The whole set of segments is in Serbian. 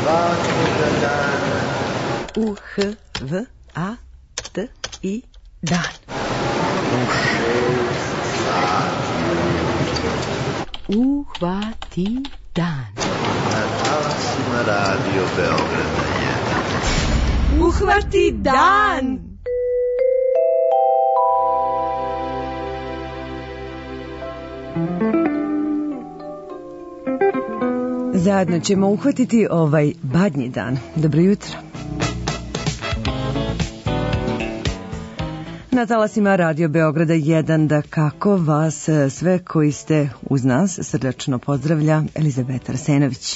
svakoga dana. U-H-V-A-T-I dan. U 6 sati Uhvati dan. na talasima Radio Beograda 1. Uhvati dan! Zajedno ćemo uhvatiti ovaj badnji dan. Dobro jutro. Na talasima Radio Beograda 1, da kako vas sve koji ste uz nas srdačno pozdravlja Elizabeta Arsenović.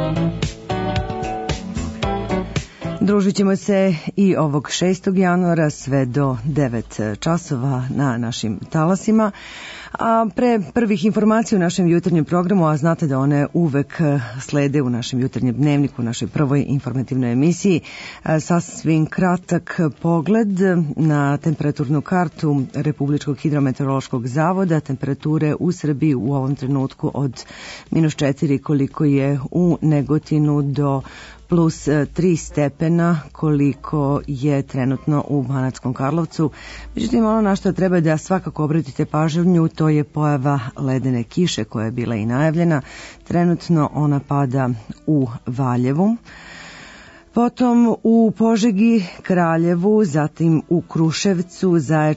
Družit ćemo se i ovog 6. januara sve do 9 časova na našim talasima. A pre prvih informacija u našem jutarnjem programu, a znate da one uvek slede u našem jutarnjem dnevniku, u našoj prvoj informativnoj emisiji, sasvim kratak pogled na temperaturnu kartu Republičkog hidrometeorološkog zavoda. Temperature u Srbiji u ovom trenutku od -4 koliko je u Negotinu do +3 stepena koliko je trenutno u Banatskom Karlovcu. Međutim, ono na što treba da svakako obratite pažnju, to je pojava ledene kiše koja je bila i najavljena. Trenutno ona pada u Valjevu, potom u Požegi, Kraljevu, zatim u Kruševcu,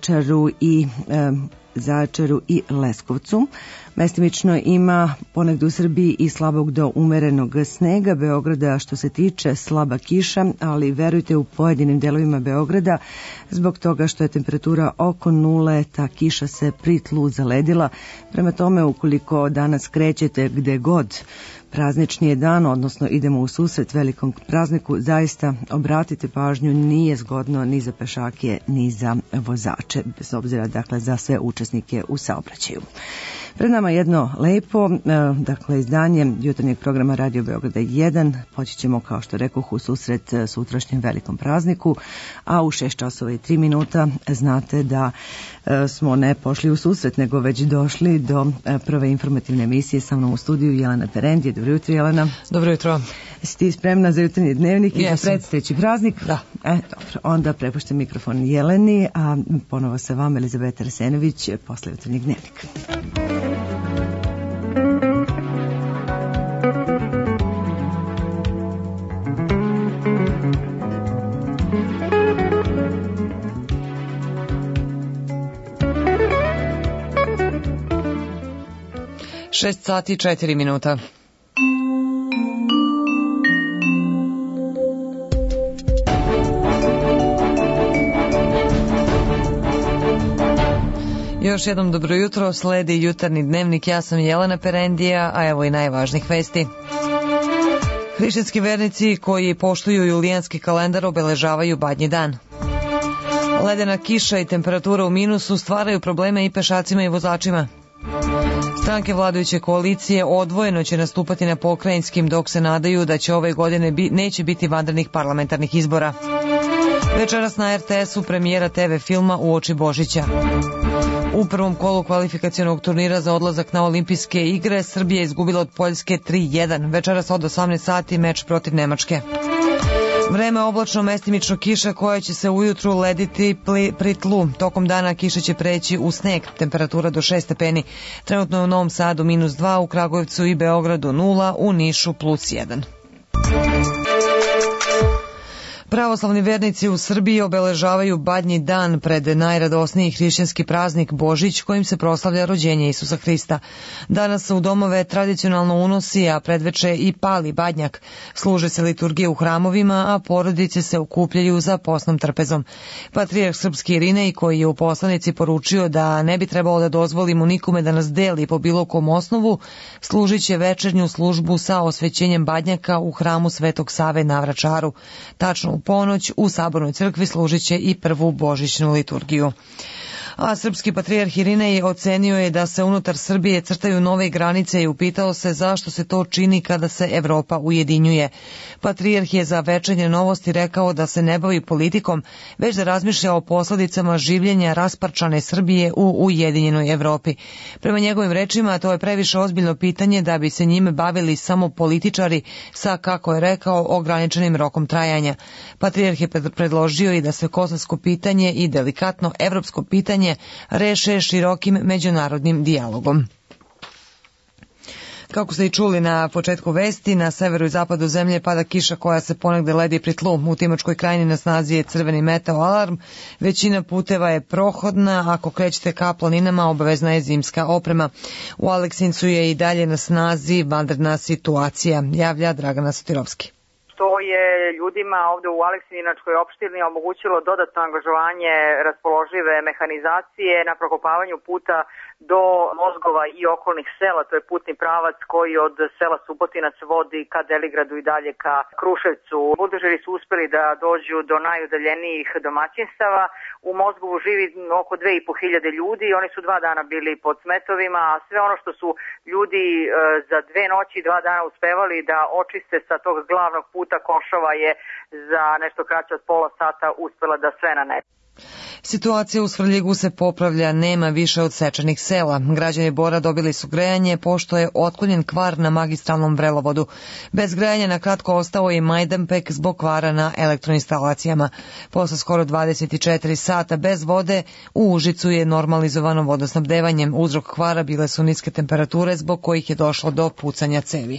Zaječaru i Leskovcu. Mestimično ima ponegde u Srbiji i slabog do umerenog snega. Beograda što se tiče slaba kiša, ali verujte u pojedinim delovima Beograda zbog toga što je temperatura oko nule, ta kiša se pri tlu zaledila. Prema tome, ukoliko danas krećete gde god praznični je dan, odnosno idemo u susret velikom prazniku, zaista obratite pažnju, nije zgodno ni za pešake, ni za vozače, bez obzira dakle za sve učesnike u saobraćaju. Pred nama jedno lepo, izdanje jutarnjeg programa Radio Beograda 1. Poći ćemo, kao što rekoh, u susret sutrašnjem velikom prazniku, a u 6 časova i 3 minuta znate da smo ne pošli u susret, nego već došli do prve informativne emisije. Sa mnom u studiju Jelena Perendije. Dobro jutro, Jelena. Dobro jutro. Si ti spremna za jutarnji dnevnik i za predstojeći praznik? Da. Dobro, onda prepuštam mikrofon Jeleni, a ponovo sa vama Elizabeta Arsenović posle jutarnjeg dnevnika. Šest sati i 4 minuta. Još jednom dobro jutro, sledi jutarnji dnevnik, ja sam Jelena Perendija, a evo i najvažnijih vesti. Hrišćanski vernici koji poštuju julijanski kalendar obeležavaju badnji dan. Ledena kiša i temperatura u minusu stvaraju probleme i pešacima i vozačima. Stranke vladajuće koalicije odvojeno će nastupati na pokrajinskim, dok se nadaju da će ove godine neće biti vanrednih parlamentarnih izbora. Večeras na RTS-u premijera TV filma Uoči Božića. U prvom kolu kvalifikacionog turnira za odlazak na olimpijske igre Srbija je izgubila od Poljske 3-1. Večeras od 18 sati meč protiv Nemačke. Vreme oblačno, mestimično kiša koja će se ujutru lediti pri tlu. Tokom dana kiša će preći u sneg, temperatura do 6 stepeni. Trenutno je u Novom Sadu -2, u Kragujevcu i Beogradu 0, u Nišu +1. Pravoslavni vernici u Srbiji obeležavaju badnji dan pred najradosniji hrišćanski praznik Božić, kojim se proslavlja rođenje Isusa Hrista. Danas se u domove tradicionalno unosi, a predveče i pali badnjak. Služe se liturgije u hramovima, a porodice se okupljaju za posnom trpezom. Patrijarh srpski Irinej, koji je u poslanici poručio da ne bi trebalo da dozvolimo nikome da nas deli po bilo kom osnovu, služit će večernju službu sa osvećenjem badnjaka u hramu Svetog Save na Vračaru. Tačno u ponoć u Sabornoj crkvi služit će i prvu božićnu liturgiju. A srpski patrijarh Irinej ocenio je da se unutar Srbije crtaju nove granice i upitao se zašto se to čini kada se Evropa ujedinjuje. Patrijarh je za Večernje novosti rekao da se ne bavi politikom, već da razmišlja o posledicama življenja rasparčane Srbije u ujedinjenoj Evropi. Prema njegovim rečima, to je previše ozbiljno pitanje da bi se njime bavili samo političari sa, kako je rekao, ograničenim rokom trajanja. Patrijarh je predložio i da se kosovsko pitanje i delikatno evropsko pitanje reše širokim međunarodnim dijalogom. Kako ste i čuli na početku vesti, na severu i zapadu zemlje pada kiša koja se ponegde ledi pri tlu. U Timočkoj krajini na snazi je crveni meteo alarm. Većina puteva je prohodna, ako krećete ka planinama obavezna je zimska oprema. U Aleksincu je i dalje na snazi vanredna situacija, javlja Dragana Sotirovski. To je ljudima ovde u Aleksinačkoj opštini omogućilo dodatno angažovanje raspoložive mehanizacije na prokopavanju puta do Mozgova i okolnih sela. To je putni pravac koji od sela Supotinac vodi ka Deligradu i dalje ka Kruševcu. Buldožeri su uspeli da dođu do najudaljenijih domaćinstava. U Mozgovu živi oko 2500 ljudi i oni su 2 dana bili pod smetovima, a sve ono što su ljudi za 2 noći i 2 dana uspevali da očiste sa tog glavnog puta Košova je za nešto kraće od pola sata uspela da sve nanese. Situacija u Svrljigu se popravlja, nema više odsečenih sela. Građani Bora dobili su grejanje pošto je otklonjen kvar na magistralnom vrelovodu. Bez grejanja na kratko ostao je Majdanpek zbog kvara na elektroinstalacijama. Posle skoro 24 sata bez vode u Užicu je normalizovano vodosnabdevanjem. Uzrok kvara bile su niske temperature zbog kojih je došlo do pucanja cevi.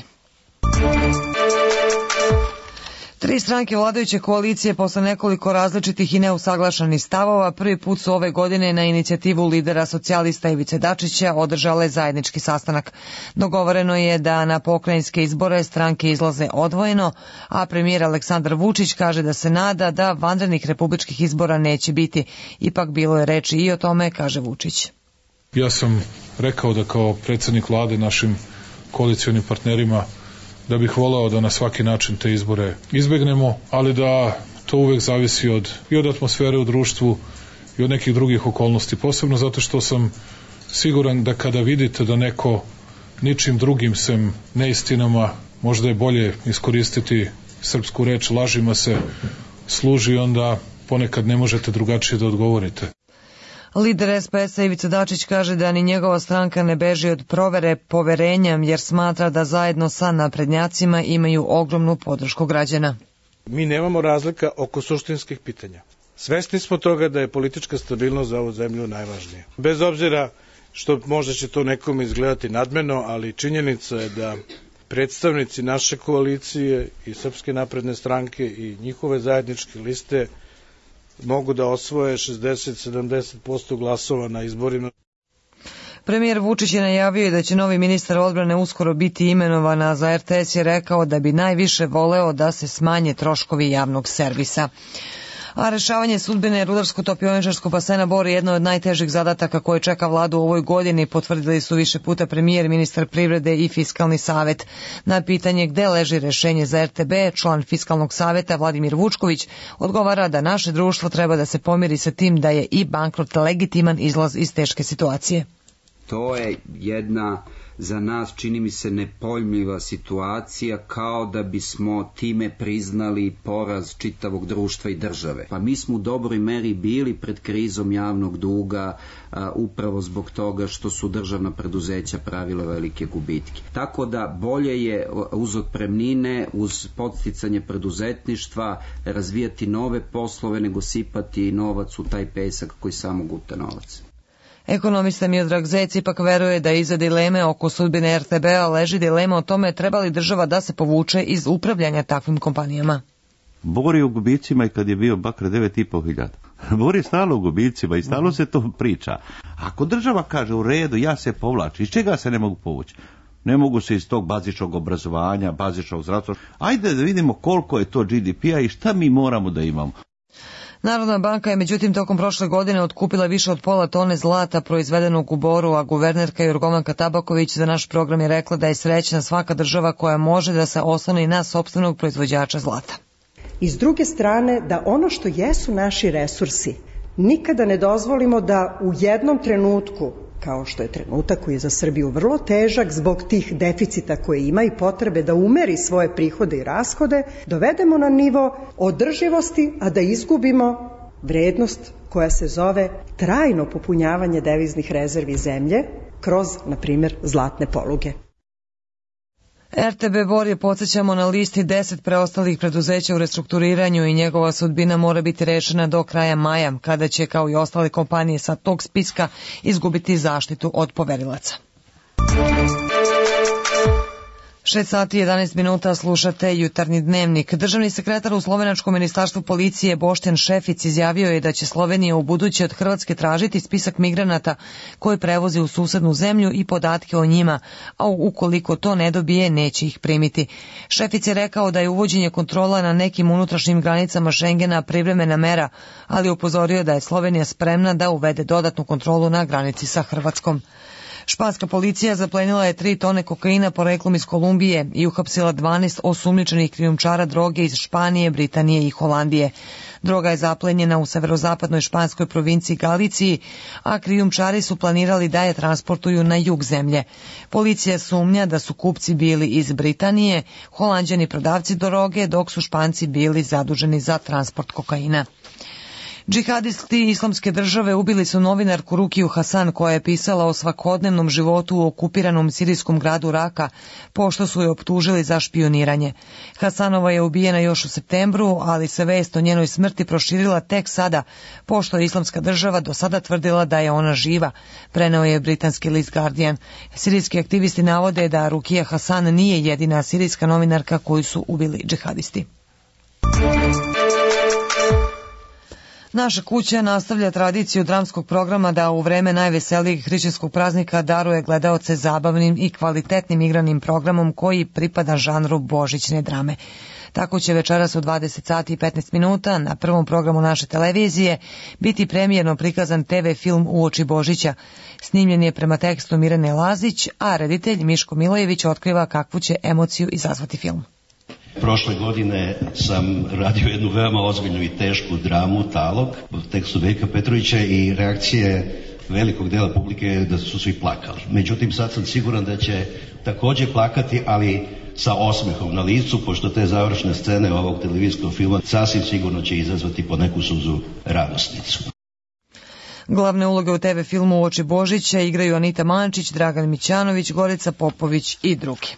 3 stranke vladajuće koalicije posle nekoliko različitih i neusaglašenih stavova prvi put su ove godine na inicijativu lidera socijalista Ivice Dačića održale zajednički sastanak. Dogovoreno je da na pokrajinske izbore stranke izlaze odvojeno, a premijer Aleksandar Vučić kaže da se nada da vanrednih republičkih izbora neće biti. Ipak bilo je reči i o tome, kaže Vučić. Ja sam rekao da kao predsjednik vlade našim koalicionim partnerima da bih voleo da na svaki način te izbore izbegnemo, ali da to uvek zavisi i od atmosfere u društvu i od nekih drugih okolnosti, posebno zato što sam siguran da kada vidite da neko ničim drugim sem neistinama, možda je bolje iskoristiti srpsku reč, lažima se služi, onda ponekad ne možete drugačije da odgovorite. Lider SPS-a Ivica Dačić kaže da ni njegova stranka ne beži od provere poverenja jer smatra da zajedno sa naprednjacima imaju ogromnu podršku građana. Mi nemamo razlika oko suštinskih pitanja. Svesni smo toga da je politička stabilnost za ovu zemlju najvažnija. Bez obzira što možda će to nekom izgledati nadmeno, ali činjenica je da predstavnici naše koalicije i Srpske napredne stranke i njihove zajedničke liste mogu da osvoje 60-70% glasova na izborima. Premijer Vučić je najavio da će novi ministar odbrane uskoro biti imenovan, a za RTS je rekao da bi najviše voleo da se smanje troškovi javnog servisa. A rešavanje sudbine rudarsko-topioničarskog basena Bor je jedno od najtežih zadataka koje čeka vladu u ovoj godini, potvrdili su više puta premijer, ministar privrede i fiskalni savet. Na pitanje gde leži rešenje za RTB, član fiskalnog saveta Vladimir Vučković odgovara da naše društvo treba da se pomiri sa tim da je i bankrot legitiman izlaz iz teške situacije. To je jedna za nas, čini mi se, nepojmljiva situacija, kao da bismo time priznali poraz čitavog društva i države. Pa mi smo u dobroj meri bili pred krizom javnog duga upravo zbog toga što su državna preduzeća pravila velike gubitke. Tako da bolje je uz otpremnine, uz podsticanje preduzetništva razvijati nove poslove nego sipati novac u taj pesak koji samo guta novac. Ekonomista Miodrag Zec ipak veruje da iza dileme oko sudbine RTB-a leži dilema o tome treba li država da se povuče iz upravljanja takvim kompanijama. Bor je u gubicima i kad je bio Bakra 9.500. Bor je stalo u gubicima i stalo se to priča. Ako država kaže u redu, ja se povlačim, iz čega se ne mogu povući? Ne mogu se iz tog bazičnog obrazovanja, bazičnog zdravstva. Ajde da vidimo koliko je to GDP-a i šta mi moramo da imamo. Narodna banka je međutim tokom prošle godine otkupila više od pola tone zlata proizvedenog u Boru, a guvernerka Jorgovanka Tabaković za naš program je rekla da je srećna svaka država koja može da se osloni na sopstvenog proizvođača zlata. I s druge strane da ono što jesu naši resursi nikada ne dozvolimo da u jednom trenutku, kao što je trenutak koji je za Srbiju vrlo težak zbog tih deficita koje ima i potrebe da umeri svoje prihode i rashode, dovedemo na nivo održivosti, a da izgubimo vrednost koja se zove trajno popunjavanje deviznih rezervi zemlje kroz, na primjer, zlatne poluge. RTB Bor je, podsjećamo, na listi 10 preostalih preduzeća u restrukturiranju i njegova sudbina mora biti rešena do kraja maja, kada će, kao i ostale kompanije sa tog spiska, izgubiti zaštitu od poverilaca. 6 sati 11 minuta, slušate Jutarnji dnevnik. Državni sekretar u Slovenačkom ministarstvu policije Boštjan Šefic izjavio je da će Slovenija u buduće od Hrvatske tražiti spisak migranata koji prevoze u susednu zemlju i podatke o njima, a ukoliko to ne dobije, neće ih primiti. Šefic je rekao da je uvođenje kontrola na nekim unutrašnjim granicama Šengena privremena mera, ali upozorio da je Slovenija spremna da uvede dodatnu kontrolu na granici sa Hrvatskom. Španska policija zaplenila je 3 tone kokaina poreklom iz Kolumbije i uhapsila 12 osumnjičenih krijumčara droge iz Španije, Britanije i Holandije. Droga je zaplenjena u severozapadnoj španskoj provinciji Galiciji, a krijumčari su planirali da je transportuju na jug zemlje. Policija sumnja da su kupci bili iz Britanije, Holanđani prodavci droge, dok su Španci bili zaduženi za transport kokaina. Džihadisti Islamske države ubili su novinarku Rukiju Hasan, koja je pisala o svakodnevnom životu u okupiranom sirijskom gradu Raka, pošto su je optužili za špioniranje. Hasanova je ubijena još u septembru, ali se vest o njenoj smrti proširila tek sada, pošto je Islamska država do sada tvrdila da je ona živa, preneo je britanski list Guardian. Sirijski aktivisti navode da Rukija Hasan nije jedina sirijska novinarka koju su ubili džihadisti. Naša kuća nastavlja tradiciju dramskog programa da u vreme najveselijeg hrišćanskog praznika daruje gledaoce zabavnim i kvalitetnim igranim programom koji pripada žanru božićne drame. Tako će večeras u 20 sati i 15 minuta na prvom programu naše televizije biti premijerno prikazan TV film Uoči Božića. Snimljen je prema tekstu Mirane Lazić, a reditelj Miško Milojević otkriva kakvu će emociju izazvati film. Prošle godine sam radio jednu veoma ozbiljnu i tešku dramu Talog, u tekstu Veljka Petrovića, i reakcije velikog dela publike je da su svi plakali. Međutim, sad sam siguran da će također plakati, ali sa osmehom na licu, pošto te završne scene ovog televizijskog filma sasvim sigurno će izazvati po neku suzu radosnicu. Glavne uloge u TV filmu Uoči Božića igraju Anita Mančić, Dragan Mićanović, Gorica Popović i drugi.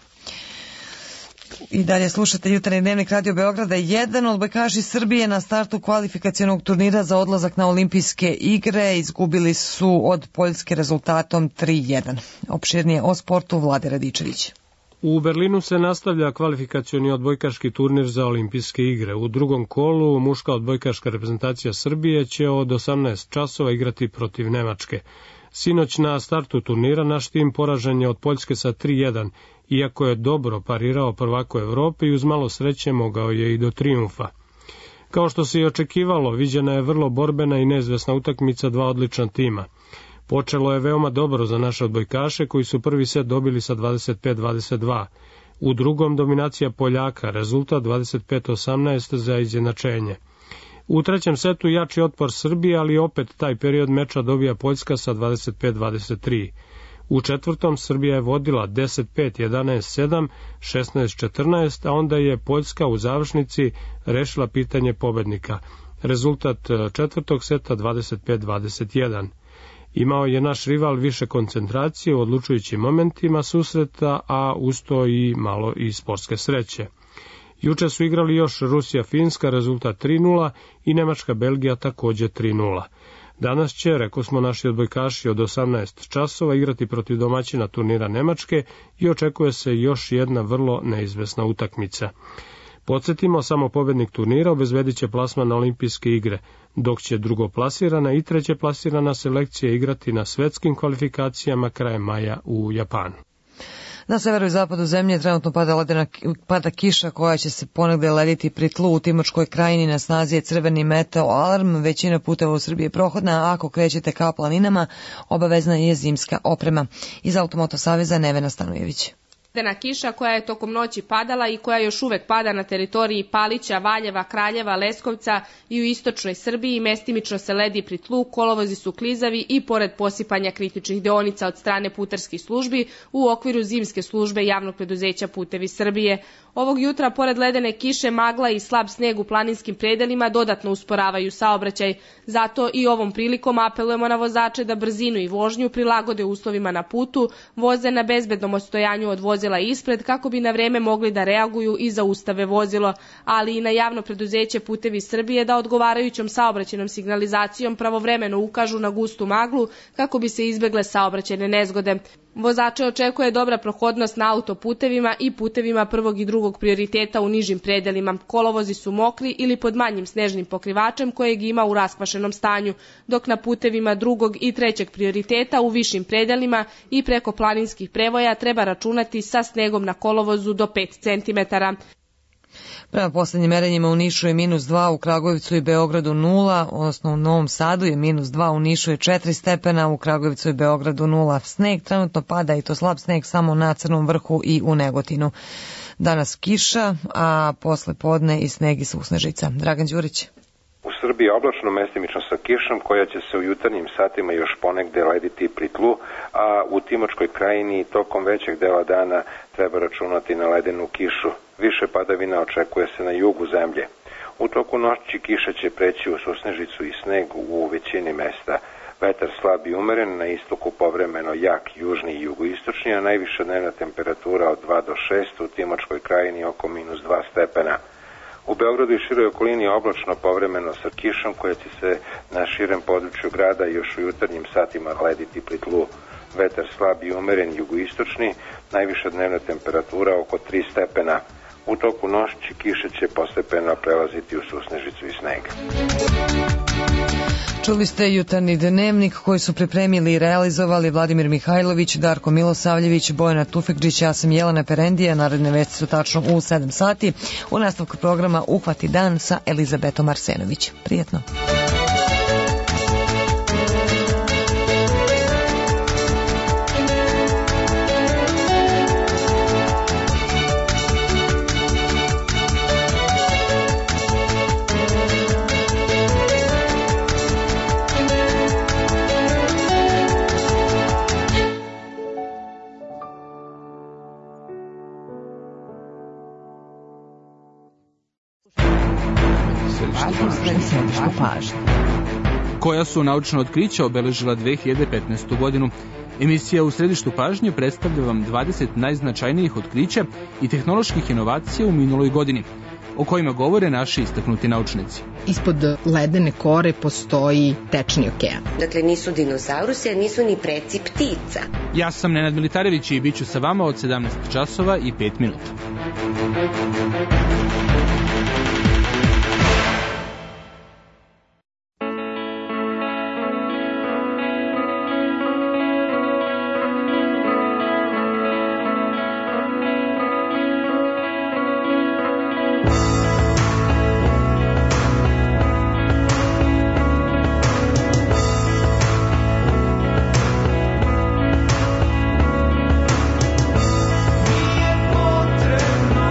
I dalje slušate Jutarnji dnevnik Radio Beograda. Jedan od odbojkaši Srbije na startu kvalifikacionog turnira za odlazak na olimpijske igre izgubili su od Poljske rezultatom 3:1. Opširnije o sportu Vlade Radičević. U Berlinu se nastavlja kvalifikacioni odbojkaški turnir za olimpijske igre. U drugom kolu muška odbojkaška reprezentacija Srbije će od 18 časova igrati protiv Nemačke. Sinoć na startu turnira naš tim poražen je od Poljske sa 3:1, iako je dobro parirao prvaku Evrope i uz malo sreće mogao je i do trijumfa. Kao što se i očekivalo, viđena je vrlo borbena i neizvesna utakmica dva odlična tima. Počelo je veoma dobro za naše odbojkaše koji su prvi set dobili sa 25-22. U drugom dominacija Poljaka, rezultat 25-18 za izjednačenje. U trećem setu jači otpor Srbije, ali opet taj period meča dobija Poljska sa 25-23. U četvrtom Srbija je vodila 10-5, 11-7, 16-14, a onda je Poljska u završnici rešila pitanje pobednika. Rezultat četvrtog seta 25-21. Imao je naš rival više koncentracije u odlučujućim momentima susreta, a usto i malo i sportske sreće. Juče su igrali još Rusija-Finska, rezultat 3:0 i Nemačka-Belgija također 3:0. Danas će, reko smo, naši odbojkaši od 18 časova igrati protiv domaćina turnira Nemačke i očekuje se još jedna vrlo neizvesna utakmica. Podsjetimo, samo pobednik turnira obezbedit će plasman na olimpijske igre, dok će drugoplasirana i trećeplasirana selekcija igrati na svetskim kvalifikacijama krajem maja u Japanu. Na severu i zapadu zemlje trenutno pada kiša koja će se ponegde lediti pri tlu. U Timočkoj krajini na snazi je crveni meteo alarm, većina puteva u Srbiji je prohodna, a ako krećete ka planinama, obavezna je zimska oprema. Iz Automoto saveza Nevena Stanojević. Ledena kiša koja je tokom noći padala i koja još uvek pada na teritoriji Palića, Valjeva, Kraljeva, Leskovca i u istočnoj Srbiji, mestimično se ledi pri tlu, kolovozi su klizavi i pored posipanja kritičnih deonica od strane putarskih službi u okviru zimske službe javnog preduzeća Putevi Srbije. Ovog jutra, pored ledene kiše, magla i slab sneg u planinskim predelima dodatno usporavaju saobraćaj. Zato i ovom prilikom apelujemo na vozače da brzinu i vožnju prilagode uslovima na putu, voze na bezbednom odstojanju od vozila ispred kako bi na vreme mogli da reaguju i zaustave vozilo, ali i na javno preduzeće Putevi Srbije da odgovarajućom saobraćajnom signalizacijom pravovremeno ukažu na gustu maglu kako bi se izbegle saobraćajne nezgode. Vozače očekuje dobra prohodnost na autoputevima i putevima prvog i drugog prioriteta u nižim predelima. Kolovozi su mokri ili pod manjim snežnim pokrivačem kojeg ima u raskvašenom stanju, dok na putevima drugog i trećeg prioriteta u višim predelima i preko planinskih prevoja treba računati sa snegom na kolovozu do 5 cm. Prema poslednjim merenjima u Nišu je -2, u Kragujevcu i Beogradu 0, odnosno u Novom Sadu je -2, u Nišu je 4 stepena, u Kragujevcu i Beogradu 0. Sneg trenutno pada i to slab sneg samo na Crnom vrhu i u Negotinu. Danas kiša, a posle podne i sneg i susnežica. Dragan Đurić. U Srbiji oblačno, mestimično sa kišom koja će se u jutarnjim satima još ponegde lediti pri tlu, a u Timočkoj krajini tokom većeg dela dana treba računati na ledenu kišu. Više padavina očekuje se na jugu zemlje. U toku noći kiša će preći u susnežicu i sneg u većini mesta. Vetar slab i umeren, na istoku povremeno jak južni i jugoistočni, a najviša dnevna temperatura od 2 do 6, u Timočkoj krajini oko -2 stepena. U Beogradu i široj okolini oblačno povremeno sa kišom koja će se na širem području grada još u jutarnjim satima lediti pri tlu. Vetar slab i umeren jugoistočni, najviša dnevna temperatura oko 3 stepena. U toku noći kiša će postepeno prelaziti u susnežicu i sneg. Čuli ste jutarnji dnevnik koji su pripremili i realizovali Vladimir Mihajlović, Darko Milosavljević, Bojana Tufekđić, ja sam Jelena Perendija. Naredne vesti su tačno u 7 sati. U nastavku programa Uhvati dan sa Elizabetom Arsenović. Prijetno. Koja su naučna otkrića obeležila 2015. godinu? Emisija U središtu pažnje predstavlja vam 20 najznačajnijih otkrića i tehnoloških inovacija u minuloj godini, o kojima govore naši istaknuti naučnici. Ispod ledene kore postoji tečni okean. Dakle, nisu dinosaurusi, a nisu ni preci ptica. Ja sam Nenad Militarević i bit ću sa vama od 17 časova i 5 minuta. Potrebno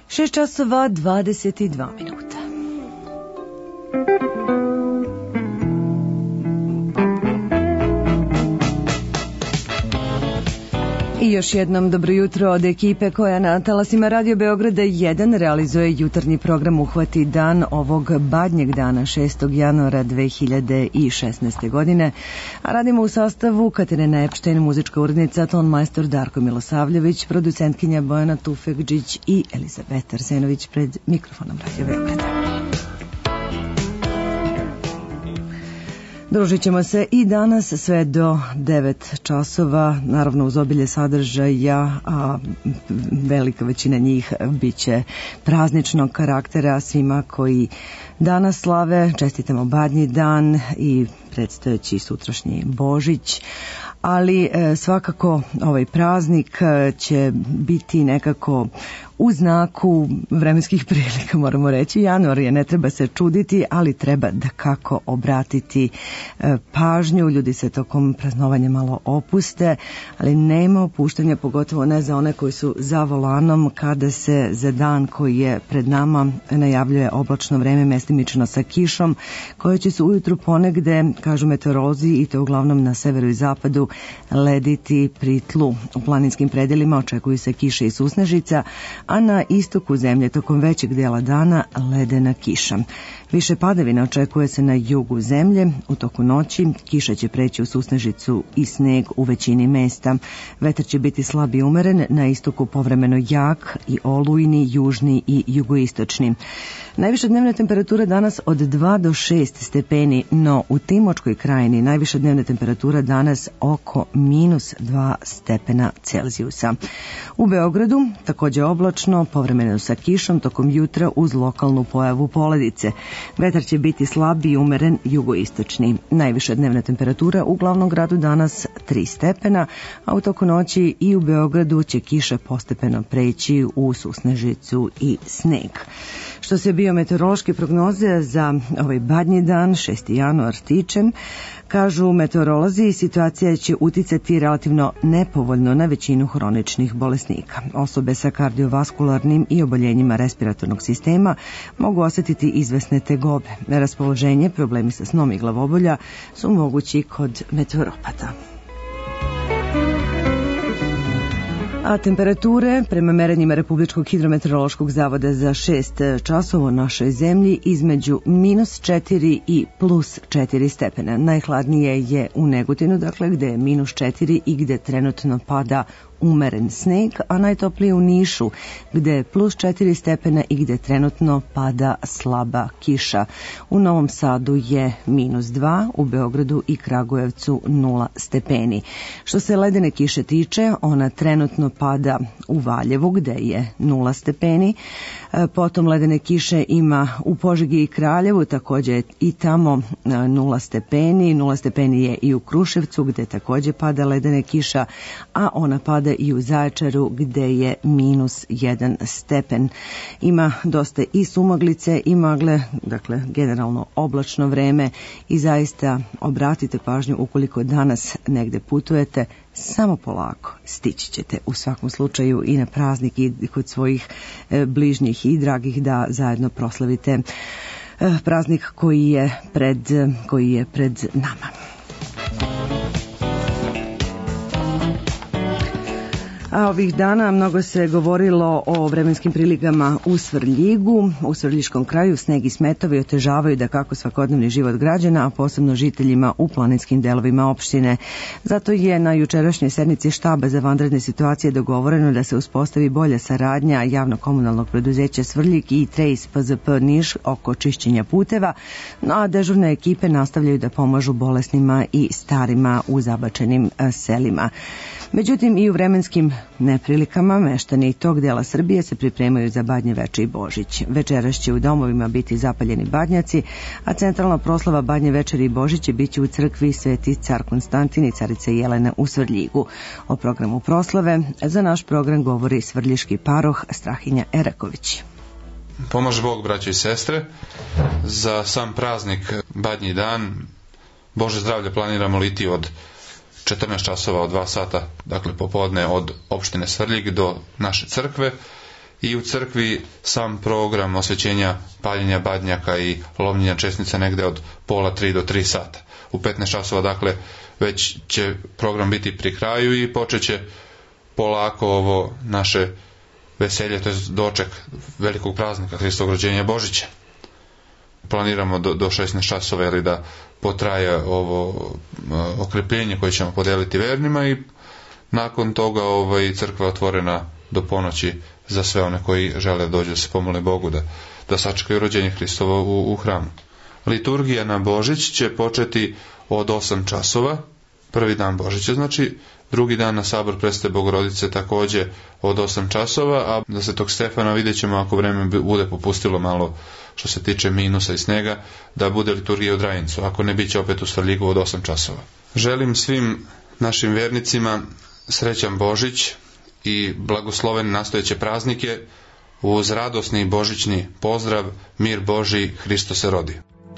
6 časova 22 minuta. I još jednom dobro jutro od ekipe koja na talasima Radio Beograda 1 realizuje jutarnji program Uhvati dan ovog badnjeg dana 6. januara 2016. godine. A radimo u sastavu Katarina Epštajn, muzička urednica, tonmajstor Darko Milosavljević, producentkinja Bojana Tufekđić i Elizabeta Arsenović pred mikrofonom Radio Beograda. Družit ćemo se i danas sve do 9 časova, naravno uz obilje sadržaja, a velika većina njih biće prazničnog karaktera. Svima koji danas slave čestitamo badnji dan i predstojeći sutrašnji Božić, ali svakako ovaj praznik će biti nekako u znaku vremenskih prilika, moramo reći. Januar je, ne treba se čuditi, ali treba da kako obratiti pažnju. Ljudi se tokom praznovanja malo opuste, ali nema opuštanja, pogotovo ne za one koji su za volanom, kada se za dan koji je pred nama najavljuje oblačno vreme, mestimično sa kišom, koje će se ujutru ponegde, kažu meteorolozi, i to uglavnom na severu i zapadu, lediti pri tlu. U planinskim predelima očekuju se kiše i susnežica, a na istoku zemlje tokom većeg dela dana ledena kiša. Više padavina očekuje se na jugu zemlje. U toku noći kiša će preći u susnežicu i sneg u većini mesta. Vetar će biti slab i umeren, na istoku povremeno jak i olujni, južni i jugoistočni. Najviša dnevna temperatura danas od 2 do 6 stepeni, no u Timočkoj krajini najviša dnevna temperatura danas oko -2 stepena Celzijusa. U Beogradu također oblačno, povremeno sa kišom tokom jutra uz lokalnu pojavu poledice. Vetar će biti slab i umeren jugoistočni. Najviša dnevna temperatura u glavnom gradu danas 3 stepena, a u toku noći i u Beogradu će kiša postepeno preći u susnežicu i sneg. Što se biometeorološke prognoze za ovaj badnji dan, 6. januar, tiče, kažu meteorolozi, situacija će uticati relativno nepovoljno na većinu hroničnih bolesnika. Osobe sa kardiovaskularnim i oboljenjima respiratornog sistema mogu osjetiti izvesne tegobe. Raspoloženje, problemi sa snom i glavobolja su mogući kod meteoropata. A temperature, prema merenjima Republičkog hidrometeorološkog zavoda za 6 časova u našoj zemlji, između -4 i +4 stepena. Najhladnije je u Negotinu, dakle, gde je -4 i gde trenutno pada umeren sneg, a najtoplije u Nišu, gde je +4 stepena i gde trenutno pada slaba kiša. U Novom Sadu je -2, u Beogradu i Kragujevcu 0 stepeni. Što se ledene kiše tiče, ona trenutno pada u Valjevu, gde je 0 stepeni. Potom ledene kiše ima u Požegi i Kraljevu, također i tamo 0 stepeni. 0 stepeni je i u Kruševcu, gde također pada ledene kiša, a ona pada i u Zaječaru, gde je -1 stepen. Ima dosta i sumaglice i magle, dakle generalno oblačno vreme, i zaista obratite pažnju ukoliko danas negde putujete, samo polako, stići ćete u svakom slučaju i na praznik i kod svojih bližnjih i dragih, da zajedno proslavite praznik koji je pred nama. A ovih dana mnogo se govorilo o vremenskim prilikama u Svrljigu. U Svrljiškom kraju sneg i smetovi otežavaju da kako svakodnevni život građana, a posebno žiteljima u planinskim delovima opštine. Zato je na jučerašnjoj sednici štaba za vanredne situacije dogovoreno da se uspostavi bolja saradnja javno-komunalnog preduzeća Svrljig i Trejs PZP Niš oko čišćenja puteva, a dežurne ekipe nastavljaju da pomažu bolesnima i starima u zabačenim selima. Međutim, i u vremenskim neprilikama meštani tog dela Srbije se pripremaju za Badnje veče i Božić. Večeras će u domovima biti zapaljeni badnjaci, a centralna proslava Badnje večeri i Božića biće u crkvi Sveti car Konstantin i carice Jelena u Svrljigu. O programu proslave za naš program govori svrljiški paroh Strahinja Eraković. Pomaže Bog, braće i sestre. Za sam praznik Badnji dan Bože zdravlje planiramo liti od 14 časova od 2 sata, dakle popodne, od opštine Svrljig do naše crkve, i u crkvi sam program osvećenja paljenja badnjaka i lomljenja česnica negde od pola 3 do 3 sata. U 15 časova, dakle, već će program biti pri kraju i počeće polako ovo naše veselje, to je doček velikog praznika Hristovog rođenja Božića. Planiramo do 16 časova ili da potraje ovo okrepljenje koje ćemo podeliti vernima i nakon toga crkva je otvorena do ponoći za sve one koji žele da dođu da se pomole Bogu, da sačekaju rođenje Hristovo u hramu. Liturgija na Božić će početi od 8 časova, prvi dan Božića, znači drugi dan na sabor Presvete Bogorodice takođe od 8 časova, a za Svetog Stefana vidjet ćemo ako vreme bude popustilo malo što se tiče minusa i snega, da bude liturgija u Drajincu, ako ne biće opet u Svrljigu od 8 časova. Želim svim našim vernicima srećan Božić i blagoslovene nastojeće praznike uz radosni božićni pozdrav, mir Božji, Hristos se rodi.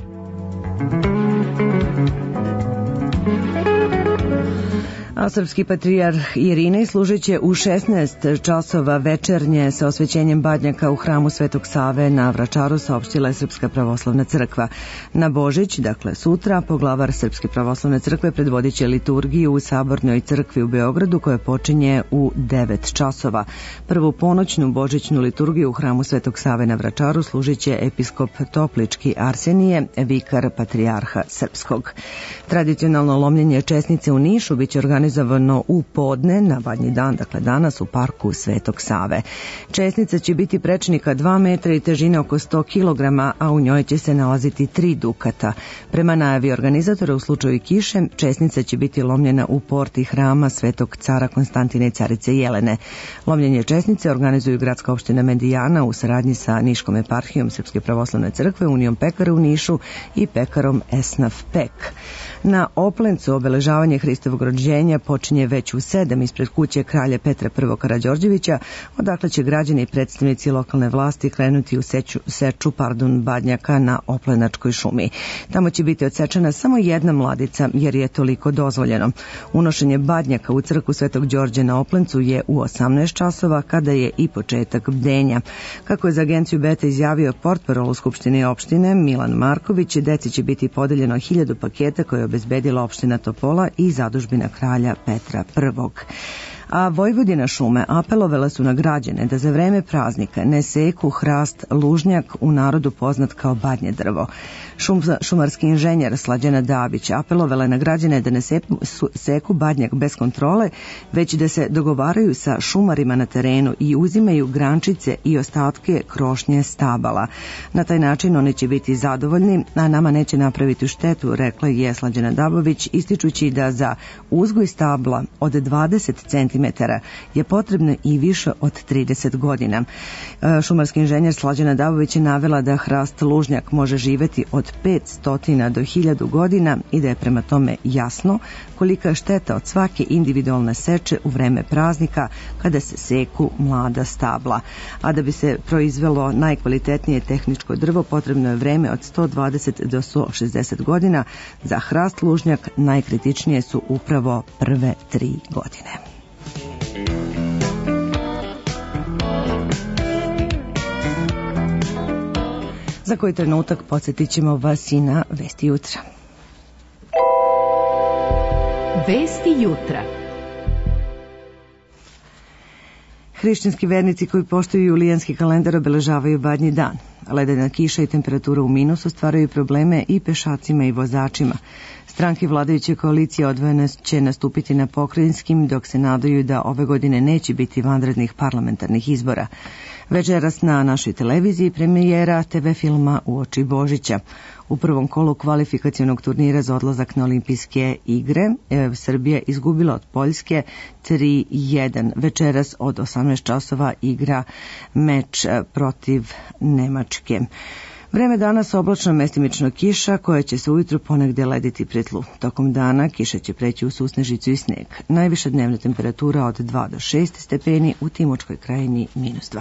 A srpski patrijarh Irinej služeće u 16 časova večernje sa osvećenjem badnjaka u hramu Svetog Save na Vračaru, saopštila je Srpska pravoslavna crkva. Na Božić, dakle sutra, poglavar Srpske pravoslavne crkve predvodit će liturgiju u Sabornoj crkvi u Beogradu koja počinje u 9 časova. Prvu ponoćnu božićnu liturgiju u hramu Svetog Save na Vračaru služit će episkop Toplički Arsenije, vikar patrijarha srpskog. Tradicionalno lomljenje česnice u Nišu biće organizovano u podne na Badnji dan, dakle danas u parku Svetog Save. Česnica će biti prečnika 2 metra i težine oko 100 kg, a u njoj će se nalaziti 3 dukata. Prema najavi organizatora, u slučaju kiše, česnica će biti lomljena u porti hrama Svetog cara Konstantina i carice Jelene. Lomljenje česnice organizuju gradska opština Medijana u saradnji sa Niškom eparhijom Srpske pravoslavne crkve, Unijom pekara u Nišu i pekarom Esnaf Pek. Na Oplencu obeležavanje Hristovog rođenja počinje već u 7 ispred kuće kralja Petra I. Karađorđevića, odakle će građani i predstavnici lokalne vlasti krenuti u seču badnjaka na Oplenačkoj šumi. Tamo će biti odsečena samo jedna mladica, jer je toliko dozvoljeno. Unošenje badnjaka u crkvu Svetog Đorđa na Oplencu je u 18 časova, kada je i početak bdenja. Kako je za agenciju Beta izjavio portparol u Skupštini opštine Milan Marković, deci će biti podeljeno 1000 paketa koje je obezbedila opština Topola i zadužbina kralja Petra I. A Vojvodina šume apelovale su na građane da za vreme praznika ne seku hrast lužnjak, u narodu poznat kao badnje drvo. Šumarski inženjer Slađana Dabić apelovala je na građane da ne seku badnjak bez kontrole, već da se dogovaraju sa šumarima na terenu i uzimaju grančice i ostatke krošnje stabala. Na taj način oni će biti zadovoljni, a nama neće napraviti štetu, rekla je Slađana Dabović, ističući da za uzgoj stabla od 20 cm je potrebno i više od 30 godina. Šumarski inženjer Slađana Dabović je navela da hrast lužnjak može živeti od 500 do 1000 godina i da je prema tome jasno kolika je šteta od svake individualne seče u vreme praznika kada se seku mlada stabla. A da bi se proizvelo najkvalitetnije tehničko drvo potrebno je vreme od 120 do 160 godina. Za hrast lužnjak najkritičnije su upravo prve 3 godine. Za koji trenutak podsjetit ćemo vas i na Vesti jutra. Vesti jutra. Hrišćanski vernici koji poštuju julijanski kalendar obeležavaju Badnji dan. Ledena kiša i temperatura u minusu stvaraju probleme i pešacima i vozačima. Stranke vladajuće koalicije odvojeno će nastupiti na pokrajinskim, dok se nadaju da ove godine neće biti vanrednih parlamentarnih izbora. Večeras na našoj televiziji premijera TV filma Uoči Božića. U prvom kolu kvalifikacionog turnira za odlazak na olimpijske igre Srbija izgubila od Poljske 3-1. Večeras od 18 časova igra meč protiv Nemačke. Vreme danas oblačno, mestimično kiša koja će se ujutru ponegde lediti pri tlu. Tokom dana kiša će preći u susnežicu i sneg. Najviša dnevna temperatura od 2 do 6 stepeni, u Timočkoj krajini -2.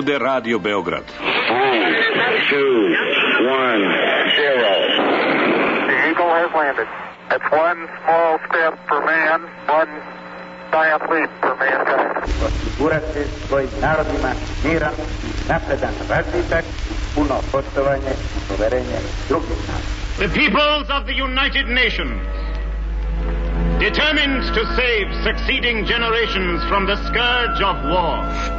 ovde Radio Beograd. 3, 2, 1, 0. The Eagle has landed. It's one small step for man, one giant leap for mankind. Osigurati svojim narodima miran, napredan razvitak, puno poštovanje i poverenje drugih naroda. The peoples of the United Nations, determined to save succeeding generations from the scourge of war.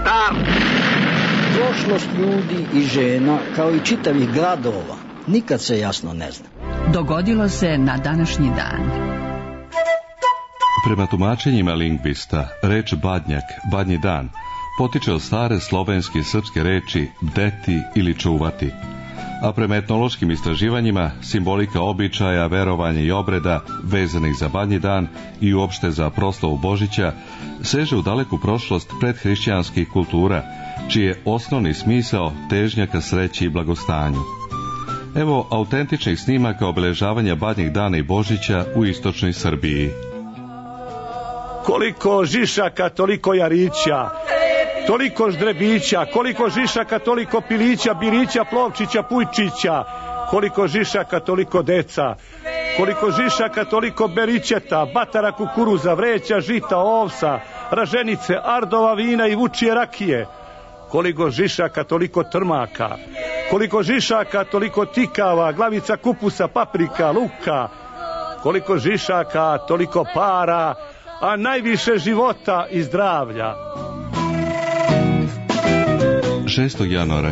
Prošlost ljudi i žena, kao i čitavih gradova, nikad se jasno ne zna. Dogodilo se na današnji dan. Prema tumačenjima lingvista, reč badnjak, badnji dan, potiče od stare slovenske i srpske reči bdeti ili čuvati. A prema etnološkim istraživanjima, simbolika običaja, verovanja i obreda vezanih za badnji dan i uopšte za proslavu Božića seže u daleku prošlost predhrišćanskih kultura, čiji je osnovni smisao težnja ka sreći i blagostanju. Evo autentičnih snimaka obeležavanja badnjeg dana i Božića u istočnoj Srbiji. Koliko žišaka, toliko jarića, toliko ždrebića, koliko žišaka, toliko pilića, birića, plovčića, pujčića, koliko žišaka, toliko deca, koliko žišaka, toliko berićeta, batara kukuruza, vreća, žita, ovsa, raženice, ardova, vina i vučije rakije, koliko žišaka, toliko trmaka, koliko žišaka, toliko tikava, glavica kupusa, paprika, luka, koliko žišaka, toliko para, a najviše života i zdravlja. 6. januara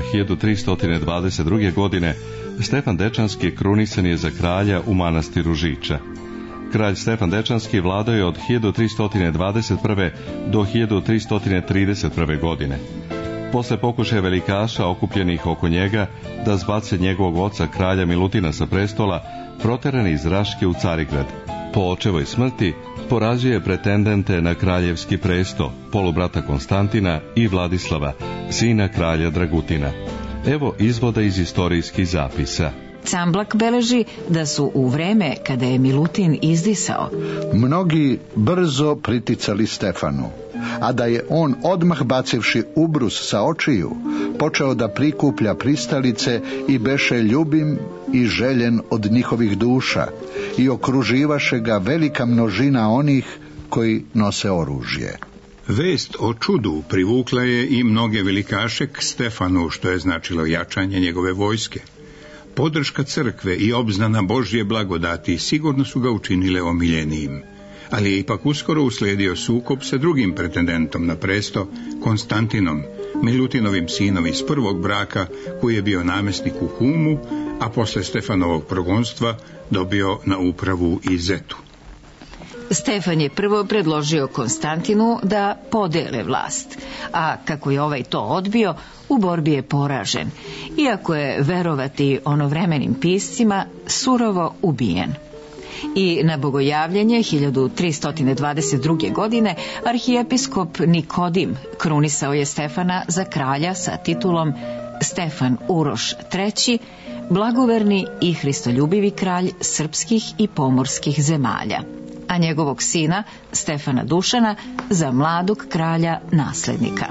1322. godine Stefan Dečanski krunisan je za kralja u manastiru Žiča. Kralj Stefan Dečanski vladao je od 1321. do 1331. godine. Posle pokušaja velikaša okupljenih oko njega da zbace njegovog oca kralja Milutina sa prestola, proteran iz Raške u Carigrad. Po očevoj smrti porazio je pretendente na kraljevski presto, polubrata Konstantina i Vladislava, sina kralja Dragutina. Evo izvoda iz istorijskih zapisa. Camblak beleži da su u vreme kada je Milutin izdisao mnogi brzo priticali Stefanu, a da je on odmah bacivši ubrus sa očiju počeo da prikuplja pristalice i beše ljubim i željen od njihovih duša i okruživaše ga velika množina onih koji nose oružje. Vest o čudu privukla je i mnoge velikaše k Stefanu, što je značilo jačanje njegove vojske. Podrška crkve i obznana Božje blagodati sigurno su ga učinile omiljenijim, ali je ipak uskoro usledio sukob sa drugim pretendentom na presto, Konstantinom, Milutinovim sinom iz prvog braka, koji je bio namestnik u Humu, a posle Stefanovog progonstva dobio na upravu i Zetu. Stefan je prvo predložio Konstantinu da podele vlast, a kako je ovaj to odbio, u borbi je poražen, iako je, verovati onovremenim piscima, surovo ubijen. I na bogojavljanje 1322. godine arhijepiskop Nikodim krunisao je Stefana za kralja sa titulom Stefan Uroš III, blagoverni i hristoljubivi kralj srpskih i pomorskih zemalja, a njegovog sina Stefana Dušana za mladog kralja naslednika.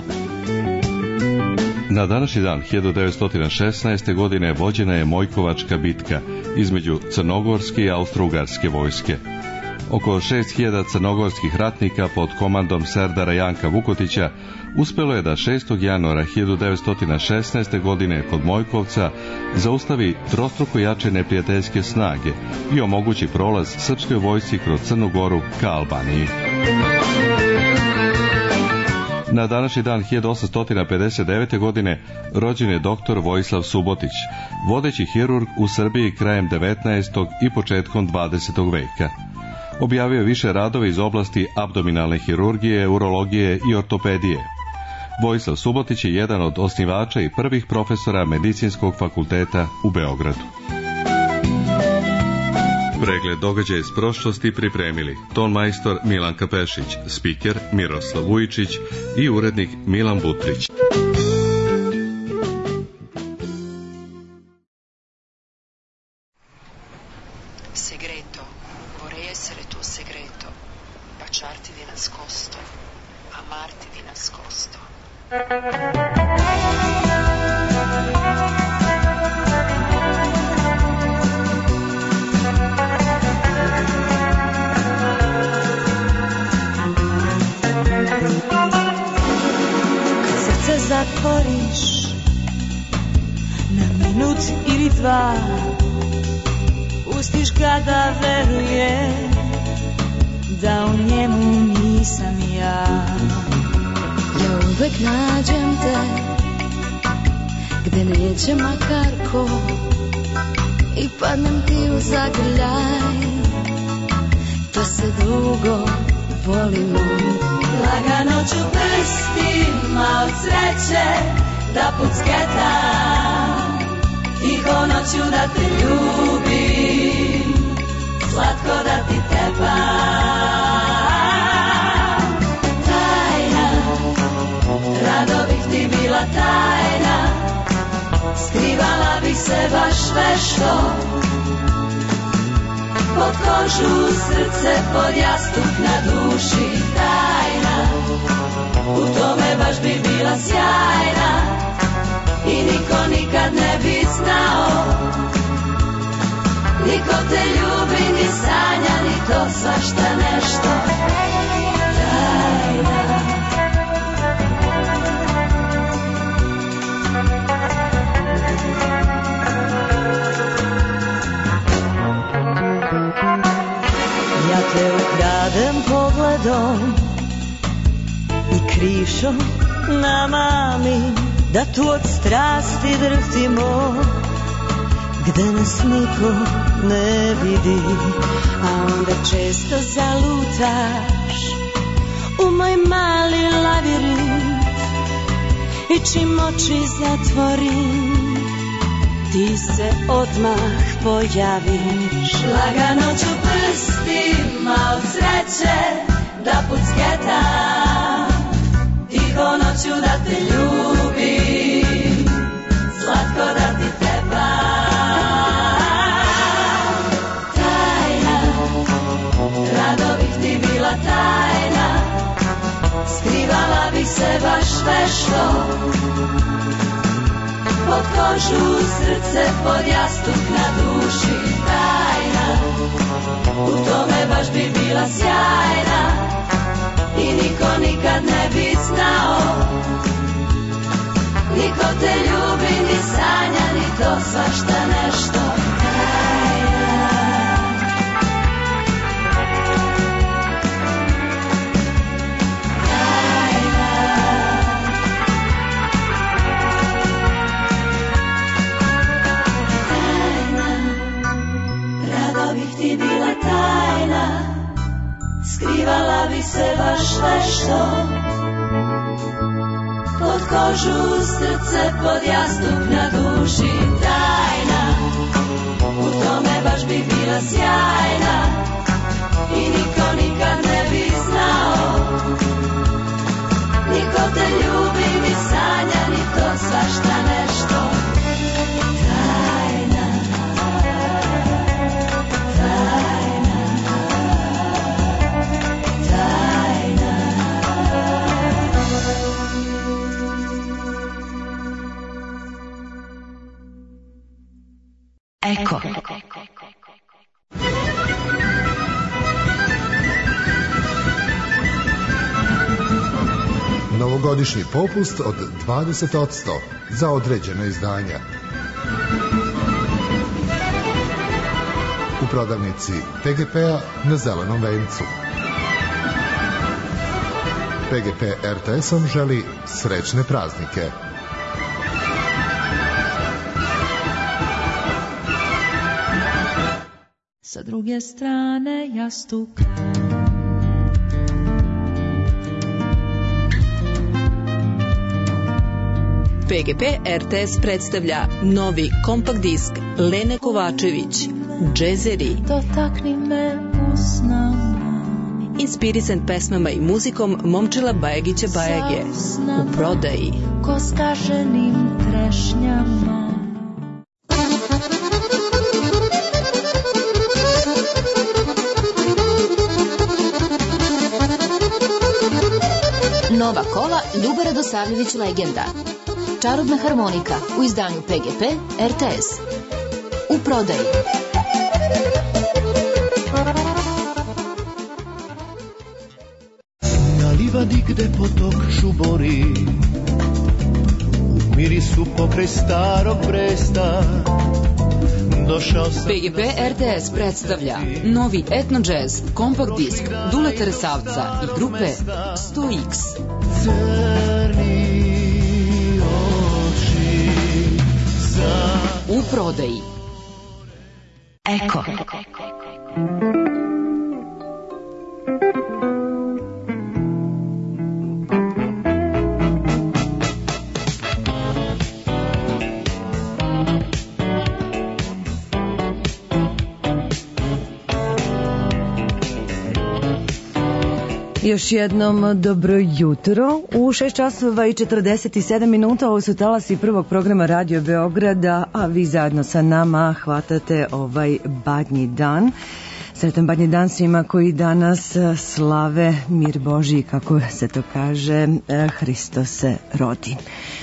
Na današnji dan 1916. godine vođena je Mojkovačka bitka između crnogorske i austrougarske vojske. Oko 6000 crnogorskih ratnika pod komandom serdara Janka Vukotića uspelo je da 6. januara 1916. godine kod Mojkovca zaustavi trostruko jače neprijateljske snage i omogući prolaz srpskoj vojsci kroz Crnu Goru ka Albaniji. Na današnji dan 1859. godine rođen je doktor Vojislav Subotić, vodeći hirurg u Srbiji krajem 19. i početkom 20. veka. Objavio je više radova iz oblasti abdominalne hirurgije, urologije i ortopedije. Vojislav Subotić je jedan od osnivača i prvih profesora Medicinskog fakulteta u Beogradu. Pregled događaja iz prošlosti pripremili tonmajstor Milan Kapešić, spiker Miroslav Vujičić i urednik Milan Butrić. Segreto, vorrei essere tuo segreto, baciarti di nascosto, amarti di nascosto, Zatvoriš na minut ili dva, pustiš ga da veruje da u njemu nisam ja. Ja uvek nađem te gde neće makar ko i padnem ti u zagrljaj, da se dugo volimo. Lagano ću prstima od sreće da pucketam, tiho noću da te ljubim, slatko da ti tepam. Tajna, rado bih ti bila tajna, skrivala bih se baš vešto, pod kožu, srce, pod jastuk, na duši. Tajna, u tome baš bi bila sjajna i niko nikad ne bi znao. Niko te ljubi, ni sanja, ni to svašta nešto. Tajna. Ja te ukradem pogledom i krišom namamim, da tu od strasti drhtimo gde nas niko ne vidi. A onda često zalutaš u moj mali lavirint i čim oči zatvorim ti se odmah pojaviš. Lagano ću prstima od sreće da pucketam, tiho noću da te ljubim, slatko da ti tepam. Tajna, rado bih ti bila tajna, skrivala bih se baš vešto, pod kožu, srce, pod jastuk, na duši. Tajna, u tome baš bi bila sjajna i niko nikad ne bi znao. Niko te ljubi, ni sanja, ni to svašta nešto. Tajna. Ti bila tajna, skrivala bi se baš vešto, pod kožu, srce, pod jastuk, na duši. Tajna, u tome baš bi bila sjajna i niko nikad ne bi znao. Niko te ljubi, ni sanja, ni to svašta nešto. Eko. Novogodišnji popust od 20% za određena izdanja. U prodavnici PGP-a na Zelenom vencu. PGP RTS-om želi srećne praznike. Sa druge strane jastuka. PGP RTS predstavlja novi kompakt disk Lene Kovačević, Džezeri. Dotakni me usnama. Inspirisan pesmama i muzikom Momčila Bajagića Bajage. U prodaji. Ko skaženim trešnjama. Nova kola Ljuba Radosavljević legenda. Čarobna harmonika u izdanju PGP RTS. U prodaji. Na livadi gde potok šubori, u mirisu pokraj starog Bresta, PGP RTS predstavlja novi etno jazz kompakt disk Duleta Resavca i grupe 100X. U prodaji. Eko. Još jednom dobro jutro. U 6 časova i 47 minuta ovo su talasi prvog programa Radio Beograda, a vi zajedno sa nama hvatate ovaj badnji dan. Sretan badnji dan svima koji danas slave mir Božji, kako se to kaže, Hristos se rodi.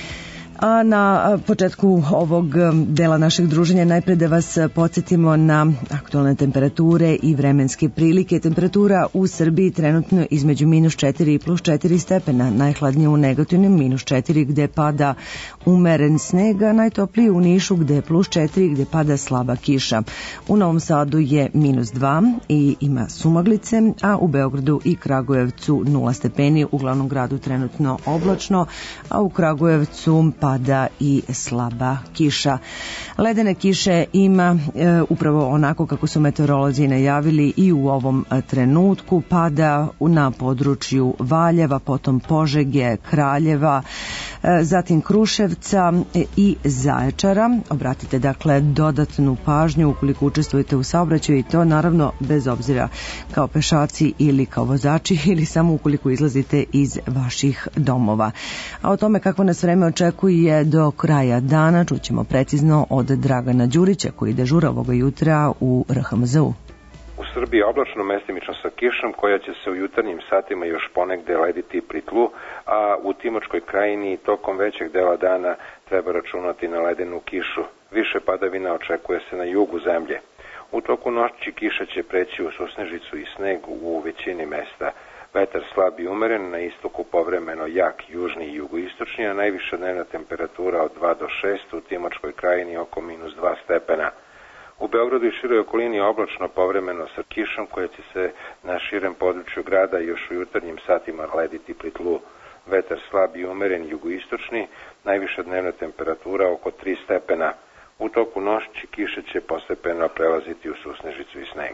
A na početku ovog dela našeg druženja najpre da vas podsjetimo na aktualne temperature i vremenske prilike. Temperatura u Srbiji trenutno između -4 i +4 stepena, najhladnije u Negotinu -4 gde pada umeren sneg, a najtopliji u Nišu gde je +4 gde pada slaba kiša. U Novom Sadu je -2 i ima sumaglice, a u Beogradu i Kragujevcu 0 stepeni, u glavnom gradu trenutno oblačno, a u Kragujevcu pada i slaba kiša. Ledene kiše ima upravo onako kako su meteorolozi najavili i u ovom trenutku. Pada na području Valjeva, potom Požege, Kraljeva, zatim Kruševca i Zaječara. Obratite dakle dodatnu pažnju ukoliko učestvujete u saobraćaju i to naravno bez obzira kao pešaci ili kao vozači ili samo ukoliko izlazite iz vaših domova. A o tome kako nas vreme očekuje do kraja dana čućemo precizno od Dragana Đurića koji dežura ovoga jutra u RHMZ-u. U Srbiji oblačno, mestimično sa kišom koja će se u jutarnjim satima još ponegde lediti pri tlu, a u Timočkoj krajini tokom većeg dela dana treba računati na ledenu kišu. Više padavina očekuje se na jugu zemlje. U toku noći kiša će preći u susnežicu i sneg u većini mesta. Vetar slab i umeren, na istoku povremeno jak južni i jugoistočni, a najviša dnevna temperatura od 2 do 6, u Timočkoj krajini oko -2 stepena. U Beogradu i široj okolini oblačno povremeno sa kišom koja će se na širem području grada još u jutarnjim satima lediti pri tlu. Vetar slab i umeren jugoistočni, najviša dnevna temperatura oko 3 stepena. U toku noći kiše će postepeno prelaziti u susnežicu i sneg.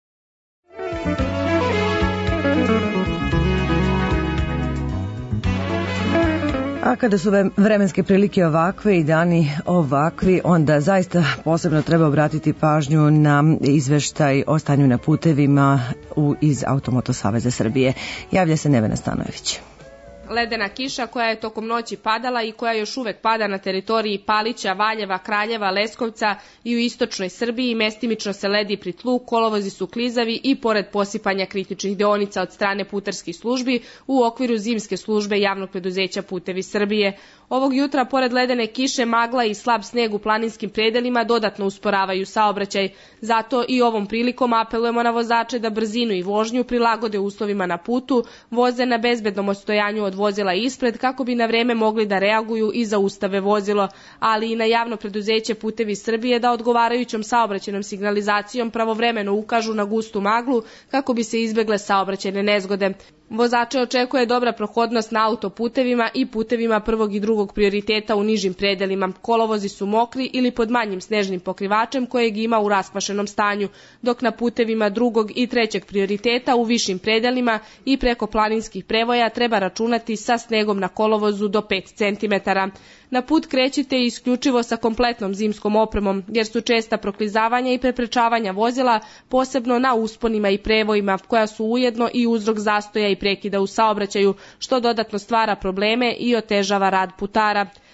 A kada su vremenske prilike ovakve i dani ovakvi, onda zaista posebno treba obratiti pažnju na izveštaj o stanju na putevima iz Automoto Saveza Srbije. Javlja se Nevena Stanojević. Ledena kiša koja je tokom noći padala i koja još uvek pada na teritoriji Palića, Valjeva, Kraljeva, Leskovca i u istočnoj Srbiji mestimično se ledi pri tlu, kolovozi su klizavi i pored posipanja kritičnih deonica od strane putarskih službi u okviru zimske službe javnog preduzeća Putevi Srbije. Ovog jutra pored ledene kiše, magla i slab sneg u planinskim predelima dodatno usporavaju saobraćaj. Zato i ovom prilikom apelujemo na vozače da brzinu i vožnju prilagode uslovima na putu, voze na bezbednom odstojanju od vozila ispred kako bi na vreme mogli da reaguju i zaustave vozilo, ali i na javno preduzeće Putevi Srbije da odgovarajućom saobraćajnom signalizacijom pravovremeno ukažu na gustu maglu kako bi se izbegle saobraćajne nezgode. Vozače očekuje dobra prohodnost na autoputevima i putevima prvog i drugog prioriteta u nižim predelima. Kolovozi su mokri ili pod manjim snežnim pokrivačem kojeg ima u raskvašenom stanju, dok na putevima drugog i trećeg prioriteta u višim predelima i preko planinskih prevoja treba računati sa snegom na kolovozu do 5 cm. Na put krećite isključivo sa kompletnom zimskom opremom, jer su česta proklizavanja i preprečavanja vozila, posebno na usponima i prevojima, koja su ujedno i uzrok zastoja i prekida u saobraćaju, što dodatno stvara probleme i otežava rad putara.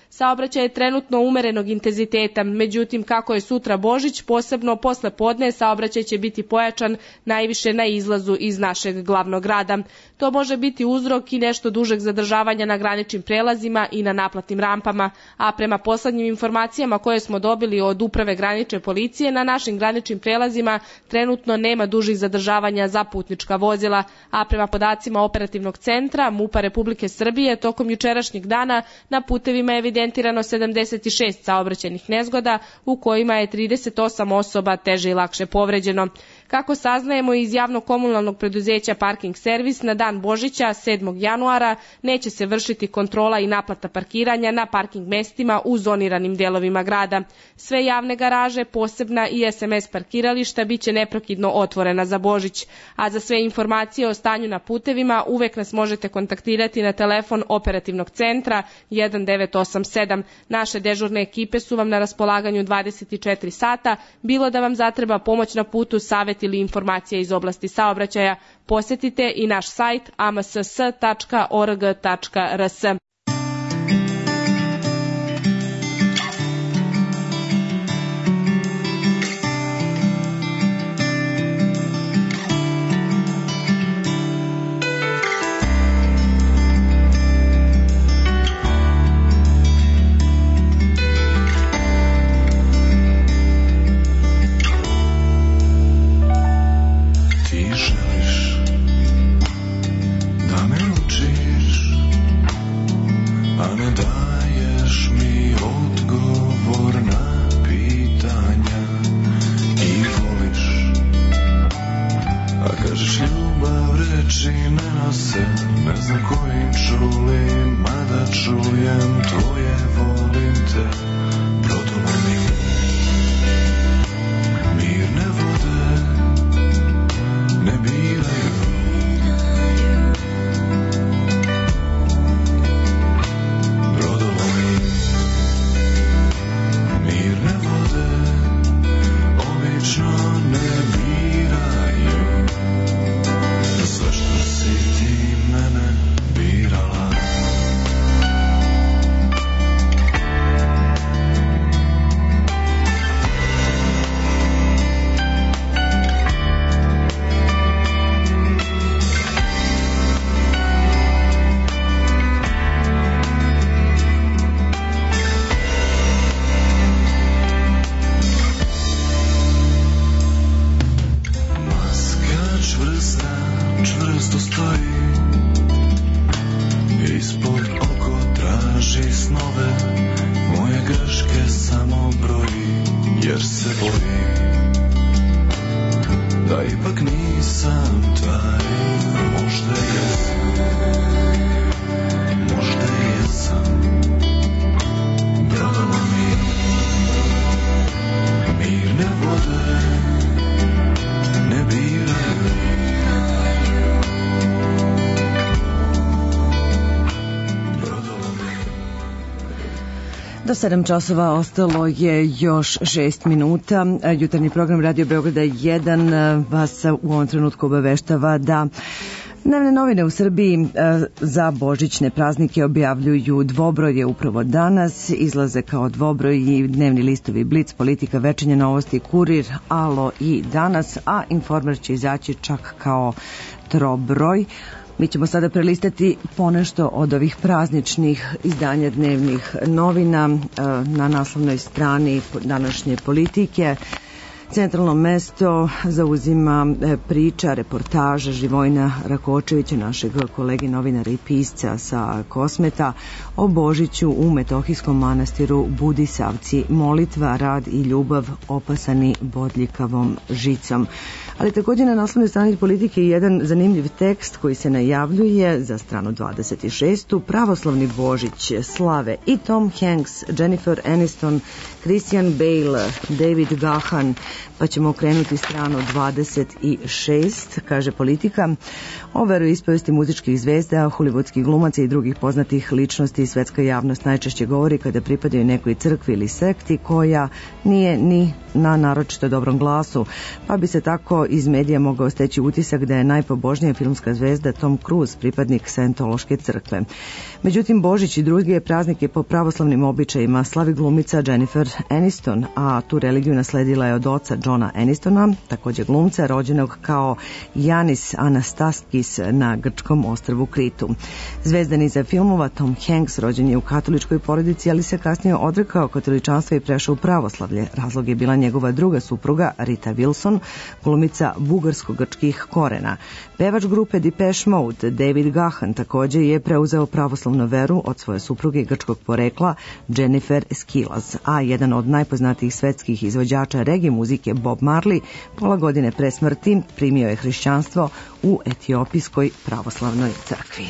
Saobraćaj je trenutno umerenog intenziteta, međutim kako je sutra Božić, posebno posle podne saobraćaj će biti pojačan najviše na izlazu iz našeg glavnog grada. To može biti uzrok i nešto dužeg zadržavanja na graničnim prelazima i na naplatnim rampama, a prema poslednjim informacijama koje smo dobili od Uprave granične policije, na našim graničnim prelazima trenutno nema dužih zadržavanja za putnička vozila, a prema podacima operativnog centra MUP-a Republike Srbije tokom jučerašnjeg dana na putevima je evidentirano 76 saobraćajnih nezgoda u kojima je 38 osoba teže i lakše povređeno. Kako saznajemo iz javnog komunalnog preduzeća Parking Servis, na dan Božića 7. januara neće se vršiti kontrola i naplata parkiranja na parking mestima u zoniranim delovima grada. Sve javne garaže, posebna i SMS parkirališta biće neprekidno otvorena za Božić. A za sve informacije o stanju na putevima uvek nas možete kontaktirati na telefon operativnog centra 1987. Naše dežurne ekipe su vam na raspolaganju 24 sata, bilo da vam zatreba pomoć na putu, savjet ili informacija iz oblasti saobraćaja. Posetite i naš sajt amss.org.rs. Do 7 časova ostalo je još 6 minuta. Jutarnji program Radio Beograda 1 vas u ovom trenutku obaveštava da dnevne novine u Srbiji za božićne praznike objavljuju dvobroje upravo danas. Izlaze kao dvobroj i dnevni listovi Blic, Politika, Večernje novosti, Kurir, Alo i Danas, a Informer će izaći čak kao trobroj. Mi ćemo sada prelistati ponešto od ovih prazničnih izdanja dnevnih novina na naslovnoj strani današnje Politike. Centralno mesto zauzima priča, reportaža Živojna Rakočevića, našeg kolege novinara i pisca sa Kosmeta, o Božiću u Metohijskom manastiru Budisavci, molitva, rad i ljubav opasani bodljikavom žicom. Ali također na naslovnoj strani Politike je jedan zanimljiv tekst koji se najavljuje za stranu 26. Pravoslavni Božić slave i Tom Hanks, Jennifer Aniston, Christian Bale, David Gahan, pa ćemo okrenuti stranu 26, kaže Politika, o veroispovesti muzičkih zvezda, hollywoodskih glumaca i drugih poznatih ličnosti. Svetska javnost najčešće govori kada pripadaju nekoj crkvi ili sekti koja nije ni na naročito dobrom glasu, pa bi se tako iz medija mogao steći utisak da je najpobožnija filmska zvezda Tom Cruise pripadnik Scientološke crkve. Međutim, Božić i druge praznike po pravoslavnim običajima slavi glumica Jennifer Aniston, a tu religiju nasledila je od oca Johna Anistona, također glumca rođenog kao Janis Anastaskis na grčkom ostrvu Kritu. Zvezdan iza filmova Tom Hanks rođen je u katoličkoj porodici, ali se kasnije odrekao katoličanstva i prešao u pravoslavlje. Razlog je bila njegova druga supruga Rita Wilson, glumica bugarsko-grčkih korena. Pevač grupe Depeche Mode David Gahan također je preuzeo pravoslavnu veru od svoje supruge grčkog porekla Jennifer Skilas, a jedan od najpoznatijih svetskih izvođača reggae muzike Bob Marley pola godine pre smrti primio je hrišćanstvo u Etiopijskoj pravoslavnoj crkvi.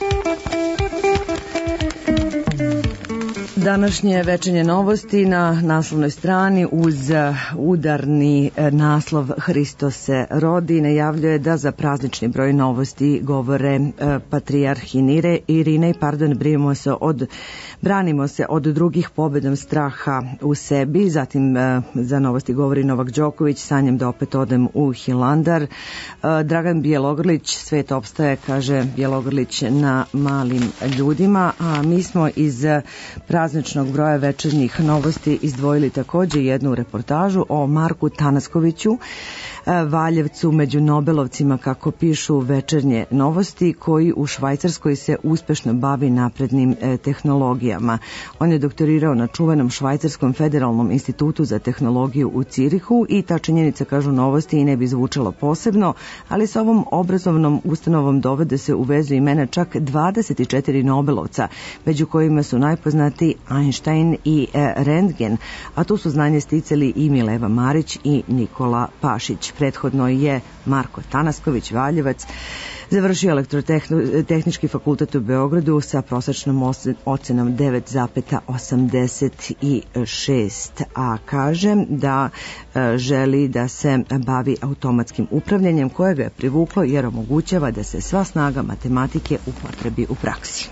Današnje večernje novosti na naslovnoj strani uz udarni naslov Hristos se rodi najavljuje da za praznični broj novosti govore patrijarh Irinej, branimo se od drugih pobedom straha u sebi. Zatim za novosti govori Novak Đoković, sanjam da opet odem u Hilandar. Dragan Bjelogrlić, svet opstaje, kaže Bjelogrlić na malim ljudima, a mi smo iz prazničnog broja večernjih novosti izdvojili također jednu reportažu o Marku Tanaskoviću, Valjevcu među Nobelovcima, kako pišu večernje novosti, koji u Švajcarskoj se uspešno bavi naprednim tehnologijama. On je doktorirao na čuvenom Švajcarskom federalnom institutu za tehnologiju u Cirihu i ta činjenica, kažu novosti, i ne bi zvučalo posebno, ali s ovom obrazovnom ustanovom dovede se u vezu imena čak 24 Nobelovca, među kojima su najpoznatiji Einstein i Rentgen, a tu su znanje sticali i Mileva Marić i Nikola Pašić. Prethodno je Marko Tanasković, Valjevac, završio elektrotehnički fakultet u Beogradu sa prosečnom ocenom 9,86, a kaže da želi da se bavi automatskim upravljanjem, koje ga je privuklo jer omogućava da se sva snaga matematike upotrebi u praksi.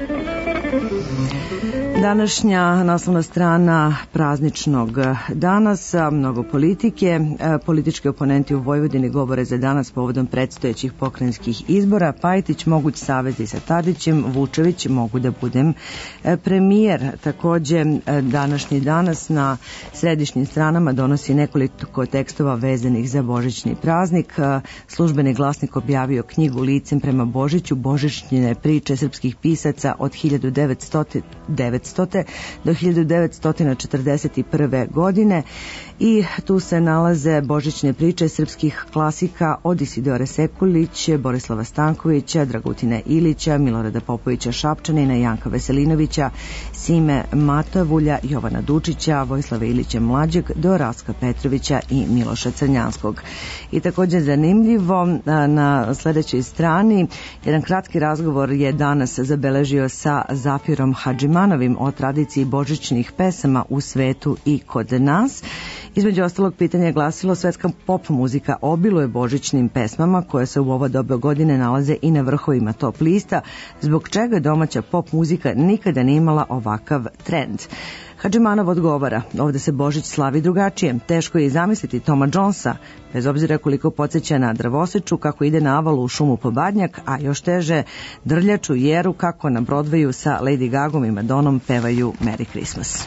Današnja naslovna strana prazničnog dana sa mnogo politike. Politički oponenti u Vojvodini govore za danas povodom predstojećih pokrajinskih izbora. Pajtić moguć savez i sa Tadićem, Vučević mogu da budem premijer. Također današnji danas na središnjim stranama donosi nekoliko tekstova vezanih za božićni praznik. Službeni glasnik objavio knjigu Licem prema Božiću, božićne priče srpskih pisaca od 1900 do 1941. godine, i tu se nalaze božićne priče srpskih klasika od Isidore Sekulić, Borislava Stankovića, Dragutine Ilića, Milorada Popovića Šapčanina, Janka Veselinovića, Sime Matavulja, Jovana Dučića, Vojislava Ilića Mlađeg do Raska Petrovića i Miloša Crnjanskog. I također zanimljivo, na sljedećoj strani jedan kratki razgovor je danas zabeležio sa Zafirom Hadžimanovim o tradiciji božićnih pesama u svetu i kod nas. Između ostalog, pitanje je glasilo: svetska pop muzika obiluje božićnim pesmama koje se u ovo doba godine nalaze i na vrhovima top lista, zbog čega domaća pop muzika nikada nije imala ovakav trend. Hadžimanov odgovara: ovdje se Božić slavi drugačije. Teško je i zamisliti Toma Jonesa, bez obzira koliko podsjeća na Dravoseču, kako ide na avalu u šumu po Badnjak, a još teže Drljaču Jeru, kako na Broadwayu sa Lady Gagom i Madonom pevaju Merry Christmas.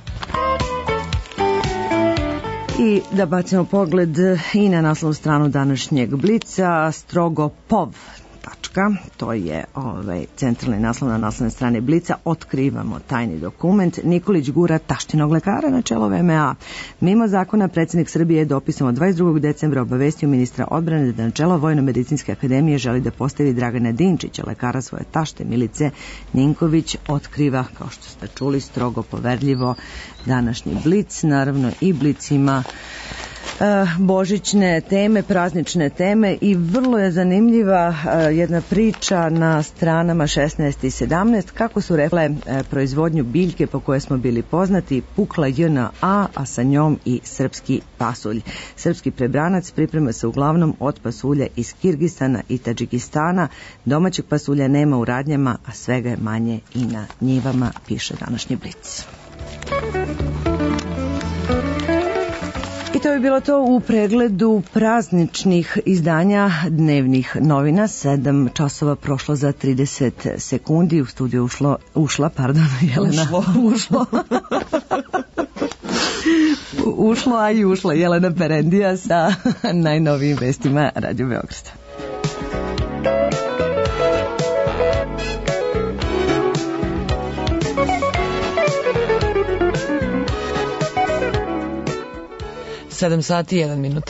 I da bacimo pogled i na naslovnu stranu današnjeg Blica, strogo POV. To je centralni naslov na naslovne strane Blica. Otkrivamo tajni dokument. Nikolić gura taštinog lekara na čelo VMA. Mimo zakona, predsjednik Srbije je dopisom od 22. decembra obavestio ministra odbrane da na čelo Vojno-medicinske akademije želi da postavi Dragana Dinčića, lekara svoje tašte Milice Ninković. Otkriva, kao što ste čuli, strogo poverljivo današnji Blic. Naravno i Blic ima božićne teme, praznične teme i vrlo je zanimljiva jedna priča na stranama 16 i 17 kako su rekle proizvodnju biljke po kojoj smo bili poznati, pukla JNA, a sa njom i srpski pasulj. Srpski prebranac priprema se uglavnom od pasulja iz Kirgistana i Tadžikistana. Domaćeg pasulja nema u radnjama, a svega je manje i na njivama, piše današnji Blic. I to bi bilo to u pregledu prazničnih izdanja dnevnih novina. 7 časova prošlo za 30 sekundi. U studiju ušla Jelena. Ušla Jelena Perendija sa najnovijim vestima Radio Beograda. Sedam sati i 1 minut.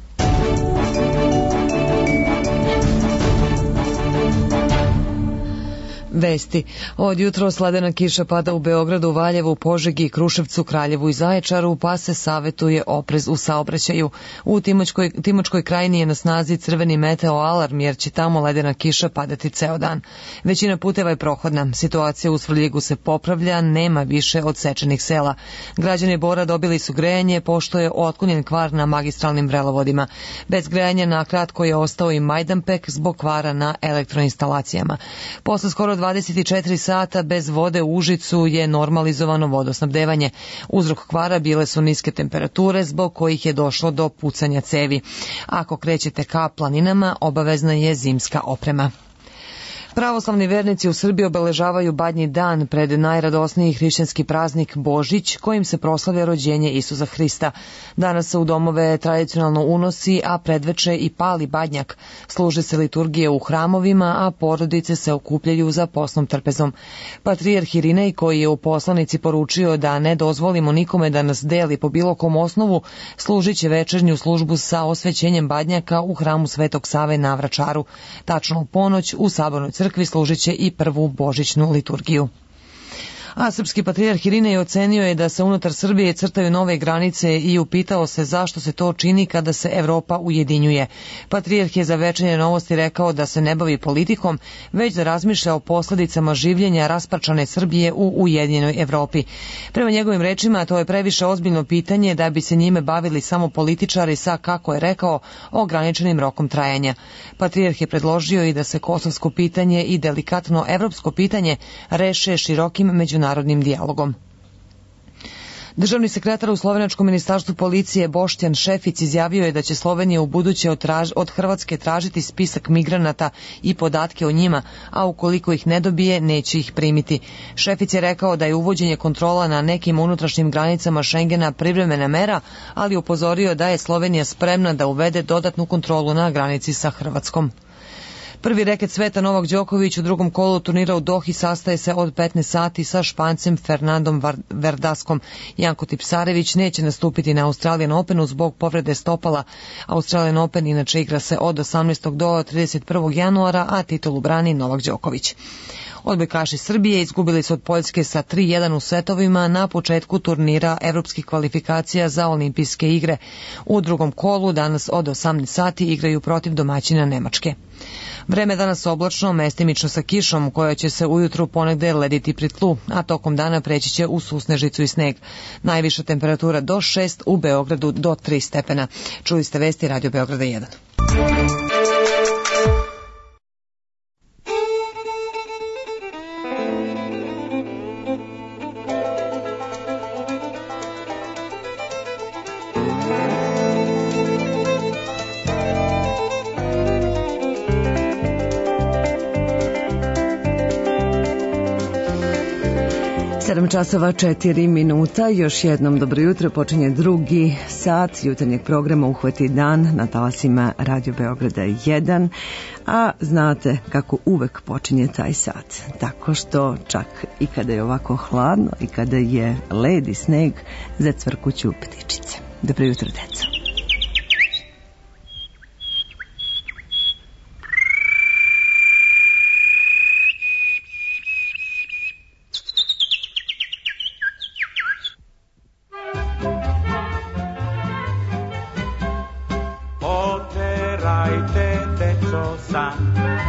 Vesti. Od jutros ledena kiša pada u Beogradu, Valjevu, Požegi, Kruševcu, Kraljevu i Zaječaru, pa se savetuje oprez u saobraćaju. U Timočkoj krajini je na snazi crveni meteo alarm jer će tamo ledena kiša padati ceo dan. Većina puteva je prohodna. Situacija u Svrljigu se popravlja, nema više odsečenih sela. Građani Bora dobili su grejanje pošto je otklonjen kvar na magistralnim vrelovodima. Bez grejanja na kratko je ostao i Majdanpek zbog kvara na elektroinstalacijama. Posle skoro 24 sata bez vode u Užicu je normalizovano vodosnabdevanje. Uzrok kvara bile su niske temperature zbog kojih je došlo do pucanja cevi. Ako krećete ka planinama, obavezna je zimska oprema. Pravoslavni vernici u Srbiji obeležavaju Badnji dan pred najradosniji hrišćanski praznik Božić, kojim se proslavlja rođenje Isusa Hrista. Danas se u domove tradicionalno unosi, a predveče i pali badnjak. Služe se liturgije u hramovima, a porodice se okupljaju za posnom trpezom. Patrijarh Irinej, koji je u poslanici poručio da ne dozvolimo nikome da nas deli po bilo kom osnovu, služit će večernju službu sa osvećenjem badnjaka u hramu Svetog Save na Vračaru. Tačno u ponoć u Sabornoj crkvi služit će i prvu božićnu liturgiju. A srpski patrijarh Irinej ocenio je da se unutar Srbije crtaju nove granice i upitao se zašto se to čini kada se Evropa ujedinjuje. Patrijarh je za Večernje novosti rekao da se ne bavi politikom, već da razmišlja o posledicama življenja rasparčane Srbije u ujedinjenoj Evropi. Prema njegovim rečima, to je previše ozbiljno pitanje da bi se njime bavili samo političari sa, kako je rekao, ograničenim rokom trajanja. Patrijarh je predložio i da se kosovsko pitanje i delikatno evropsko pitanje reše širokim međunarodnim dijalogom. Državni sekretar u Slovenačkom ministarstvu policije Boštjan Šefic izjavio je da će Slovenija u buduće od Hrvatske tražiti spisak migranata i podatke o njima, a ukoliko ih ne dobije, neće ih primiti. Šefic je rekao da je uvođenje kontrola na nekim unutrašnjim granicama Šengena privremena mera, ali upozorio da je Slovenija spremna da uvede dodatnu kontrolu na granici sa Hrvatskom. Prvi reket sveta Novak Đoković u drugom kolu turnira u Dohi sastaje se od 15 sati sa Špancem Fernandom Verdaskom. Janko Tipsarević neće nastupiti na Australian Openu zbog povrede stopala. Australian Open inače igra se od 18. do 31. januara, a titulu brani Novak Đoković. Odbojkaši Srbije izgubili su od Poljske sa 3:1 u setovima na početku turnira evropskih kvalifikacija za olimpijske igre. U drugom kolu danas od 18 sati igraju protiv domaćina Nemačke. Vreme danas oblačno, mestimično sa kišom koja će se ujutru ponegde lediti pri tlu, a tokom dana preći će u susnežicu i sneg. Najviša temperatura do 6, u Beogradu do 3 stepena. Čuli ste vesti Radio Beograda 1. Časova 4 minuta, još jednom dobro jutro, počinje drugi sat jutarnjeg programa Uhvati dan na talasima Radio Beograda 1, a znate kako uvek počinje taj sat, tako što čak i kada je ovako hladno i kada je led i sneg, zacvrkuću ptičice. Dobro jutro, deco. Otvarajte, deco, san,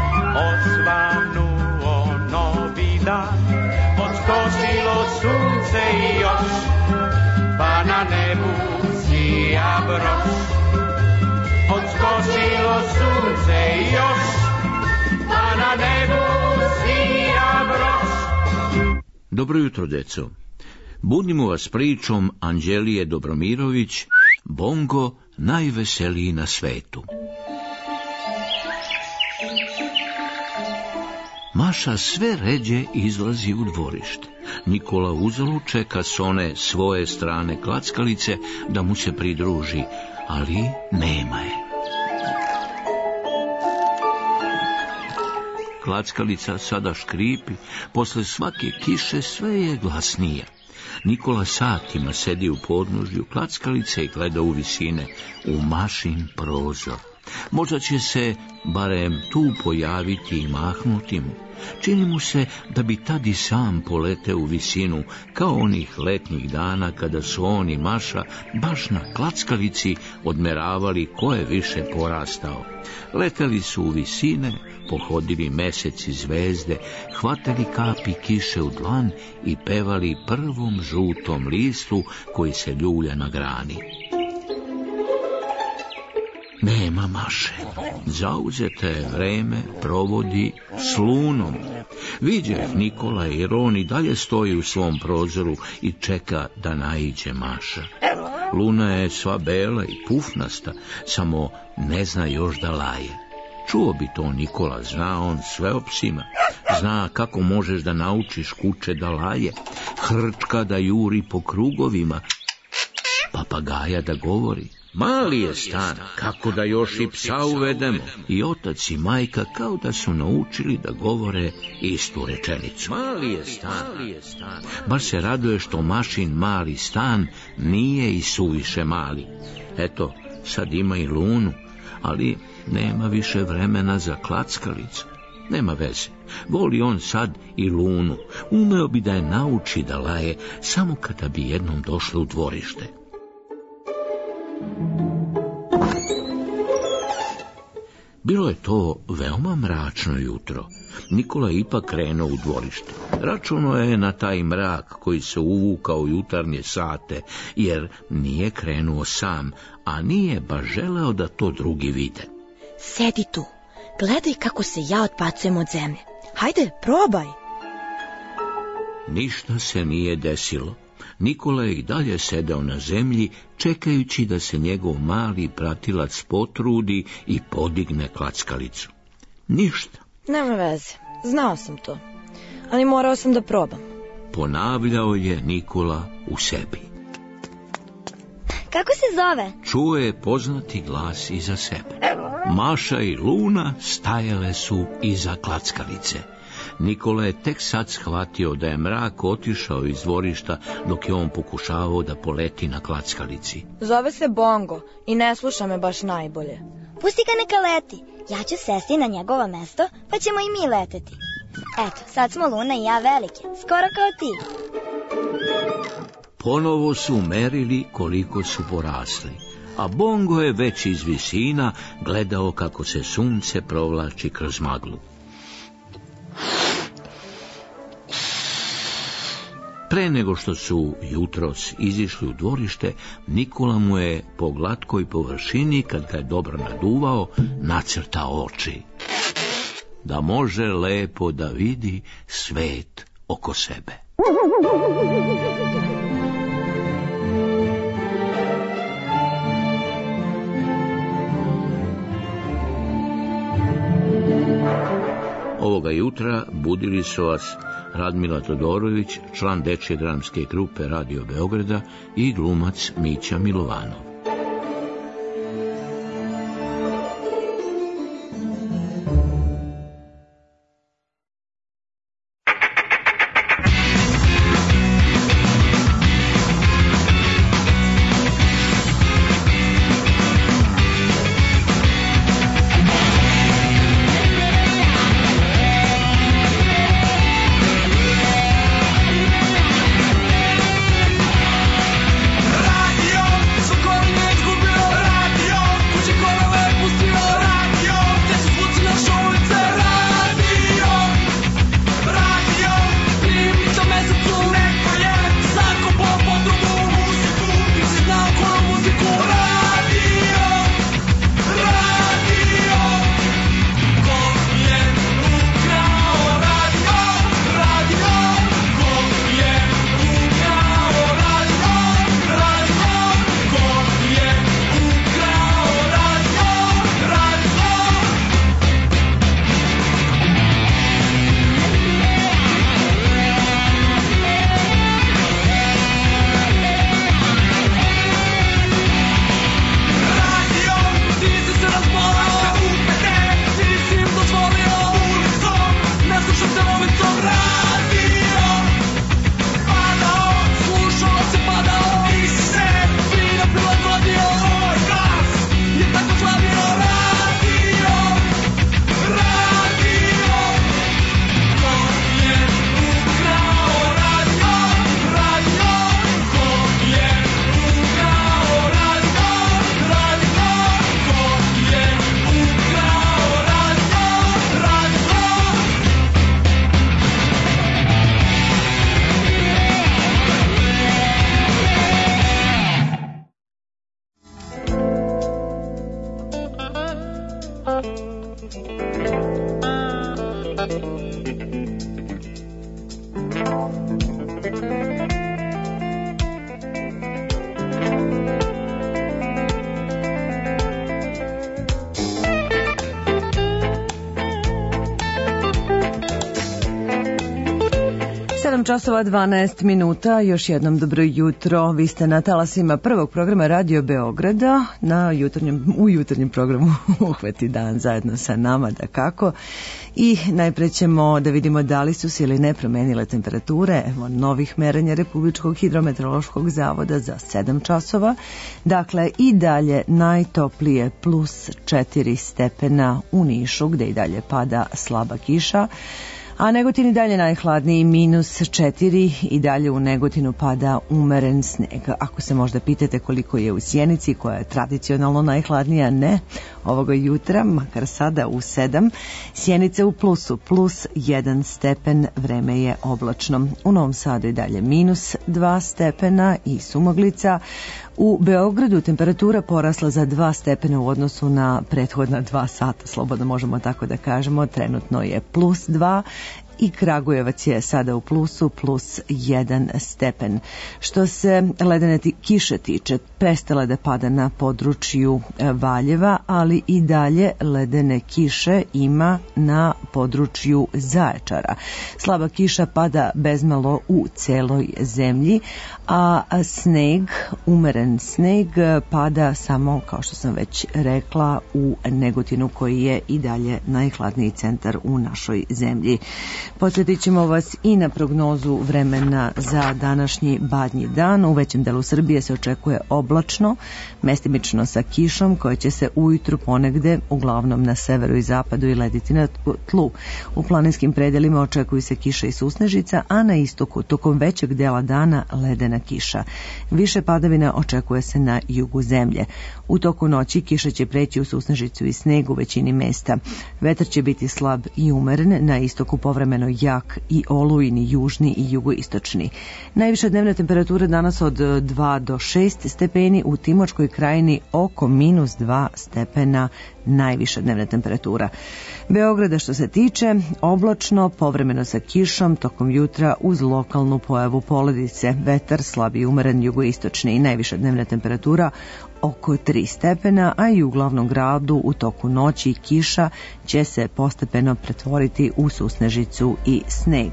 osvanuo novi dan, odskočilo sunce i još, pa na nebu sija broš. Odskočilo sunce i još, pa na nebu sija broš. Dobro jutro, deco. Budimo vas pričom Anđelije Dobromirović, Bongo, najveseliji na svetu. Maša sve ređe izlazi u dvorište. Nikola uzalud čeka s one svoje strane klackalice da mu se pridruži, ali nema je. Klackalica sada škripi, posle svake kiše sve je glasnija. Nikola satima sedi u podnožju klackalice i gleda u visine, u Mašin prozor. Možda će se barem tu pojaviti i mahnuti mu. Čini mu se da bi tad i sam poleteo u visinu, kao onih letnjih dana kada su on i Maša baš na klackalici odmeravali ko je više porastao. Leteli su u visine, pohodili mesec i zvezde, hvatali kapi kiše u dlan i pevali prvom žutom listu koji se ljulja na grani. Nema Maše. Zauzete vreme provodi s Lunom. Viđeh Nikola i Ron i dalje stoji u svom prozoru i čeka da naiđe Maša. Luna je sva bela i pufnasta, samo ne zna još da laje. Čuo bi to Nikola, zna on sve o psima. Zna kako možeš da naučiš kuće da laje, hrčka da juri po krugovima, papagaja da govori. Mali je stan, kako da još i psa uvedemo. I otac i majka kao da su naučili da govore istu rečenicu. Mali je stan. Baš se raduje što Mašin mali stan nije i suviše mali. Eto, sad ima i Lunu, ali nema više vremena za klackalicu. Nema veze, voli on sad i Lunu. Umeo bi da je nauči da laje, samo kada bi jednom došla u dvorište. Bilo je to veoma mračno jutro. Nikola je ipak krenuo u dvorište. Računao je na taj mrak koji se uvukao u jutarnje sate, jer nije krenuo sam, a nije baš želeo da to drugi vide. Sedi tu, gledaj kako se ja otpacujem od zemlje. Hajde, probaj. Ništa se nije desilo. Nikola je i dalje sedeo na zemlji, čekajući da se njegov mali pratilac potrudi i podigne klackalicu. Ništa. Nema veze, znao sam to, ali morao sam da probam. Ponavljao je Nikola u sebi. Kako se zove? Čuo je poznati glas iza sebe. Maša i Luna stajale su iza klackalice. Nikola je tek sad shvatio da je mrak otišao iz dvorišta dok je on pokušavao da poleti na klackalici. Zove se Bongo i ne sluša me baš najbolje. Pusti ga neka leti, ja ću sesti na njegovo mesto pa ćemo i mi leteti. Eto, sad smo Luna i ja velike, skoro kao ti. Ponovo su merili koliko su porasli, a Bongo je već iz visina gledao kako se sunce provlači kroz maglu. Pre nego što su jutros izišli u dvorište, Nikola mu je po glatkoj površini, kad ga je dobro naduvao, nacrtao oči. Da može lepo da vidi svet oko sebe. Ovoga jutra budili su vas Radmila Todorović, član dečje dramske grupe Radio Beograda i glumac Mića Milovanov. Radio Sokola Časova 12 minuta, još jednom dobro jutro. Vi ste na talasima prvog programa Radio Beograda, u jutarnjem programu Uhvati dan zajedno sa nama, da kako. I najpre ćemo da vidimo da li su se ili ne promenile temperature. Evo novih merenja Republičkog hidrometeorološkog zavoda za 7 časova. Dakle, i dalje najtoplije plus 4 stepena u Nišu, gde i dalje pada slaba kiša. A Negotin i dalje najhladniji, minus 4, i dalje u Negotinu pada umeren sneg. Ako se možda pitate koliko je u Sjenici, koja je tradicionalno najhladnija, ne, ovoga jutra, makar sada u 7, Sjenica u plusu, plus 1 stepen, vreme je oblačno. U Novom Sadu i dalje minus 2 stepena i sumaglica. U Beogradu temperatura porasla za 2 stepena u odnosu na prethodna 2 sata, slobodno možemo tako da kažemo, trenutno je plus 2 i Kragujevac je sada u plusu, plus 1 stepen. Što se ledene kiše tiče, prestala da pada na području Valjeva, ali i dalje ledene kiše ima na području Zaječara. Slaba kiša pada bezmalo u celoj zemlji, a sneg, umeren sneg, pada samo, kao što sam već rekla, u Negotinu, koji je i dalje najhladniji centar u našoj zemlji. Podsjetit ćemo vas i na prognozu vremena za današnji badnji dan. U većem delu Srbije se očekuje oblačno, mestimično sa kišom, koja će se ujutru ponegde, uglavnom na severu i zapadu, i lediti na tlu. U planinskim predelima očekuju se kiša i susnežica, a na istoku tokom većeg dela dana ledena kiša. Više padavina očekuje se na jugu zemlje. U toku noći kiša će preći u susnežicu i sneg u većini mesta. Vetar će biti slab i umeren, na istoku povremeno jak i olujni, južni i jugoistočni. Najviša dnevna temperatura danas od 2 do 6 stepeni, u Timočkoj krajini oko minus 2 stepena najviša dnevna temperatura. Beograda što se tiče, oblačno, povremeno sa kišom, tokom jutra uz lokalnu pojavu poledice, vetar slab i umeren jugoistočni i najviša dnevna temperatura oko 3 stepena, a i u glavnom gradu u toku noći kiša će se postepeno pretvoriti u susnežicu i sneg.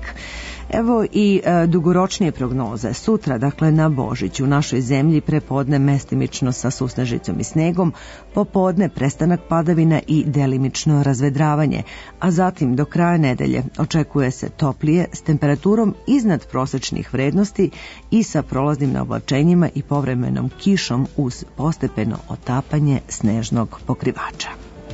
Evo i dugoročnije prognoze. Sutra, dakle na Božić, u našoj zemlji prepodne mestimično sa susnežicom i snegom, popodne prestanak padavina i delimično razvedravanje, a zatim do kraja nedelje očekuje se toplije s temperaturom iznad prosečnih vrednosti i sa prolaznim oblačenjima i povremenom kišom uz postepeno otapanje snežnog pokrivača.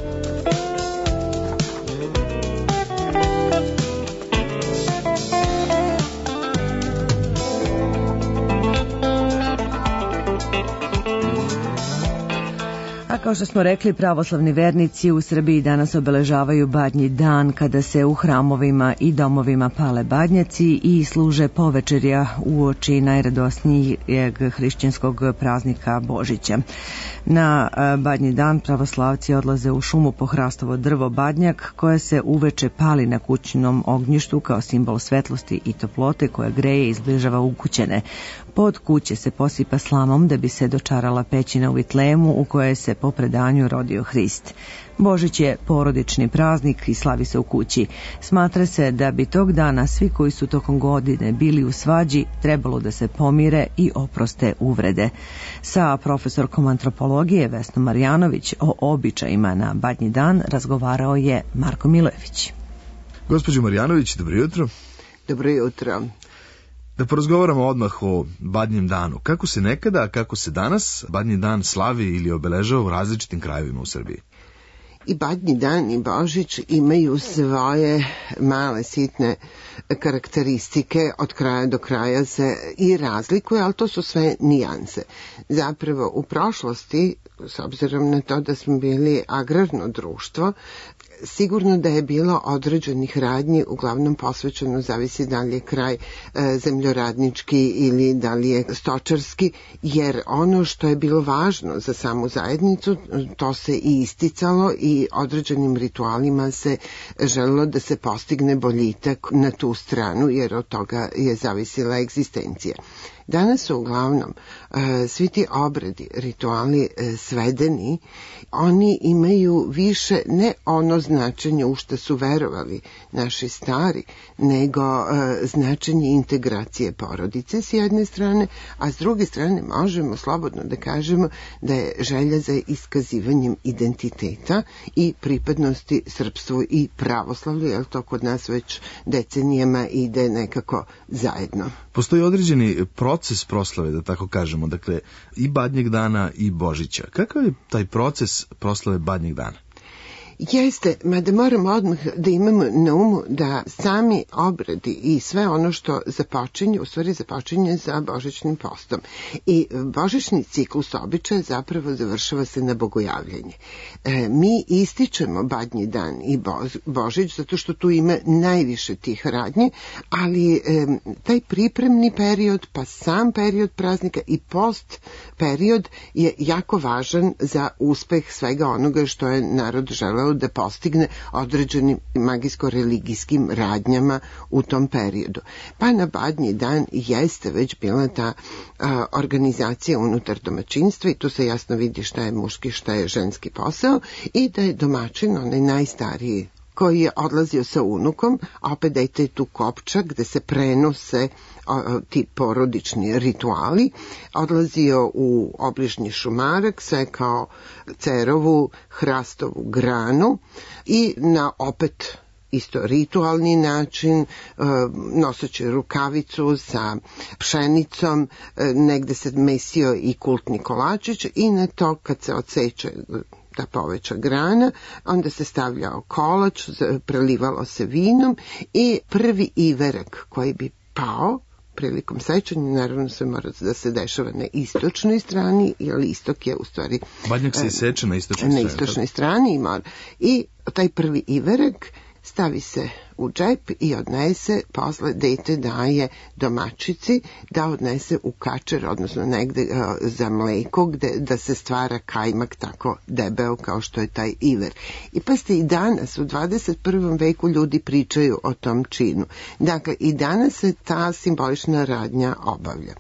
A kao što smo rekli, pravoslavni vernici u Srbiji danas obeležavaju badnji dan, kada se u hramovima i domovima pale badnjaci i služe povečerja uoči najradosnijeg hrišćanskog praznika Božića. Na badnji dan pravoslavci odlaze u šumu po hrastovo drvo badnjak, koje se uveče pali na kućnom ognjištu kao simbol svetlosti i toplote koja greje i izbližava ukućene. Pod kuće se posipa slamom da bi se dočarala pećina u Vitlemu u kojoj se po predanju rodio Hrist. Božić je porodični praznik i slavi se u kući. Smatra se da bi tog dana svi koji su tokom godine bili u svađi trebalo da se pomire i oproste uvrede. Sa profesorkom antropologije Vesnom Marjanović o običajima na badnji dan razgovarao je Marko Milojević. Gospođo Marjanović, dobro jutro. Dobro jutro. Da porazgovaramo odmah o badnjem danu. Kako se nekada, a kako se danas badnji dan slavi ili obeležava u različitim krajevima u Srbiji? I badnji dan i Božić imaju svoje male sitne karakteristike, od kraja do kraja se i razlikuje, ali to su sve nijanse. Zapravo u prošlosti, s obzirom na to da smo bili agrarno društvo, sigurno da je bilo određenih radnji, uglavnom posvećeno, zavisi da li je kraj zemljoradnički ili da li je stočarski, jer ono što je bilo važno za samu zajednicu, to se i isticalo i i određenim ritualima se želelo da se postigne boljitak na tu stranu, jer od toga je zavisila egzistencija. Danas su uglavnom svi ti obredi, rituali svedeni, oni imaju više ne ono značenje u što su verovali naši stari, nego značenje integracije porodice s jedne strane, a s druge strane možemo slobodno da kažemo da je želja za iskazivanjem identiteta i pripadnosti srpstvu i pravoslavlju, jer to kod nas već decenijama ide nekako zajedno. Postoji određeni proces proslave, da tako kažemo, dakle i Badnjeg dana i Božića. Kakav je taj proces proslave Badnjeg dana? Jeste, mada moramo odmah da imamo na umu da sami obredi i sve ono što započinje, u stvari započinje za božićnim postom. I božićni ciklus običaja zapravo završava se na bogojavljanje. Mi ističemo Badnji dan i Božić zato što tu ima najviše tih radnji, ali taj pripremni period, pa sam period praznika i post period je jako važan za uspeh svega onoga što je narod želeo da postigne određenim magijsko-religijskim radnjama u tom periodu. Pa na Badnji dan jeste već bila ta organizacija unutar domaćinstva i tu se jasno vidi šta je muški, šta je ženski posao i da je domaćin, onaj najstariji koji je odlazio sa unukom, a opet dajte tu kopčak gde se prenose ti porodični rituali, odlazio u obližnji šumarak, sve kao cerovu, hrastovu granu i na opet isto ritualni način, noseći rukavicu sa pšenicom, negde se mesio i kultni kolačić i na to kad se odseče ta poveća grana, onda se stavljao kolač, prelivalo se vinom i prvi iverak koji bi pao prilikom sečenja, naravno sve mora da se dešava na istočnoj strani, jer istok je u stvari... Badnjak se seče na istočnoj strani. Na istočnoj strani i taj prvi iverak stavi se u džep i odnese, posle dete daje domaćici da odnese u kačer, odnosno negde za mleko, gde da se stvara kajmak tako debeo kao što je taj iver. I pa ste i danas, u 21. veku ljudi pričaju o tom činu. Dakle, i danas se ta simbolična radnja obavlja.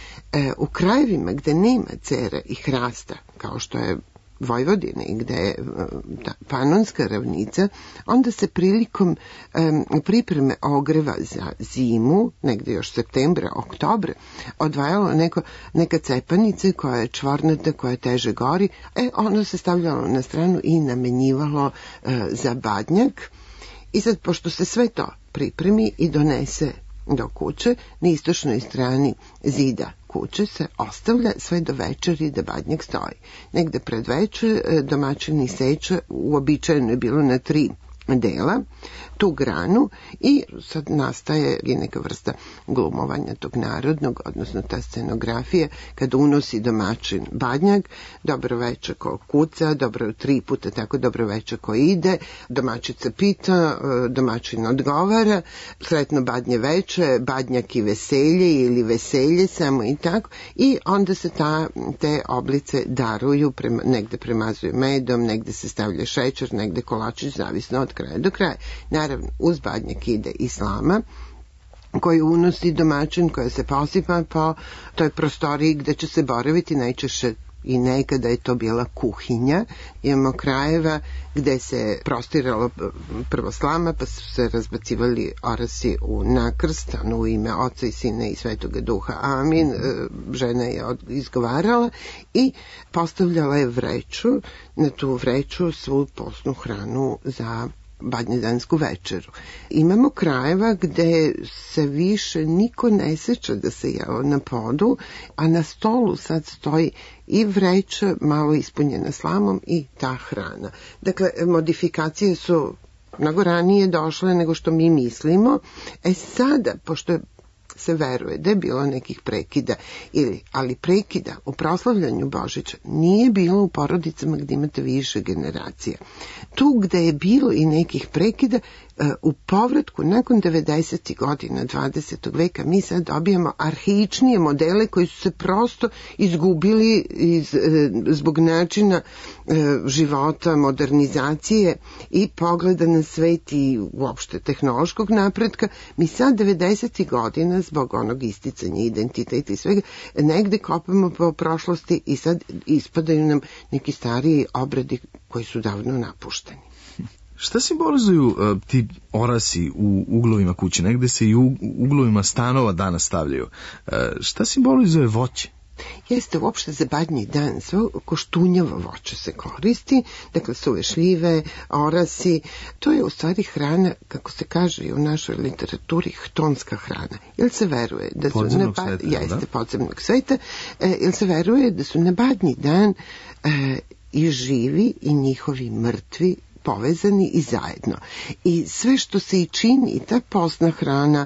U krajevima gde nema cera i hrasta, kao što je Vojvodine i gde je panonska ravnica, onda se prilikom pripreme ogreva za zimu, negde još septembra, oktobra, odvajalo neka cepanica koja je čvornata, koja teže gori, ono se stavljalo na stranu i namenjivalo za badnjak. I sad, pošto se sve to pripremi i donese do kuće, na istočnoj strani zida kuće se ostavlja sve do večeri da badnjak stoji. Negde pred večer domaćini seče, uobičajeno je bilo na 3 dela, tu granu i sad nastaje i neka vrsta glumovanja tog narodnog, odnosno ta scenografija, kada unosi domaćin badnjak, dobro veče ko kuca, dobro 3 puta tako dobro veče ko ide, domaćica pita, domaćin odgovara, sretno badnje veče, badnjak i veselje ili veselje, samo i tako, i onda se te oblice daruju, negde premazuju medom, negde se stavlja šećer, negde kolačić, zavisno od kraja do kraja. Naravno, uz badnjak ide i slama koju unosi domaćin, koja se posipa po toj prostoriji gde će se boraviti, najčešće i nekada je to bila kuhinja. Imamo krajeva gde se prostiralo prvo slama, pa su se razbacivali orasi u nakrst, u ime Oca i Sina i Svetoga Duha. Amin. Žena je izgovarala i postavljala je vreću, na tu vreću svu posnu hranu za badnjedansku večeru. Imamo krajeva gde se više niko ne seća da se jeo na podu, a na stolu sad stoji i vreća malo ispunjena slamom i ta hrana. Dakle, modifikacije su mnogo ranije došle nego što mi mislimo. Sada, pošto je se veruje da je bilo nekih prekida, ali prekida u proslavljanju Božića nije bilo u porodicama gdje imate više generacija. Tu gde je bilo i nekih prekida, u povratku nakon 90. godina 20. veka mi sad dobijamo arhaičnije modele koji su se prosto izgubili zbog načina života, modernizacije i pogleda na svet i uopšte tehnološkog napretka. Mi sad 90. godina zbog onog isticanja identiteta i svega negde kopamo po prošlosti i sad ispadaju nam neki stariji obredi koji su davno napušteni. Šta simbolizuju ti orasi u uglovima kuće? Negde se i u uglovima stanova danas stavljaju. Šta simbolizuje voće? Jeste uopšte za Badnji dan sve koštunjavo voće se koristi, dakle suve šljive, orasi, to je u stvari hrana, kako se kaže i u našoj literaturi, htonska hrana. Jel se veruje da su podzemnog sveta, jeste podzemnog sveta, jel se veruje da su na Badnji dan i živi i njihovi mrtvi povezani i zajedno. I sve što se i čini, i ta postna hrana,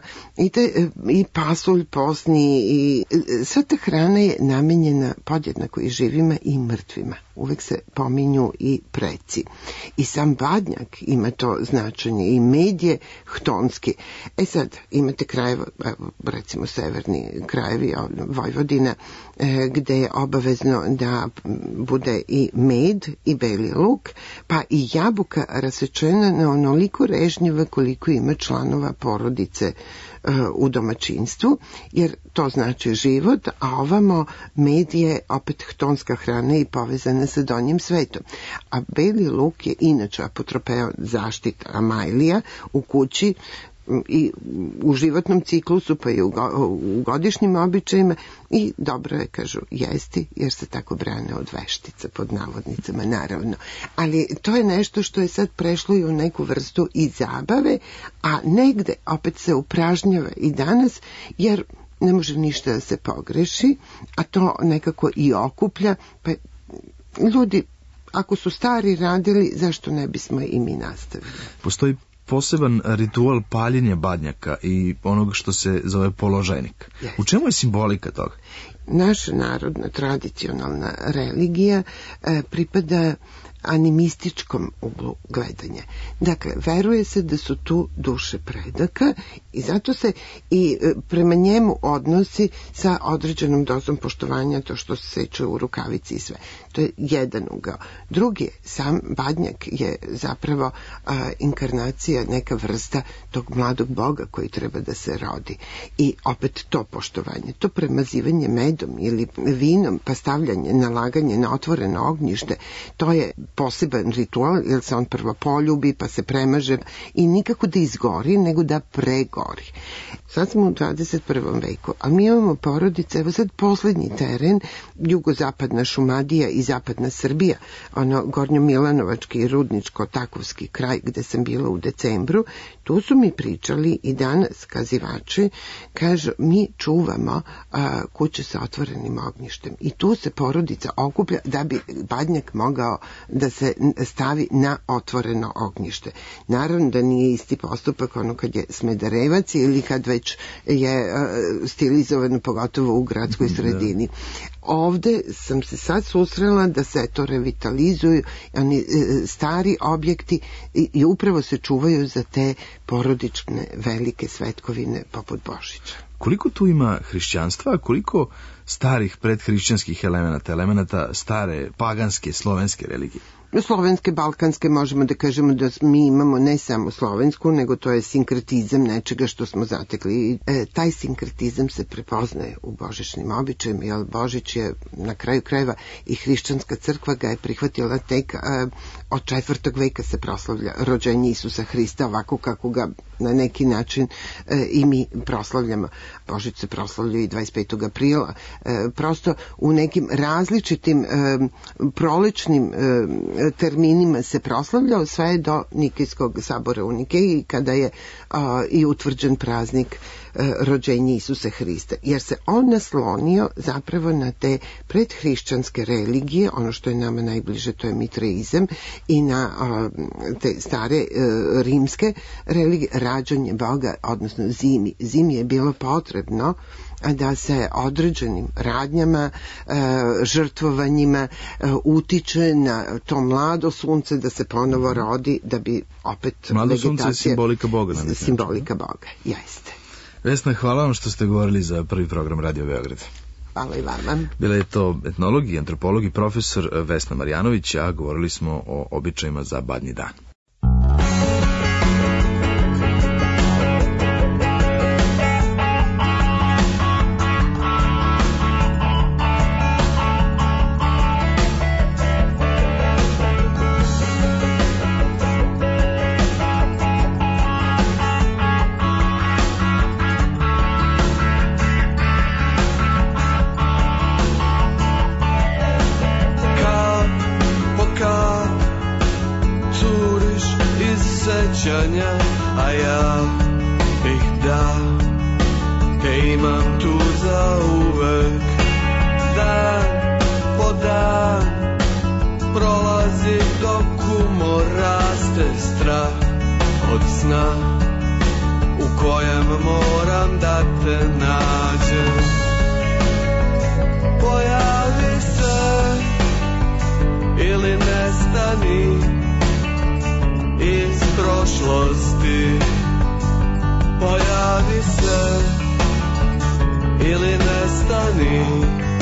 i pasulj postni, i sva ta hrana je namenjena podjednako i živima i mrtvima. Uvek se pominju i preci. I sam badnjak ima to značenje i med je htonski. Sad, imate krajeva, recimo severni krajevi Vojvodina, gde je obavezno da bude i med i beli luk, pa i jabuka rasečena na onoliko režnjeva koliko ima članova porodice u domaćinstvu, jer to znači život, a ovamo med je opet htonska hrana i povezana sa donjim svetom. A beli luk je inače apotropeo zaštita Amajlija u kući i u životnom ciklusu, pa i u godišnjim običajima, i dobro je, kažu, jesti, jer se tako brane od veštica, pod navodnicama, naravno. Ali to je nešto što je sad prešlo i u neku vrstu i zabave, a negde opet se upražnjava i danas, jer ne može ništa da se pogreši, a to nekako i okuplja, pa ljudi, ako su stari radili, zašto ne bismo i mi nastavili? Postoji poseban ritual paljenja badnjaka i onog što se zove položajnik. Yes. U čemu je simbolika toga? Naša narodna tradicionalna religija pripada animističkom uglu gledanja. Dakle, veruje se da su tu duše predaka i zato se i prema njemu odnosi sa određenom dozom poštovanja, to što se seče u rukavici i sve. To je jedan ugao. Drugi, sam badnjak je zapravo inkarnacija, neka vrsta tog mladog boga koji treba da se rodi. I opet to poštovanje, to premazivanje medom ili vinom, pa stavljanje, nalaganje na otvoreno ognjište, to je poseban ritual, jer se on prvo poljubi, pa se premaže i nikako da izgori, nego da pregori. Sad smo u 21. veku, a mi imamo porodice, evo sad poslednji teren, jugozapadna Šumadija i zapadna Srbija, ono gornjo-milanovački i rudničko-takovski kraj gde sam bila u decembru, tu su mi pričali i danas kazivači, kažu, mi čuvamo kuće sa otvorenim ognjištem i tu se porodica okuplja da bi badnjak mogao da se stavi na otvoreno ognjište. Naravno da nije isti postupak ono kad je smederevac ili kad već je stilizovano, pogotovo u gradskoj sredini. Ovde sam se sad susrela da se to revitalizuju, oni stari objekti i upravo se čuvaju za te porodične velike svetkovine poput Božića. Koliko tu ima hrišćanstva, a koliko starih predhrišćanskih elemenata stare, paganske, slovenske religije? Slovenske, balkanske, možemo da kažemo da mi imamo ne samo slovensku, nego to je sinkretizam nečega što smo zatekli. Taj sinkretizam se prepoznaje u božićnim običajima, jer Božić je na kraju krajeva i hrišćanska crkva ga je prihvatila tek od 4. veka se proslavlja rođenje Isusa Hrista, ovako kako ga na neki način i mi proslavljamo. Božić se proslavlja i 25. aprila. Prosto u nekim različitim prolećnim terminima se proslavljao sve do Nikejskog sabora u Nikeji, kada je i utvrđen praznik rođenje Isuse Hrista, jer se on naslonio zapravo na te predhrišćanske religije, ono što je nama najbliže, to je mitreizam, i na te stare rimske religije, rađanje Boga, odnosno zimi. Zimi je bilo potrebno da se određenim radnjama, žrtvovanjima utiče na to mlado sunce da se ponovo rodi, da bi opet mlado vegetacija... sunce je simbolika Boga. Simbolika Boga, jeste. Vesna, hvala vam što ste govorili za prvi program Radio Beograd. Hvala i vama. Bila je to etnolog i antropolog i profesor Vesna Marjanović, a govorili smo o običajima za Badnji dan. A ja bih da te imam tu za uvek. Dan po dan prolazi dok umor raste strah od sna u kojem moram da te nađem. Pojavi se ili nestani iz prošlosti, pojavi se ili nestani.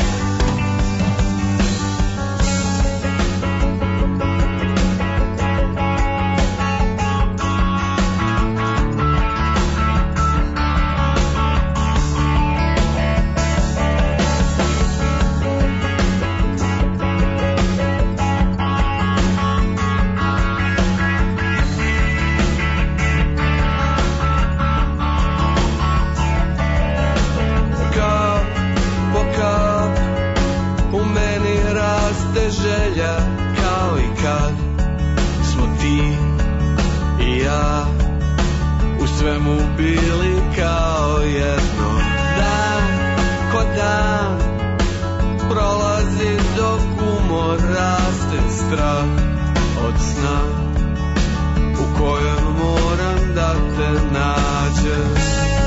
Želja kao i kad smo ti i ja u svemu bili kao jedno. Dan ko dan prolazi dok umor raste strah od sna u kojem moram da te nađem.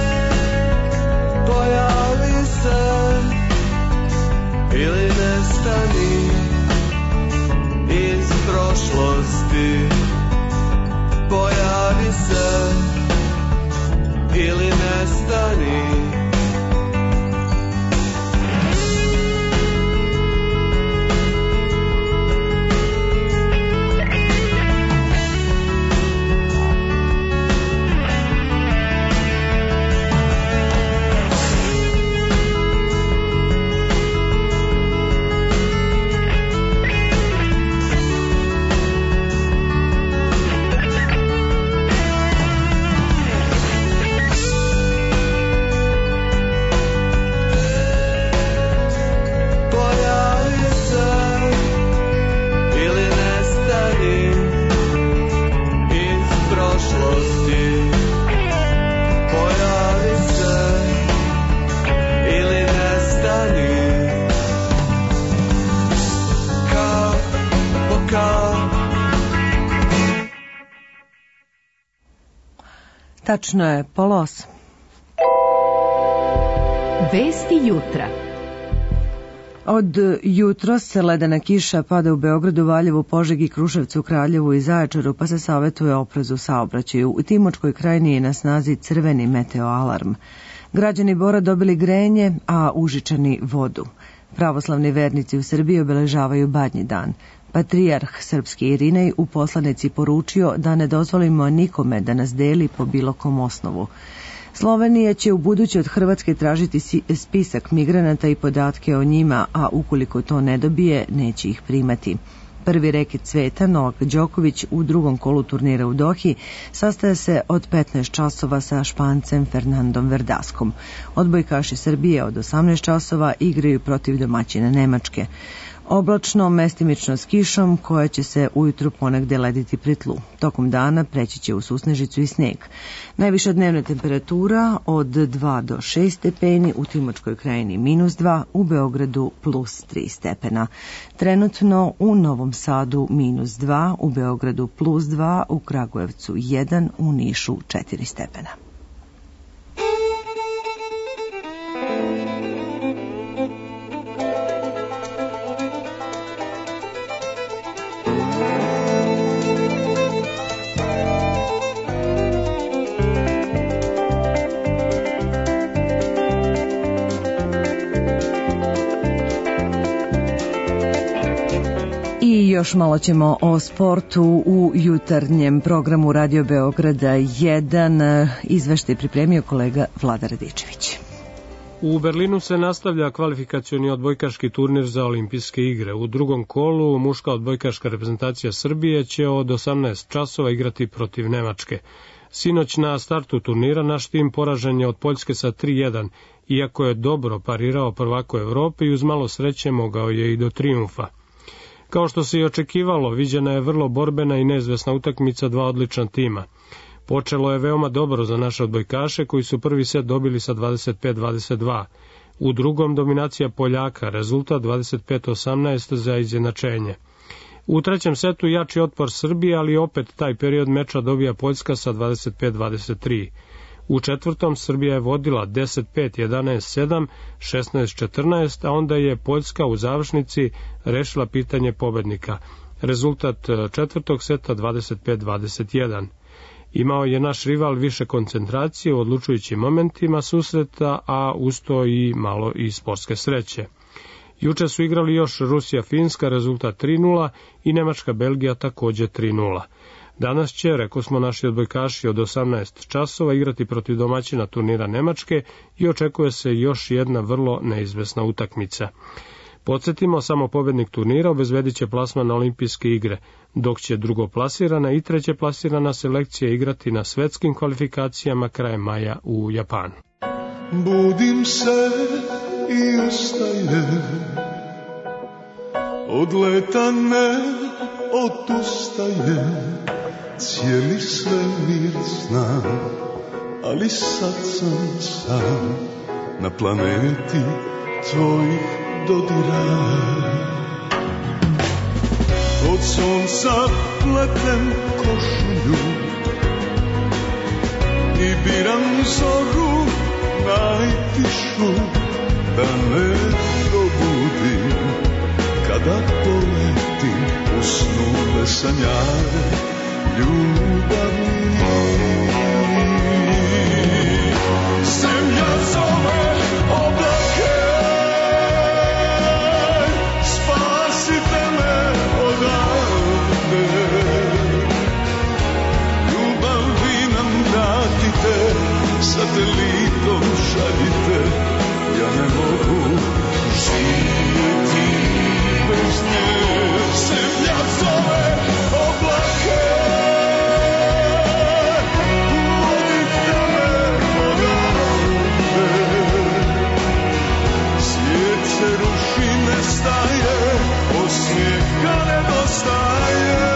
Pojavi se ili nestani iz prošlosti, pojavi se ili nestani. Tačno je, pola 8. Vesti jutra. Od jutros ledena kiša pada u Beogradu, Valjevu, Požegi, Kruševcu, Kraljevu i Zaječaru, pa se savetuje oprez u saobraćaju. U Timočkoj krajini je na snazi crveni meteoalarm. Građani Bora dobili grejanje, a Užičani vodu. Pravoslavni vernici u Srbiji obeležavaju Badnji dan. Patrijarh srpski Irinej u poslanici poručio da ne dozvolimo nikome da nas deli po bilo kom osnovu. Slovenija će u buduće od Hrvatske tražiti spisak migranata i podatke o njima, a ukoliko to ne dobije, neće ih primati. Prvi reket sveta, Novak Đoković, u drugom kolu turnira u Dohi, sastaje se od 15 časova sa Špancem Fernandom Verdaskom. Odbojkaši Srbije od 18 časova igraju protiv domaćina Nemačke. Oblačno, mestimično s kišom koja će se ujutru ponegde lediti pri tlu. Tokom dana preći će u susnežicu i sneg. Najviša dnevna temperatura od 2 do 6 stepeni, u Timočkoj krajini -2, u Beogradu +3 stepena. Trenutno u Novom Sadu -2, u Beogradu +2, u Kragujevcu 1, u Nišu 4 stepena. Još malo ćemo o sportu u jutarnjem programu Radio Beograda 1. Izveštaj pripremio kolega Vlada Radičević. U Berlinu se nastavlja kvalifikacioni odbojkaški turnir za olimpijske igre. U drugom kolu muška odbojkaška reprezentacija Srbije će od 18 časova igrati protiv Nemačke. Sinoć na startu turnira naš tim poražen je od Poljske sa 3:1, iako je dobro parirao prvaku Evrope i uz malo sreće mogao je i do trijumfa. Kao što se i očekivalo, viđena je vrlo borbena i neizvesna utakmica dva odlična tima. Počelo je veoma dobro za naše odbojkaše koji su prvi set dobili sa 25-22. U drugom dominacija Poljaka, rezultat 25-18 za izjednačenje. U trećem setu jači otpor Srbije, ali opet taj period meča dobija Poljska sa 25-23. U četvrtom Srbija je vodila 10-5, 11-7, 16-14, a onda je Poljska u završnici rešila pitanje pobednika. Rezultat četvrtog seta 25-21. Imao je naš rival više koncentracije u odlučujućim momentima susreta, a usto i malo i sportske sreće. Juče su igrali još Rusija-Finska, rezultat 3:0 i Nemačka-Belgija takođe 3:0. Danas će, reko smo, naši odbojkaši od 18 časova igrati protiv domaćina turnira Nemačke i očekuje se još jedna vrlo neizvesna utakmica. Podsjetimo, samo pobednik turnira obezbedit će plasman na olimpijske igre, dok će drugoplasirana i trećeplasirana selekcija igrati na svetskim kvalifikacijama krajem maja u Japanu. Budim se i ustajem, od leta ne odustajem, cijeli svemir znam, ali sad sam sam na planeti tvojih dodira. Od sunca pletem košulju i biram zoru najtišu, da ne probudim kada poletim u snule sanjare ljubavi. Zemlja zove oblake, spasite me odavde. Ljubav vi nam vratite, satelitom šaljite, ja ne mogu živjeti bez nje. Zemlja zove oblake, vodite me odavde. Svijet se ruši, nestaje, osmijeh nedostaje.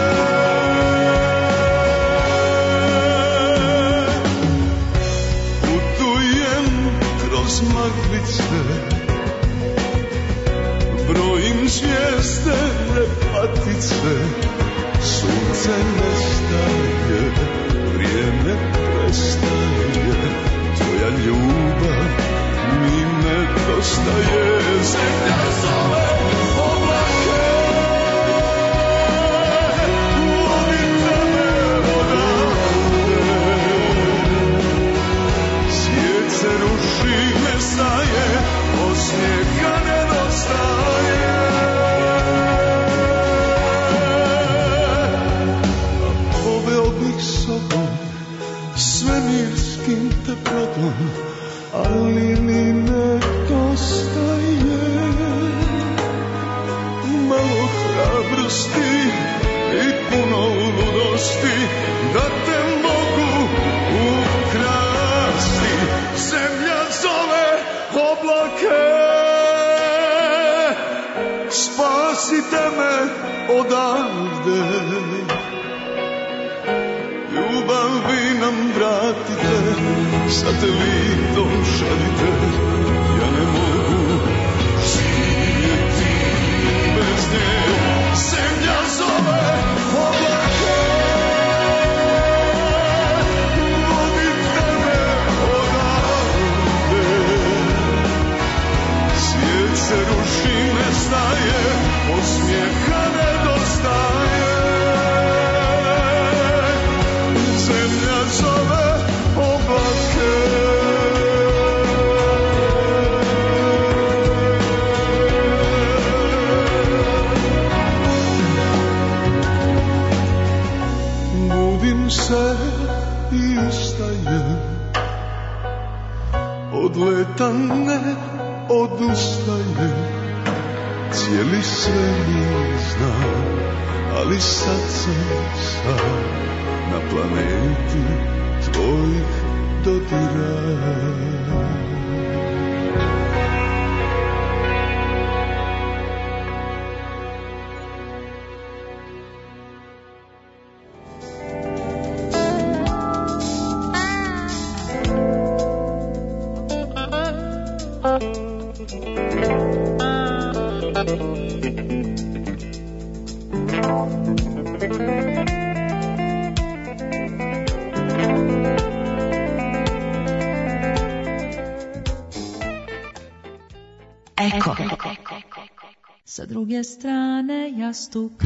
Putujem kroz maglice, brojim zvijezde, repatice, sunce nestaje, vrijeme prestaje, tvoja ljubav mi nedostaje. Zemlja zove oblake, vodite me odavde. Svijet se ruši, nestaje, osmijeha nedostaje. Poveo bih sobom, svemirskim te brodom, ali mi nedostaje malo hrabrosti i puno ludosti, da te mogu ukrasti. Zemlja zove oblake, spasi Spasite me odavde, ljubav vi nam vratite, satelitom šaljite, ja ne mogu živjeti bez nje. Zemlja zove oblake, vodite me odavde, svijet se ruši, nestaje, osmijeha nedostaje. Zemlja zove oblake, budim se i ustajem, od leta ne odustajem, cijeli svemir znam, ali sad sam sam na planeti tvojih dodira. Eko. Sa druge strane jastuka.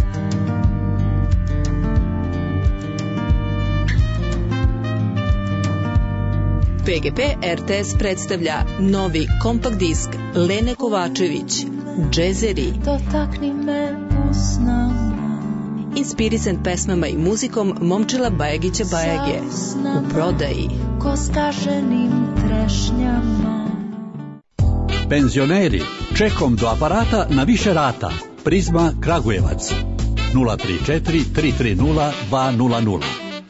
PGP RTS predstavlja novi kompakt disk Lene Kovačević, Džezeri. Dotakni me usnama. Inspirisan pesmama i muzikom Momčila Bajagića Bajage. U prodaji. Ko skaženim trešnjama. Penzioneri, čekom do aparata na više rata. Prizma Kragujevac 034 330 200.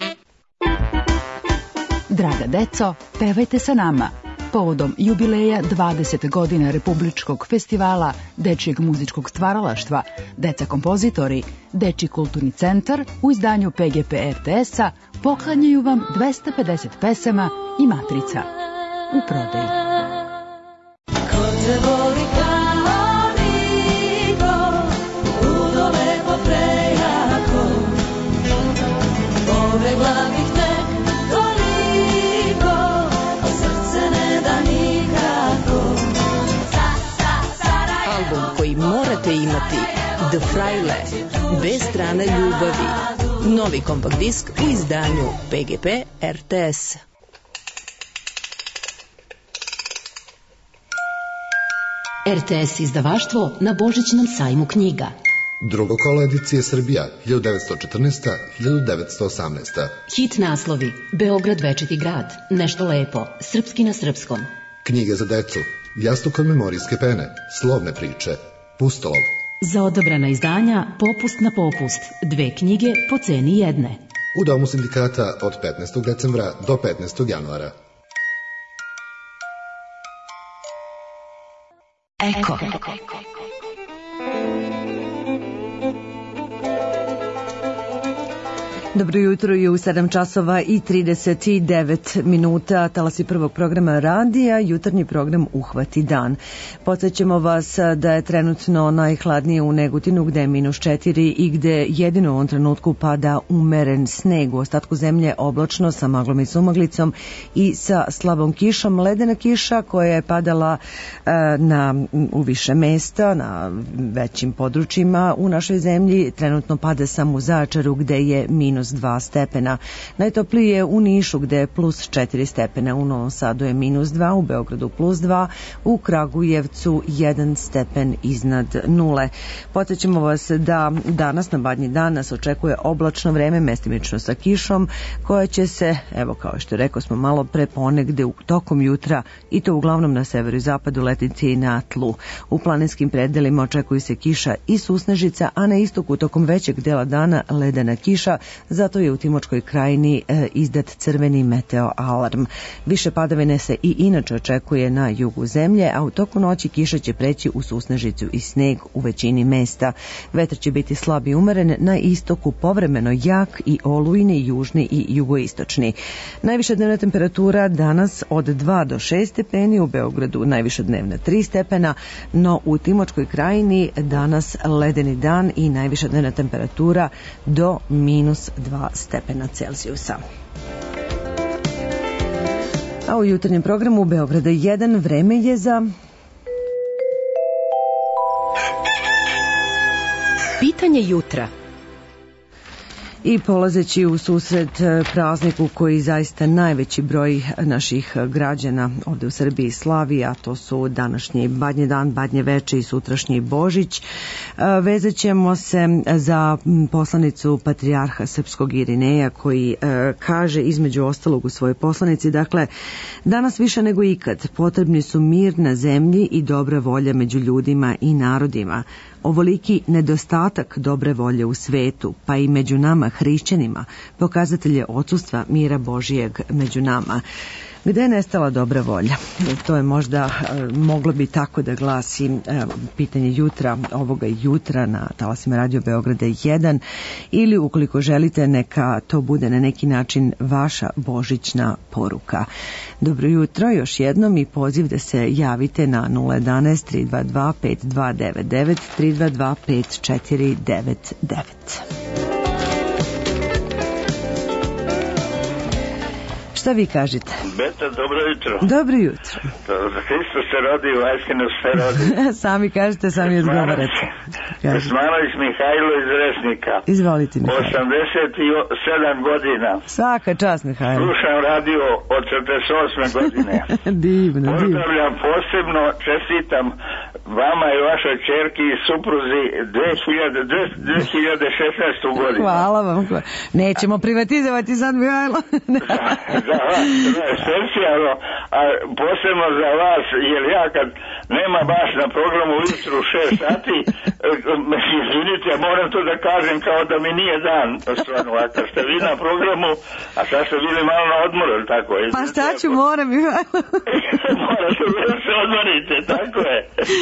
Draga deco, pevajte sa nama. Povodom jubileja 20 godina Republičkog festivala dečijeg muzičkog stvaralaštva, Deca kompozitori, Dečiji kulturni centar u izdanju PGP RTS-a poklanjaju vam 250 pesama i matrica. U prodaji. Ko te voli kao niko, ludo lepo prejako, ove glavih tek toliko, a srce ne da nikako. Album koji morate imati, The Fraile, bez strane ljubavi. Novi kompakt disk u izdanju PGP RTS. RTS izdavaštvo na Božićnom sajmu knjiga. Drugo kolo edicije Srbija, 1914-1918. Hit naslovi: Beograd večiti grad, Nešto lepo, Srpski na srpskom. Knjige za decu, Jastuk od memorijske pene, Slovne priče, Pustolov. Za odabrana izdanja popust na popust, 2 knjige po ceni jedne. U Domu sindikata od 15. decembra do 15. januara. Eko. Dobro jutro i u 7 časova i 39 minuta. Talasi prvog programa radija, jutarnji program Uhvati dan. Podsjećamo vas da je trenutno najhladnije u Negotinu gde je -4 i gde jedino u ovom trenutku pada umeren sneg. U ostatku zemlje oblačno sa maglom i sumaglicom i sa slabom kišom. Ledena kiša koja je padala u više mesta, na većim područjima u našoj zemlji, trenutno pada samo u Zaječaru gde je -2 stepena. Najtoplije je u Nišu gde je +4 stepena, u Novom Sadu je -2, u Beogradu +2, u Kragujevcu 1 stepen iznad nule. Podsjećamo vas da danas na Badnji dan nas očekuje oblačno vreme, mestimično sa kišom, koja će se, evo kao što rekao smo malo pre, ponegde u tokom jutra, i to uglavnom na severu i zapadu, letiti na tlu. U planinskim predelima očekuje se kiša i susnežica, a na istoku tokom većeg dela dana ledena kiša, zato je u Timočkoj krajini izdat crveni meteo alarm. Više padavine se i inače očekuje na jugu zemlje, a u toku noći kiša će preći u susnežicu i sneg u većini mesta. Vetar će biti slab i umeren, na istoku povremeno jak i olujni, južni i jugoistočni. Najviša dnevna temperatura danas od 2 do 6 stepeni, u Beogradu najviša dnevna 3 stepena, no u Timočkoj krajini danas ledeni dan i najviša dnevna temperatura do -2 stepena Celzijusa. A u jutarnjem programu Beograda 1 vreme je za... Pitanje jutra. I polazeći u susret prazniku koji zaista najveći broj naših građana ovde u Srbiji slavi, a to su današnji Badnji dan, Badnje veče i sutrašnji Božić, vezat ćemo se za poslanicu patrijarha srpskog Irineja koji kaže između ostalog u svojoj poslanici, dakle, danas više nego ikad potrebni su mir na zemlji i dobra volja među ljudima i narodima. Ovoliki nedostatak dobre volje u svetu, pa i među nama hrišćanima, pokazatelj je odsustva mira Božijeg među nama. Gde je nestala dobra volja? To je možda, moglo bi tako da glasi pitanje jutra, ovoga jutra na talasima Radio Beograda 1, ili ukoliko želite neka to bude na neki način vaša božićna poruka. Dobro jutro, još jednom i poziv da se javite na 011 322 5299 322 5499. Šta vi kažete? Beta, dobro jutro. Dobro jutro. Hristos se rodi, Vajskinu se rodi. Sami kažete, sami odgovarate. Osmanović Mihajlo iz Resnika. Izvolite, Mihajlo. 87 godina. Svaka čast, Mihajlo. Slušam radio od 48 godine. Divno. Pozdravljam posebno, čestitam vama i vašoj čerki i supruzi 2016. godinu. Hvala vam. Nećemo privatizovati sad, Mihajlo. Specijalno, a posebno za vas, jer ja kad nema baš na programu ujutru u 6 sati, izvinite, moram to da kažem kao da mi nije dan, stvarno, a kad ste vi na programu, a sad ste bili malo na odmoru, ili tako? Pa šta ću, moram, Mihajlo. Morate da se odmorite, tako je.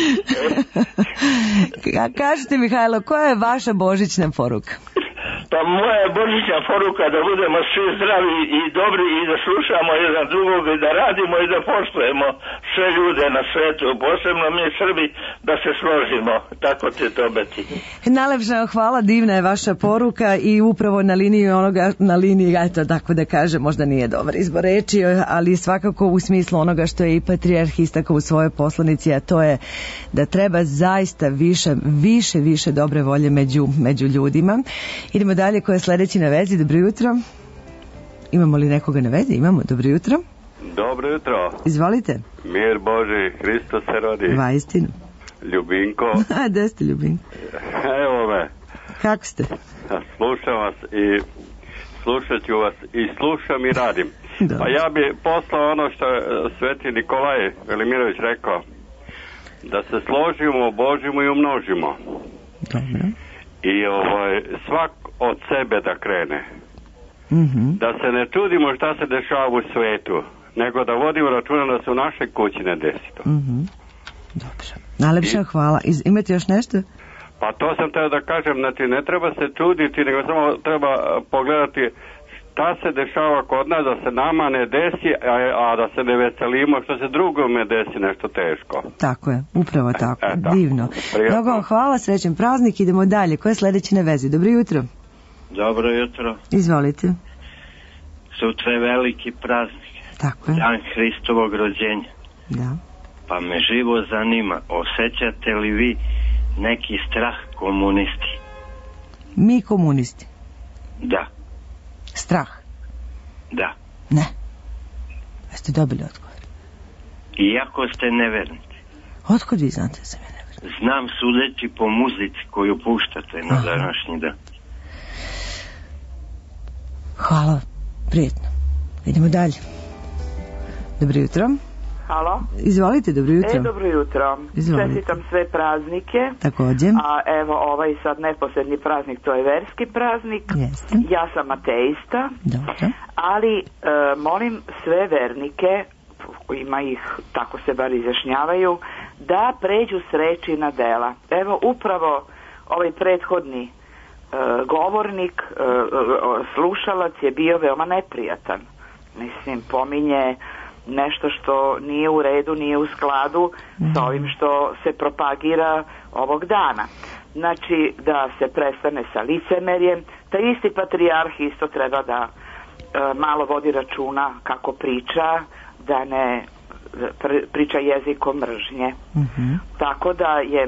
Kažete, Mihajlo, koja je vaša božićna poruka? Pa moja je božićna poruka da budemo svi zdravi i dobri i da slušamo jedan drugog i da radimo i da poštujemo sve ljude na svetu, posebno mi Srbi, da se složimo. Tako će to biti. Najlepša hvala, divna je vaša poruka i upravo na liniji onoga, na liniji, eto, tako da kažem, možda nije dobar izbor reči, ali svakako u smislu onoga što je i patrijarh istakao u svojoj poslanici, a to je da treba zaista više dobre volje među ljudima. Idemo dalje, ko je sledeći na vezi? Dobro jutro. Imamo li nekoga na vezi? Imamo. Dobro jutro. Dobro jutro. Izvolite. Mir Boži, Hristos se rodi. Vaistinu. Ljubinko. Gde ste, Ljubinko? Evo me. Kako ste? Slušam vas i slušat ću vas i slušam i radim. Dobro. Pa ja bi poslao ono što je Sveti Nikolaj Velimirović rekao, da se složimo, obožimo i umnožimo. Dobro. I svak od sebe da krene. Da se ne čudimo šta se dešava u svetu, nego da vodimo računa da se u našoj kući ne desi to. Dobro. Najlepša hvala. Imate još nešto? Pa to sam teo da kažem, znači ne treba se čuditi, nego samo treba pogledati šta se dešava kod nas, da se nama ne desi, a da se ne veselimo što se drugome desi nešto teško. Tako je, upravo tako. Divno. Mnogo vam hvala, srećan praznik, idemo dalje. Ko je sledeći na vezi? Dobro jutro. Dobro jutro. Izvolite. Sutra je veliki praznik. Tako je. Dan Hristovog rođenja. Da. Pa me živo zanima, osjećate li vi neki strah komunisti? Mi komunisti? Da. Strah? Da. Ne. Jeste dobili odgovor? Iako ste nevernici. Otkud vi znate da sam ja nevernik? Znam sudeći po muzici koju puštate na današnji dan. Hvala, prijetno. Idemo dalje. Dobro jutro. Halo? Izvolite, dobro jutro. Dobro jutro. Izvolite. Čestitam sve praznike. Takođe. A evo ovaj sad neposredni praznik, to je verski praznik. Jeste. Ja sam ateista. Dobro. Ali molim sve vernike, ima ih, tako se bar izjašnjavaju, da pređu s reči na dela. Evo upravo ovaj prethodni govornik, slušalac je bio veoma neprijatan. Mislim, pominje nešto što nije u redu, nije u skladu sa ovim što se propagira ovog dana. Znači, da se prestane sa licemerjem. Taj isti patrijarh isto treba da malo vodi računa kako priča, da ne priča jezikom mržnje. Tako da je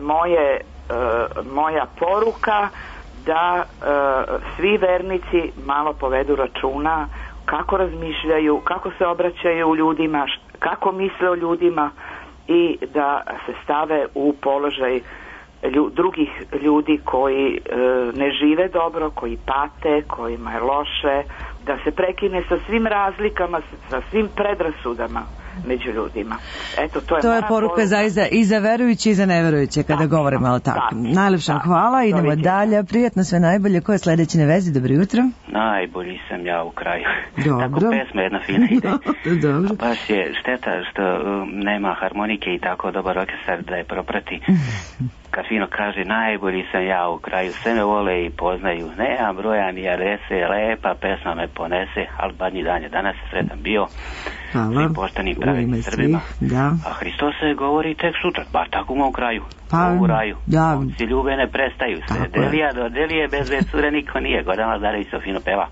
moja poruka da svi vernici malo povedu računa kako razmišljaju, kako se obraćaju ljudima, kako misle o ljudima i da se stave u položaj drugih ljudi koji ne žive dobro, koji pate, kojima je loše, da se prekine sa svim razlikama, sa svim predrasudama među ljudima. Eto, to je poruka zaista i za verujuće i za neverujuće kada govorimo, ali tako. Najlepša hvala, idemo dalje. Prijatno, sve najbolje. Ko je sledeći na vezi? Dobro jutro. Najbolji sam ja u kraju. Dobro. Tako pesma jedna fina ide. Dobro. Baš je šteta što nema harmonike i tako dobar orkestar da je proprati. Kad fino kaže najbolji sam ja u kraju, sve me vole i poznaju, nemam broja ni adrese, lepa pesma me ponese, ali badnji dan je danas, sretan bio. Svi poštenim pravednim Srbima. Da. A Hristos se govori tek sutra, bar tako u mom kraju, u raju. Da. Si ljube ne prestaju se, delija do delije, bez cure niko nije, Gordana Lazarević to fino peva.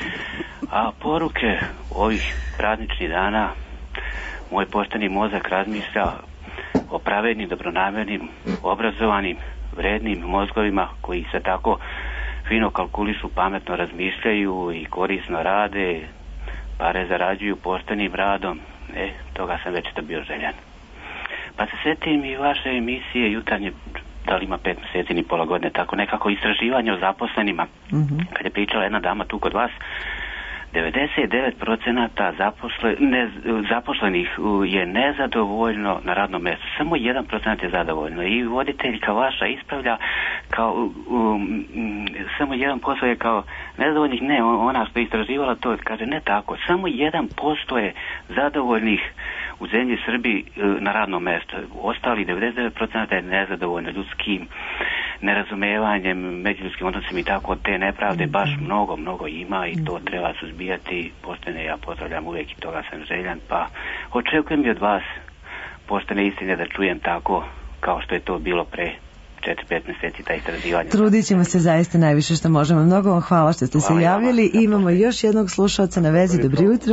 A poruke ovih prazničnih dana, moj pošteni mozak razmišlja o pravednim, dobronamernim, obrazovanim, vrednim mozgovima koji se tako fino kalkulišu, pametno razmišljaju i korisno rade, pare zarađuju poštenim radom. Toga sam već to bio željan. Pa se setim i vaše emisije jutarnje, da li ima 5 meseci ni pola godine, tako nekako istraživanje o zaposlenima. Kad je pričala jedna dama tu kod vas, 99% zaposlenih je nezadovoljno na radnom mjestu. Samo 1% je zadovoljno. I voditeljka vaša ispravlja kao samo 1% je kao nezadovoljnih. Ne, ona što je istraživala to kaže ne tako. Samo 1% je zadovoljnih u zemlji Srbiji na radnom mjestu. Ostali 99% je nezadovoljno ljudskim nerazumevanjem, međuljudskim odnosima i tako te nepravde baš mnogo ima i to treba suzbijati. Poštene ja pozdravljam uvijek i toga sam željan, pa očekujem i od vas poštene istine da čujem tako kao što je to bilo pre 4-5 meseci ta istraživanja. Trudit ćemo se zaista najviše što možemo. Mnogo vam hvala što ste se javili. Imamo još jednog slušalca na vezi. Dobro jutro.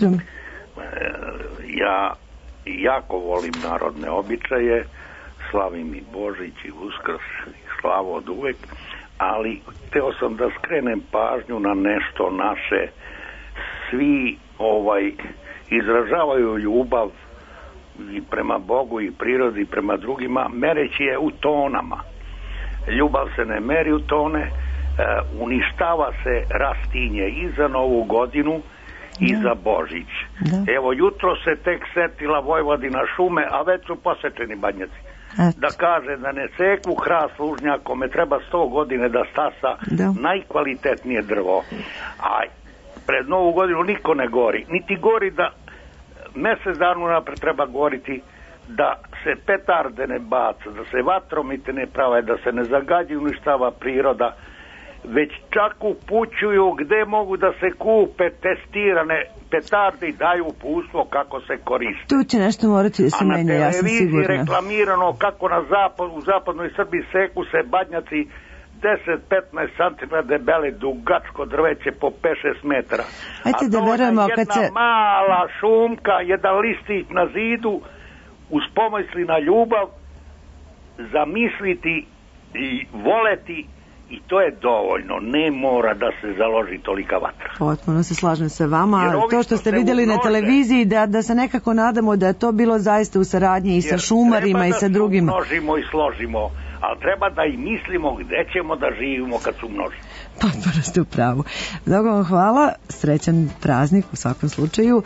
Ja jako volim narodne običaje, slavim i Božić i Uskrs i slavu od uvek, ali hteo sam da skrenem pažnju na nešto naše. Svi izražavaju ljubav i prema Bogu i prirodi i prema drugima, mereći je u tonama. Ljubav se ne meri u tone, uništava se rastinje i za Novu godinu i za Božić. Evo, jutro se tek setila Vojvodina šume, a već su posečeni badnjaci. Da kaže da ne seku hrast lužnjak kome treba 100 godine da stasa najkvalitetnije drvo. A pred Novu godinu niko ne gori. Niti gori da mesec dana napred treba goriti, da se petarde ne baca, da se vatromite ne prave, da se ne zagađi i uništava priroda, već čak upućuju gde mogu da se kupe testirane petarde i daju uputstvo kako se koriste. Tu će nešto morati da se menja, ja sam sigurna. A na televiziji reklamirano kako u zapadnoj Srbiji seku se badnjaci 10-15 cm debele, dugačko drveće po 5-6 metara. Ajde da verujemo, jedna mala šumka, jedan listić na zidu, uz pomisli na ljubav, zamisliti i voleti, i to je dovoljno, ne mora da se založi tolika vatra. Potpuno se slažem sa vama. To što ste vidjeli na televiziji, da se nekako nadamo da je to bilo zaista u saradnji i sa šumarima i sa drugima. Treba da množimo i složimo, ali treba da i mislimo gde ćemo da živimo kad su množi. Potpuno ste u pravu. Mnogo vam hvala, srećan praznik u svakom slučaju.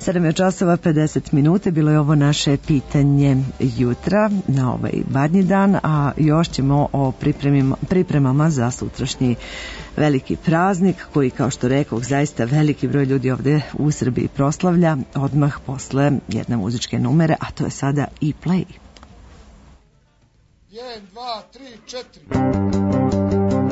7:50, bilo je ovo naše pitanje jutra na ovaj badnji dan, a još ćemo o pripremama za sutrašnji veliki praznik koji, kao što rekao, zaista veliki broj ljudi ovde u Srbiji proslavlja odmah posle jedne muzičke numere, a to je sada i Play. 1, 2, 3, 4.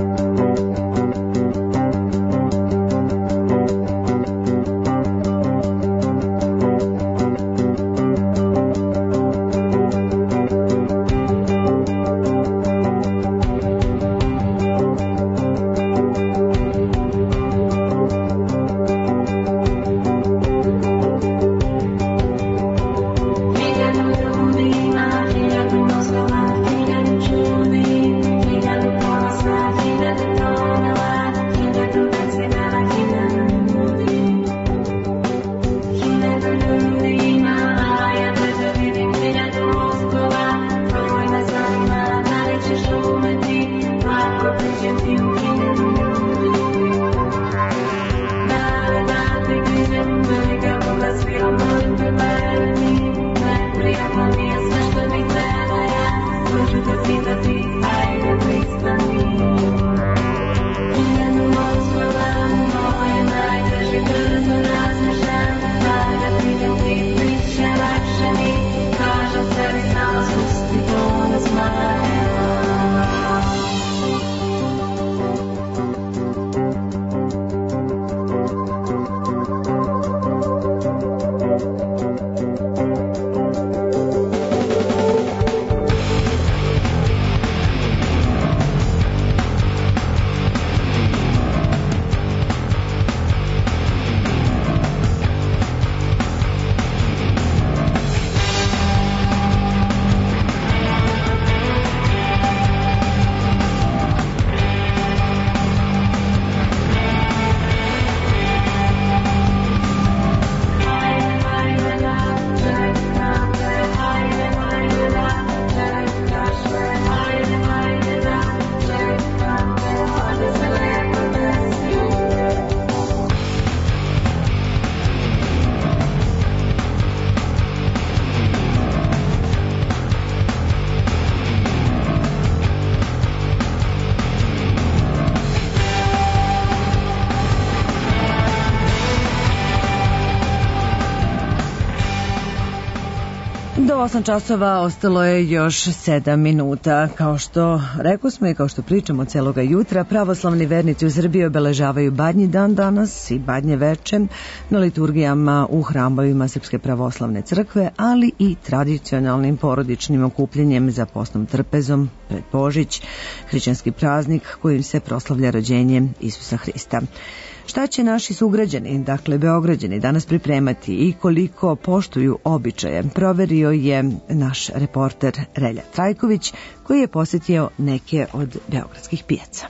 Do 8 časova ostalo je još 7 minuta. Kao što rekao smo i kao što pričamo celoga jutra, pravoslavni vernici u Srbiji obeležavaju Badnji dan danas i Badnje veče na liturgijama u hramovima Srpske pravoslavne crkve, ali i tradicionalnim porodičnim okupljenjem za postnom trpezom pred Božić, hrišćanski praznik kojim se proslavlja rođenje Isusa Hrista. Šta će naši sugrađani, dakle Beograđani, danas pripremati i koliko poštuju običaje, proverio je naš reporter Relja Trajković, koji je posjetio neke od beogradskih pijaca.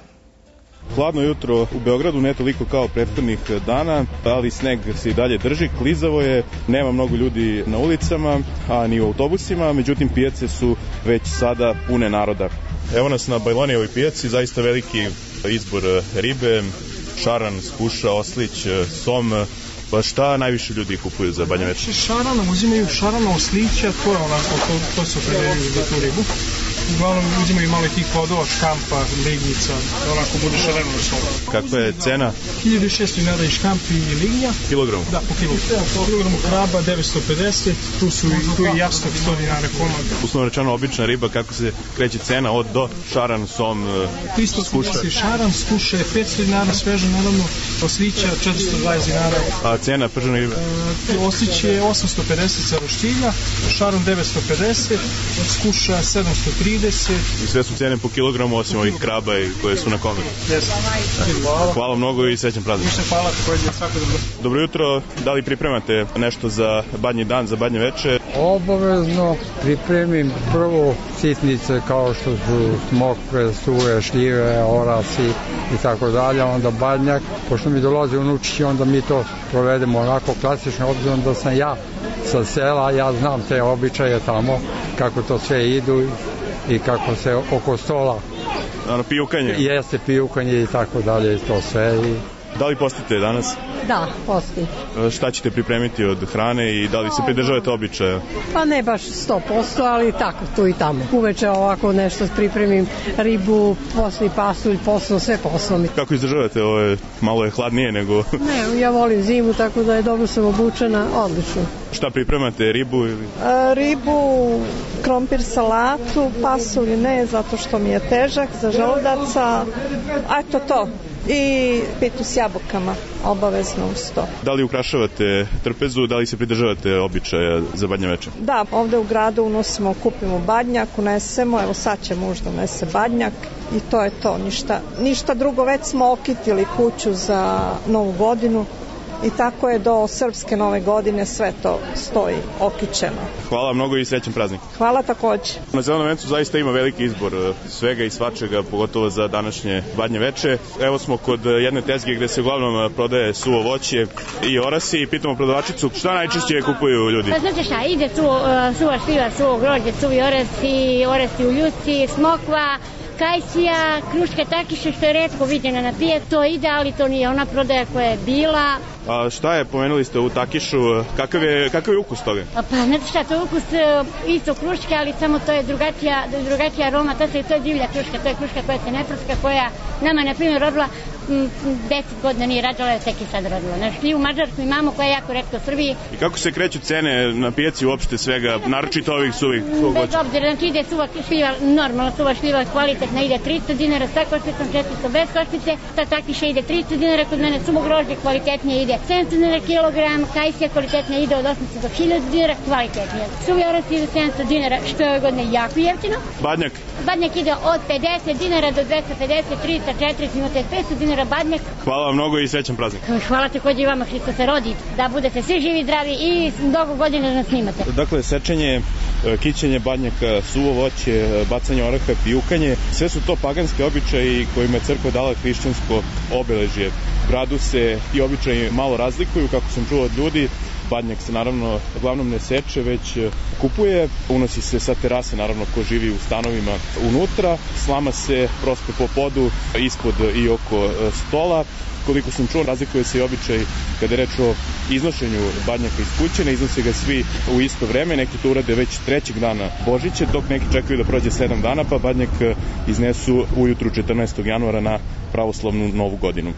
Hladno jutro u Beogradu, ne toliko kao prethodnih dana, ali sneg se i dalje drži, klizavo je, nema mnogo ljudi na ulicama, a ni u autobusima, međutim pijace su već sada pune naroda. Evo nas na Bajlonijevoj pijaci, zaista veliki izbor ribe, šaran, skuša, oslić, som. Pa šta najviše ljudi kupuju za Banja veče? Šarana, uzimaju šarana, oslića, to je onako, to se opredeljuju za tu ribu. Uglavnom uzimaju malo tih plodova, škampa, lignjica, onako bude šareno na stolu. Kakva je cena? 1600 dinara i škampi i lignja. Kilogramu? Da, po kilogramu. Kilogramu kraba 950, tu je jasno 100 dinara komad. Uslovno rečeno, obična riba, kako se kreće cena od do, šaran, som, skuša? 380 šaran, skuša je 500 dinara, sveža naravno, oslića 420 dinara. A cena pržene ribe? Oslić je 850 sa roštilja, šaran 950, skuša 730. I sve su cene po kilogramu, osim ovih kraba koje su na komedu. Hvala mnogo i srećan praznik. Hvala, takođe, svako dobro. Dobro jutro, da li pripremate nešto za Badnji dan, za Badnje veče? Obavezno pripremim prvo sitnice kao što su smokve, suve, šljive, orasi i tako dalje, onda badnjak. Pošto mi dolaze unučići, onda mi to provedemo onako klasično, obzirom da sam ja sa sela, ja znam te običaje tamo, kako to sve idu i kako se oko stola pijukanje? Jeste pijukanje i tako dalje i to sve. Da li postite danas? Da, postim. Šta ćete pripremiti od hrane i da li se pridržavate običaja? Pa ne baš 100%, ali tako, tu i tamo. Uveče ovako nešto pripremim, ribu, posli pasulj, poslo, sve poslo mi. Kako izdržavate? Malo je hladnije nego... Ne, ja volim zimu, tako da je dobro sam obučena, odlično. Šta pripremate, ribu ili? Ribu, krompir, salatu, pasulj ne, zato što mi je težak za želudaca, a to. I pitu s jabukama, obavezno uz to. Da li ukrašavate trpezu, da li se pridržavate običaja za Badnje veče? Da, ovde u gradu unosimo, kupimo badnjak, unesemo, evo sad će muž donese badnjak i to je to, ništa drugo, već smo okitili kuću za Novu godinu i tako je do srpske nove godine sve to stoji okićeno. Hvala mnogo i srećan praznik. Hvala takođe. Na Zelenom vencu zaista ima veliki izbor svega i svačega, pogotovo za današnje Badnje veče. Evo smo kod jedne tezge gde se uglavnom prodaje suvo voće i orasi i pitamo prodavačicu šta najčešće kupuju ljudi. Pa znate šta, ide suva šljiva, suvo grožđe, suvi orasi u ljuci, smokva, kajsija, kruške takiše, što je retko viđena na pijaci, to ide, ali to nije ona prodaja koja je bila. A šta je, pomenuli ste u takišu, kakav je ukus toga? Pa znate šta, to je ukus isto kruške, ali samo to je drugačija aroma, to je divlja kruška, to je kruška koja se ne prska, koja nama, na primjer, rodila 10 godina nije rađala, je tek i sad rodila. Na šljivu mađarsku imamo koja je jako retko u Srbiji. I kako se kreću cene na pijaci uopšte svega, naročito ovih suvih voća? Bez obzira, znači ide suva šljiva, normalno suva šljiva kvalitetna ide 300 dinara, sa košpicom 400 bez košpice, ta takiša ide 300 dinara, kod mene suvo grožđe kvalitetnije ide 700 dinara kilogram, kajsija kvalitetnija ide od 800 do 1000 dinara, kvalitetnije. Suvi orasi ide 700 dinara, što je ove godine jako jeftino. Badnjak ide od 50 dinara do 250, 300, 400, imate 500 dinara badnjak. Hvala vam mnogo i srećan praznik. Hvala takođe i vama, Hristo se rodi, da budete svi živi, zdravi i mnogo godina da nas snimate. Dakle, sečenje, kićenje badnjaka, suvo voće, bacanje oraha, pijukanje, sve su to paganske običaje kojima je crkva dala hrišćansko obeležje. U gradu se ti običaji malo razlikuju, kako sam čuo od ljudi. Badnjak se naravno uglavnom ne seče, već kupuje, unosi se sa terase, naravno ko živi u stanovima unutra, slama se prosto po podu, ispod i oko stola. Koliko sam čuo, razlikuje se i običaj kada je reč o iznošenju badnjaka iz kuće, ne iznose ga svi u isto vreme, neki to urade već 3. dana Božića, dok neki čekaju da prođe 7 dana, pa badnjak iznesu ujutru 14. januara na pravoslavnu Novu godinu.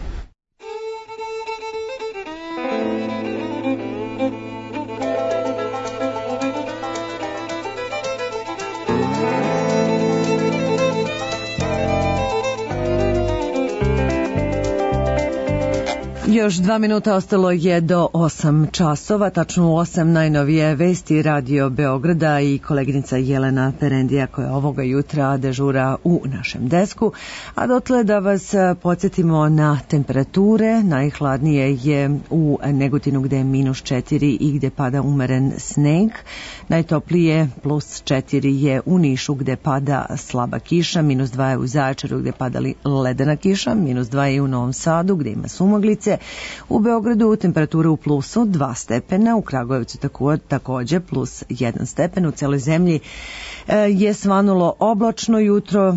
Još 2 minuta ostalo je do 8 časova, tačno u 8 najnovije vesti Radio Beograda i koleginica Jelena Perendija koja ovoga jutra dežura u našem desku. A dotle da vas podsjetimo na temperature, najhladnije je u Negotinu gde je -4 i gde pada umeren sneg. Najtoplije +4 je u Nišu gde pada slaba kiša, -2 je u Zaječaru gde pada ledena kiša, -2 je u Novom Sadu gde ima sumaglice. U Beogradu temperatura u plusu 2 stepena, u Kragujevcu takođe +1 stepen, u celoj zemlji je svanulo oblačno jutro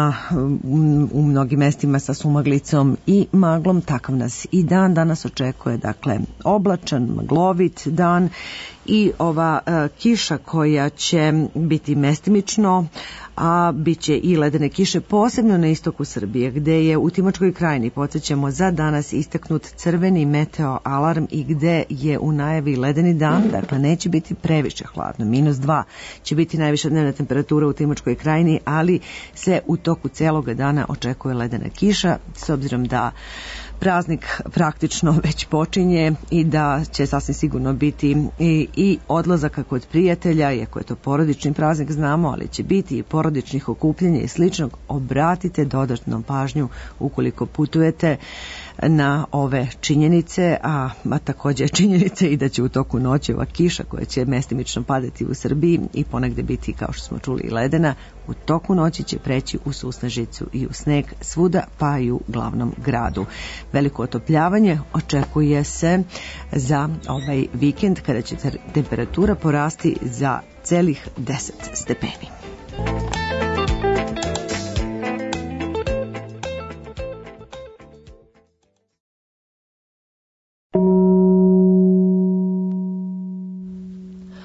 u mnogim mestima sa sumaglicom i maglom, takav nas i dan danas očekuje, dakle oblačan, maglovit dan i ova kiša koja će biti mestimično, a bit će i ledene kiše posebno na istoku Srbije gde je u Timočkoj krajini, podsjećamo, za danas istaknut crveni meteo alarm i gde je u najavi ledeni dan, dakle neće biti previše hladno, -2 će biti najviša dnevna temperatura u Timočkoj krajini, ali se u toku celog dana očekuje ledena kiša, s obzirom da praznik praktično već počinje i da će sasvim sigurno biti i odlazaka kod prijatelja, iako je to porodični praznik, znamo, ali će biti i porodičnih okupljanja i sličnog. Obratite dodatnu pažnju ukoliko putujete na ove činjenice, a takođe činjenice i da će u toku noći ova kiša koja će mestimično padati u Srbiji i ponegde biti, kao što smo čuli, i ledena, u toku noći će preći u susnežicu i u sneg svuda, pa i u glavnom gradu. Veliko otopljavanje očekuje se za ovaj vikend kada će temperatura porasti za celih 10 stepeni.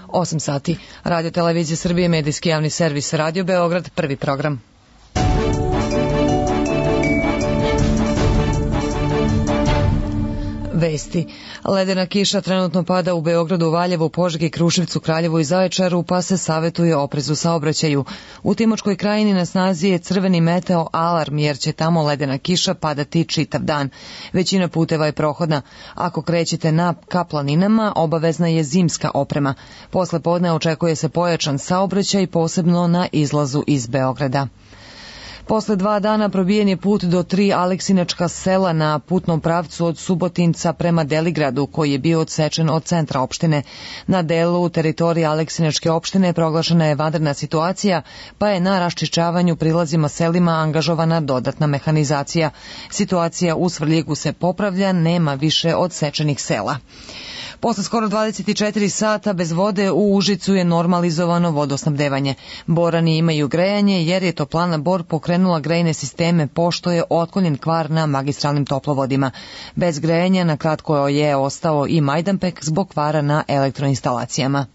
8 sati. Radio Televizija Srbije, medijski javni servis, Radio Beograd, prvi program. Vesti. Ledena kiša trenutno pada u Beogradu, Valjevu, Požegi, Kruševcu, Kraljevu i Zaječaru, pa se savetuje oprez u saobraćaju. U Timočkoj krajini na snazi je crveni meteo alarm, jer će tamo ledena kiša padati čitav dan. Većina puteva je prohodna. Ako krećete ka planinama, obavezna je zimska oprema. Posle podne očekuje se pojačan saobraćaj, posebno na izlazu iz Beograda. Posle 2 dana probijen je put do 3 Aleksinačka sela na putnom pravcu od Subotinca prema Deligradu, koji je bio odsečen od centra opštine. Na delu teritorije Aleksinačke opštine proglašena je vanredna situacija, pa je na raščišćavanju prilazima selima angažovana dodatna mehanizacija. Situacija u Svrljigu se popravlja, nema više odsečenih sela. Posle skoro 24 sata bez vode u Užicu je normalizovano vodosnabdevanje. Borani imaju grejanje jer je toplana Bor pokrenula grejne sisteme pošto je otklonjen kvar na magistralnim toplovodima. Bez grejanja na kratko je ostao i Majdanpek zbog kvara na elektroinstalacijama.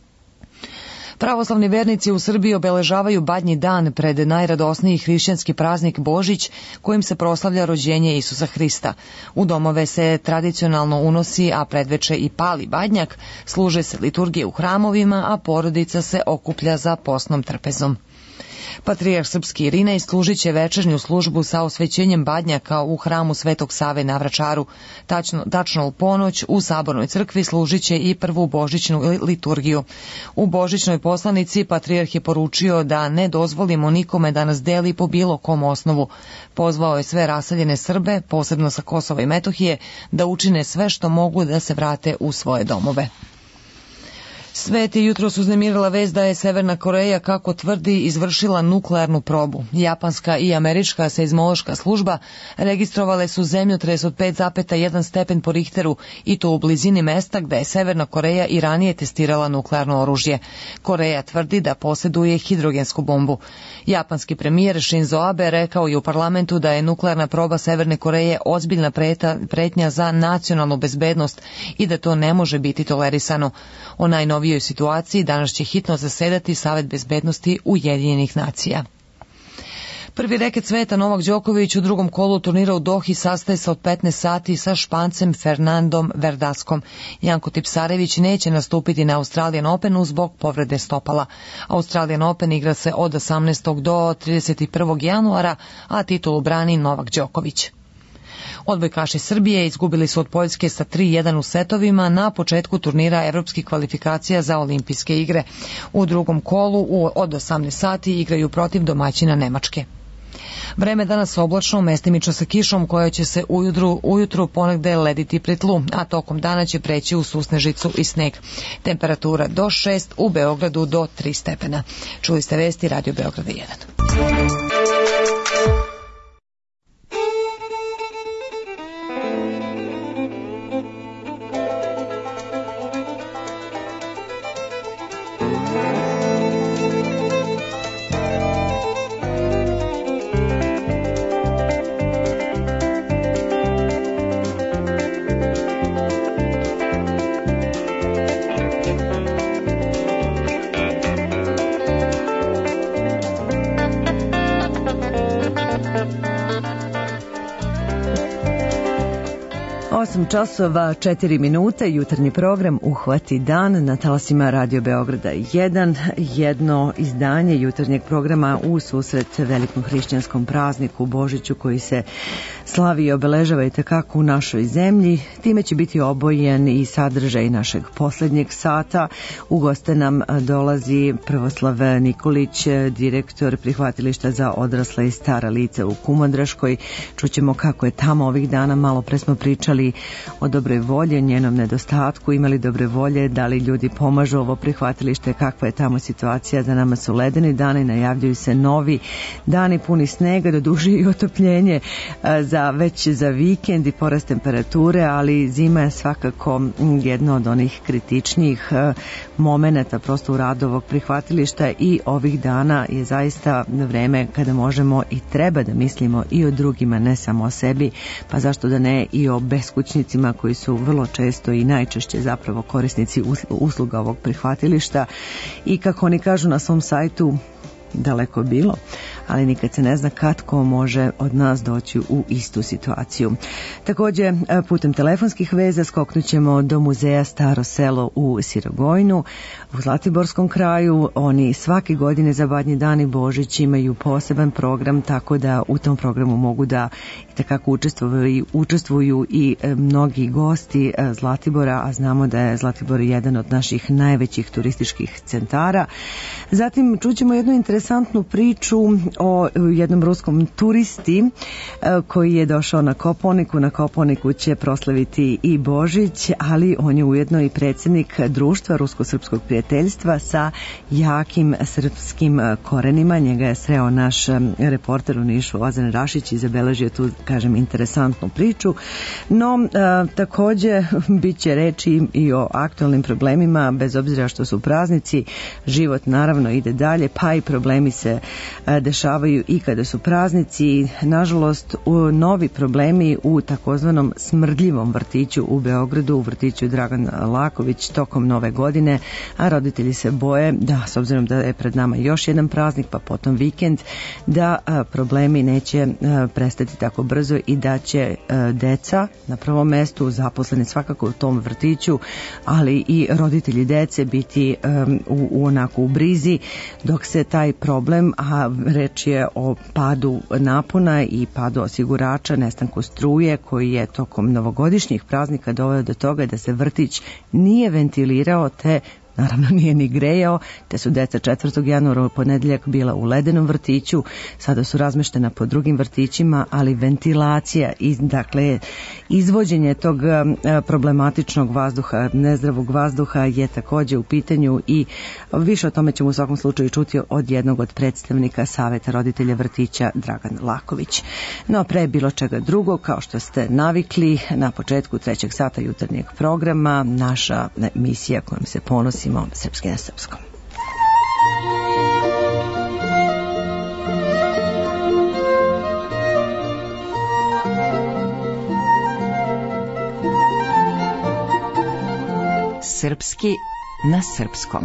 Pravoslavni vernici u Srbiji obeležavaju Badnji dan pred najradosniji hrišćanski praznik Božić, kojim se proslavlja rođenje Isusa Hrista. U domove se tradicionalno unosi, a predveče i pali badnjak, služe se liturgije u hramovima, a porodica se okuplja za postnom trpezom. Patrijarh srpski Irinej služit će večernju službu sa osvećenjem badnjaka u hramu Svetog Save na Vračaru. Tačno u ponoć u Sabornoj crkvi služit će i prvu božićnu liturgiju. U božićnoj poslanici patrijarh je poručio da ne dozvolimo nikome da nas deli po bilo kom osnovu. Pozvao je sve raseljene Srbe, posebno sa Kosova i Metohije, da učine sve što mogu da se vrate u svoje domove. Svet je jutros uznemirila vest da je Severna Koreja, kako tvrdi, izvršila nuklearnu probu. Japanska i američka seizmološka služba registrovale su zemljotres od 5,1 stepen po Richteru i to u blizini mesta gde je Severna Koreja i ranije testirala nuklearno oružje. Koreja tvrdi da posjeduje hidrogensku bombu. Japanski premijer Shinzo Abe rekao je u parlamentu da je nuklearna proba Severne Koreje ozbiljna pretnja za nacionalnu bezbednost i da to ne može biti tolerisano. O najnovijoj situaciji danas će hitno zasedati Savet bezbednosti Ujedinjenih nacija. Prvi reket sveta Novak Đoković u drugom kolu turnira u Dohi sastaje se od 15 sati sa Špancem Fernandom Verdaskom. Janko Tipsarević neće nastupiti na Australian Openu zbog povrede stopala. Australian Open igra se od 18. do 31. januara, a titulu brani Novak Đoković. Odbojkaši Srbije izgubili su od Poljske sa 3:1 u setovima na početku turnira evropskih kvalifikacija za olimpijske igre. U drugom kolu od 18 sati igraju protiv domaćina Nemačke. Vreme danas oblačno, mestimično sa kišom koja će se ujutru ponegde lediti pri tlu, a tokom dana će preći u susnežicu i sneg. Temperatura do 6, u Beogradu do 3 stepena. Čuli ste vesti Radio Beograda 1. Časova 4 minute, jutarnji program Uhvati dan na talasima Radio Beograda 1, jedno izdanje jutarnjeg programa u susret velikom hrišćanskom prazniku Božiću koji se slavi i obeležava i tekako u našoj zemlji. Time će biti obojen i sadržaj našeg poslednjeg sata. U goste nam dolazi Prvoslav Nikolić, direktor prihvatilišta za odrasle i stara lica u Kumodraškoj. Čućemo kako je tamo ovih dana, malo pre smo pričali o dobroj volji, njenom nedostatku, imali dobre volje, da li ljudi pomažu ovo prihvatilište, kakva je tamo situacija. Za nama su ledeni dani, najavljuju se novi dani puni snega, doduše i otopljenje već za vikend i porast temperature, ali zima je svakako jedno od onih kritičnijih momenata prosto u radu ovog prihvatilišta i ovih dana je zaista vreme kada možemo i treba da mislimo i o drugima, ne samo o sebi, pa zašto da ne i o beskućnicima vrtićnicima koji su vrlo često i najčešće zapravo korisnici usluga ovog prihvatilišta i kako oni kažu na svom sajtu, daleko bilo, ali nikad se ne zna kad ko može od nas doći u istu situaciju. Također, putem telefonskih veza skoknut ćemo do muzeja Staro selo u Sirogojnu, u Zlatiborskom kraju. Oni svake godine za Badnji dan i Božić imaju poseban program, tako da u tom programu mogu da itekako učestvuju i mnogi gosti Zlatibora, a znamo da je Zlatibor jedan od naših najvećih turističkih centara. Zatim čućemo jednu interesantnu priču o jednom ruskom turisti koji je došao na Koponiku. Na Koponiku će proslaviti i Božić, ali on je ujedno i predsjednik društva Rusko-srpskog prijateljstva sa jakim srpskim korenima. Njega je sreo naš reporter u Nišu, Ozan Rašić, i zabeležio tu, kažem, interesantnu priču. No, također bit će reći i o aktualnim problemima, bez obzira što su praznici, život naravno ide dalje, pa i problemi se dešavaju i kada su praznici. Nažalost, novi problemi u takozvanom smrdljivom vrtiću u Beogradu, u vrtiću Dragan Laković tokom nove godine, a roditelji se boje da, s obzirom da je pred nama još jedan praznik, pa potom vikend, da problemi neće prestati tako brzo i da će deca na prvom mestu, zaposleni svakako u tom vrtiću, ali i roditelji dece biti u brizi, dok se taj problem, a reč je o padu napona i padu osigurača, nestanku struje, koji je tokom novogodišnjih praznika doveo do toga da se vrtić nije ventilirao, te naravno nije ni grejao, te su deca 4. januara u ponedjeljak bila u ledenom vrtiću, sada su razmeštena po drugim vrtićima, ali ventilacija, dakle izvođenje tog problematičnog vazduha, nezdravog vazduha je također u pitanju i više o tome ćemo u svakom slučaju čuti od jednog od predstavnika Saveta roditelja vrtića, Dragan Laković. No, pre bilo čega drugo, kao što ste navikli, na početku 3. sata jutarnjeg programa, naša emisija kojom se ponosimo, Srpski na srpskom. Srpski na srpskom.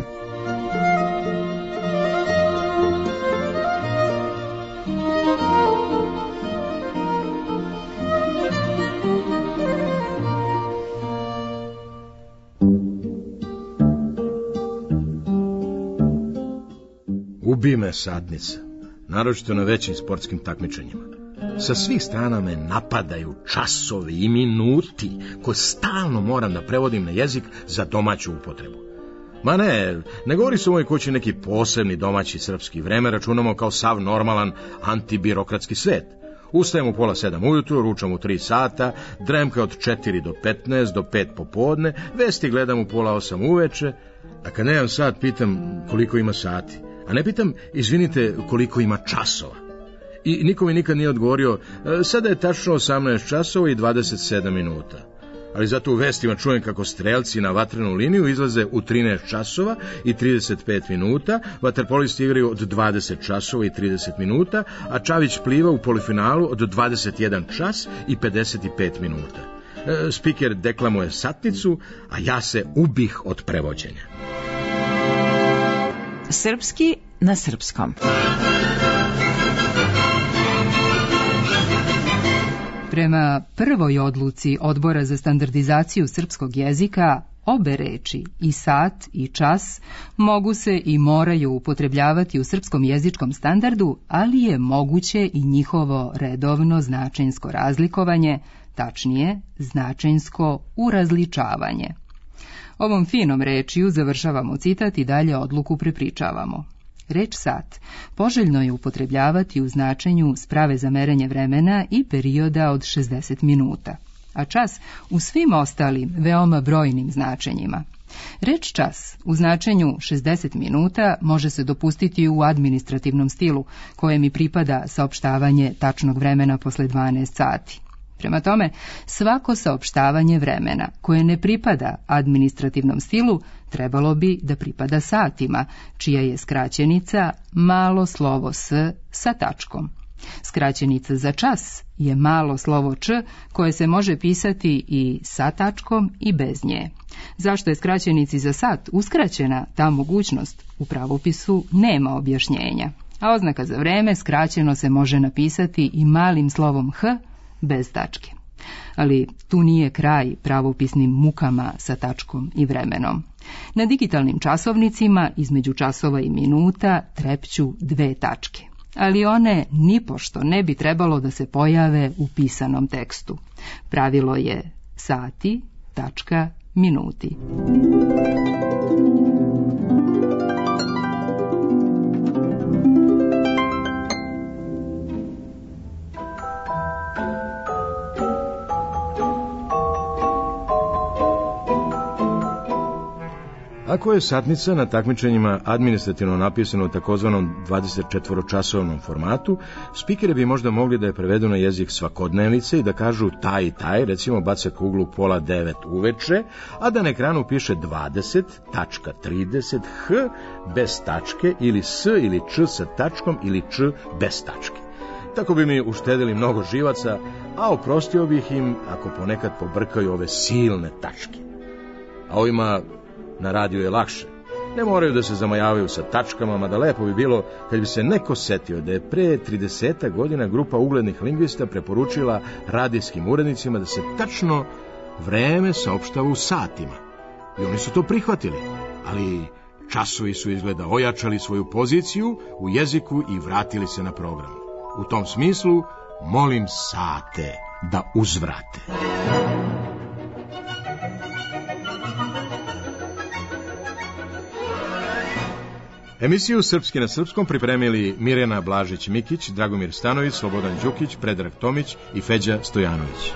Ubi me satnica, naročito na većim sportskim takmičenjima. Sa svih strana me napadaju časovi i minuti koje stalno moram da prevodim na jezik za domaću upotrebu. Ma ne govori se u ovoj kući neki posebni domaći srpski. Vreme računamo kao sav normalan antibirokratski svet. Ustajem u 6:30 ujutru, ručam u 3 sata, dremka od 4 do 15, do 5 popodne, vesti gledam u 7:30 uveče, a kad nemam sat pitam koliko ima sati. A ne pitam, izvinite, koliko ima časova. I niko mi nikad nije odgovorio, sada je tačno 18 časova i 27 minuta. Ali zato u vestima čujem kako strelci na vatrenu liniju izlaze u 13 časova i 35 minuta, vaterpolisti igraju od 20 časova i 30 minuta, a Čavić pliva u polifinalu od 21 čas i 55 minuta. Spiker deklamuje satnicu, a ja se ubih od prevođenja. Srpski na srpskom. Prema prvoj odluci Odbora za standardizaciju srpskog jezika, obe reči, i sat i čas, mogu se i moraju upotrebljavati u srpskom jezičkom standardu, ali je moguće i njihovo redovno značenjsko razlikovanje, tačnije značenjsko urazličavanje. Ovom finom rečju završavamo citat i dalje odluku prepričavamo. Reč sat poželjno je upotrebljavati u značenju sprave za merenje vremena i perioda od 60 minuta, a čas u svim ostalim veoma brojnim značenjima. Reč čas u značenju 60 minuta može se dopustiti u administrativnom stilu, kojem i pripada saopštavanje tačnog vremena posle 12 sati. Prema tome, svako saopštavanje vremena koje ne pripada administrativnom stilu trebalo bi da pripada satima, čija je skraćenica malo slovo s sa tačkom. Skraćenica za čas je malo slovo č koje se može pisati i sa tačkom i bez nje. Zašto je skraćenici za sat uskraćena ta mogućnost? U pravopisu nema objašnjenja. A oznaka za vreme skraćeno se može napisati i malim slovom h bez tačke. Ali tu nije kraj pravopisnim mukama sa tačkom i vremenom. Na digitalnim časovnicima između časova i minuta trepću 2 tačke. Ali one nipošto ne bi trebalo da se pojave u pisanom tekstu. Pravilo je sati, tačka, minuti. Ako je satnica na takmičenjima administrativno napisano u takozvanom 24-časovnom formatu, spikeri bi možda mogli da je prevedu na jezik svakodnevnice i da kažu taj i taj, recimo baca kuglu 8:30 uveče, a da na ekranu piše 20.30 h bez tačke ili s ili č sa tačkom ili č bez tačke. Tako bi mi uštedili mnogo živaca, a oprostio bih im ako ponekad pobrkaju ove silne tačke. A ovima na radiju je lakše. Ne moraju da se zamajavaju sa tačkama, mada lepo bi bilo kad bi se neko setio da je pre 30 godina grupa uglednih lingvista preporučila radijskim urednicima da se tačno vreme saopštava u satima. I oni su to prihvatili, ali časovi su izgleda ojačali svoju poziciju u jeziku i vratili se na program. U tom smislu, molim sate da uzvrate. Emisiju Srpski na srpskom pripremili Mirjana Blažić-Mikić, Dragomir Stanović, Slobodan Đukić, Predrag Tomić i Feđa Stojanović.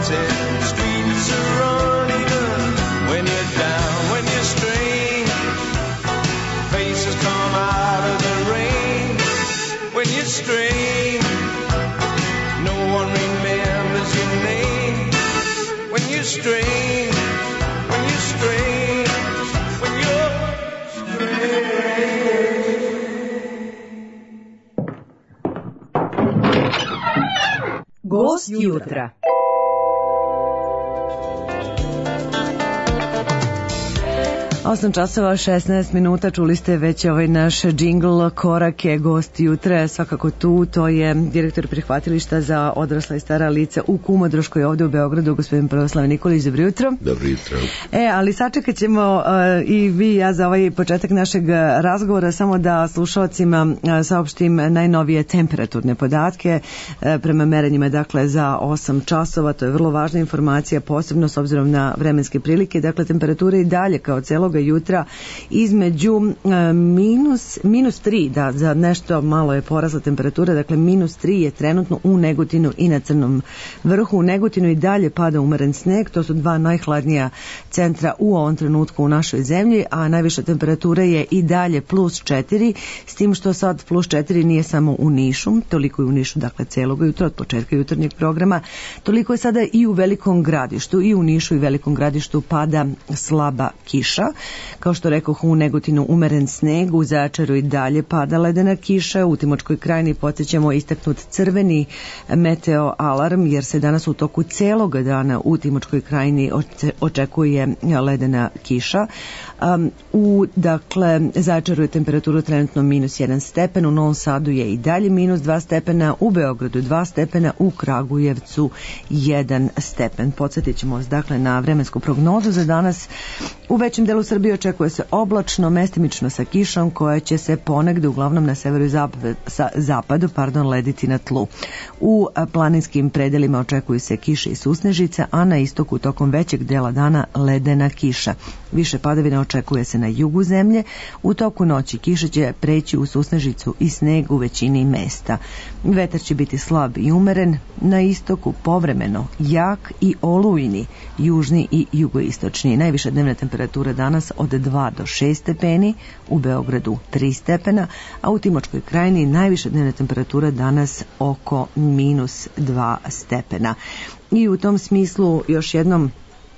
said, streets are uneven when you're down, when you're strained. Faces come out of the rain when you're strained. No one remembers your name when you're strained, when you're strained, when you're strained. Gost jutra. 8 časova 16 minuta, čuli ste već ovaj naš džingl, Korak je gost jutra, svakako tu, to je direktor prihvatilišta za odrasla i stara lica u Kumodroškoj ovde u Beogradu, gospodin Prvoslav Nikolić, dobro jutro. Dobro jutro. Ali sačekat ćemo i vi i ja za ovaj početak našeg razgovora, samo da slušalcima saopštim najnovije temperaturne podatke prema merenjima, dakle za 8 časova, to je vrlo važna informacija, posebno s obzirom na vremenske prilike, dakle temperatura i dalje kao celog jutra između minus 3, da za nešto malo je porasla temperatura, dakle minus 3 je trenutno u Negotinu i na Crnom vrhu. U Negotinu i dalje pada umeren sneg, to su dva najhladnija centra u ovom trenutku u našoj zemlji, a najviša temperatura je i dalje plus 4, s tim što sad plus 4 nije samo u Nišu, toliko je u Nišu, dakle celog jutra, od početka jutarnjeg programa, toliko je sada i u Velikom Gradištu, i u Nišu i Velikom Gradištu pada slaba kiša. Kao što rekoh, u Negotinu umeren sneg, u Zaječaru i dalje pada ledena kiša, u Timočkoj krajini podsjećamo istaknut crveni meteo alarm, jer se danas u toku celog dana u Timočkoj krajini očekuje ledena kiša. U Zaječaru je temperatura trenutno minus 1 stepen, u Novom Sadu je i dalje minus 2 stepena, u Beogradu 2 stepena, u Kragujevcu 1 stepen. Podsjetit ćemo vas dakle na vremensku prognozu za danas. U većem delu Srbije očekuje se oblačno, mestimično sa kišom koja će se ponegde uglavnom na severu i zapadu lediti na tlu. U planinskim predelima očekuju se kiše i susnežica, a na istoku tokom većeg dela dana ledena kiša. Više padavina očekuje se na jugu zemlje. U toku noći kiša će preći u susnežicu i sneg u većini mesta. Vetar će biti slab i umeren, na istoku povremeno jak i olujni, južni i jugoistočni. Najviša dnevna temperatura danas od 2 do 6 stepeni, u Beogradu 3 stepena, a u Timočkoj krajini najviša dnevna temperatura danas oko minus 2 stepena. I u tom smislu još jednom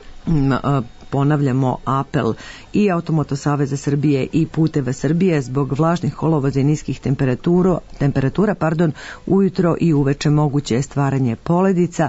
ponavljamo apel i Automoto Saveza Srbije i Puteva Srbije zbog vlažnih kolovoza i niskih temperatura, ujutro i uveče moguće je stvaranje poledice,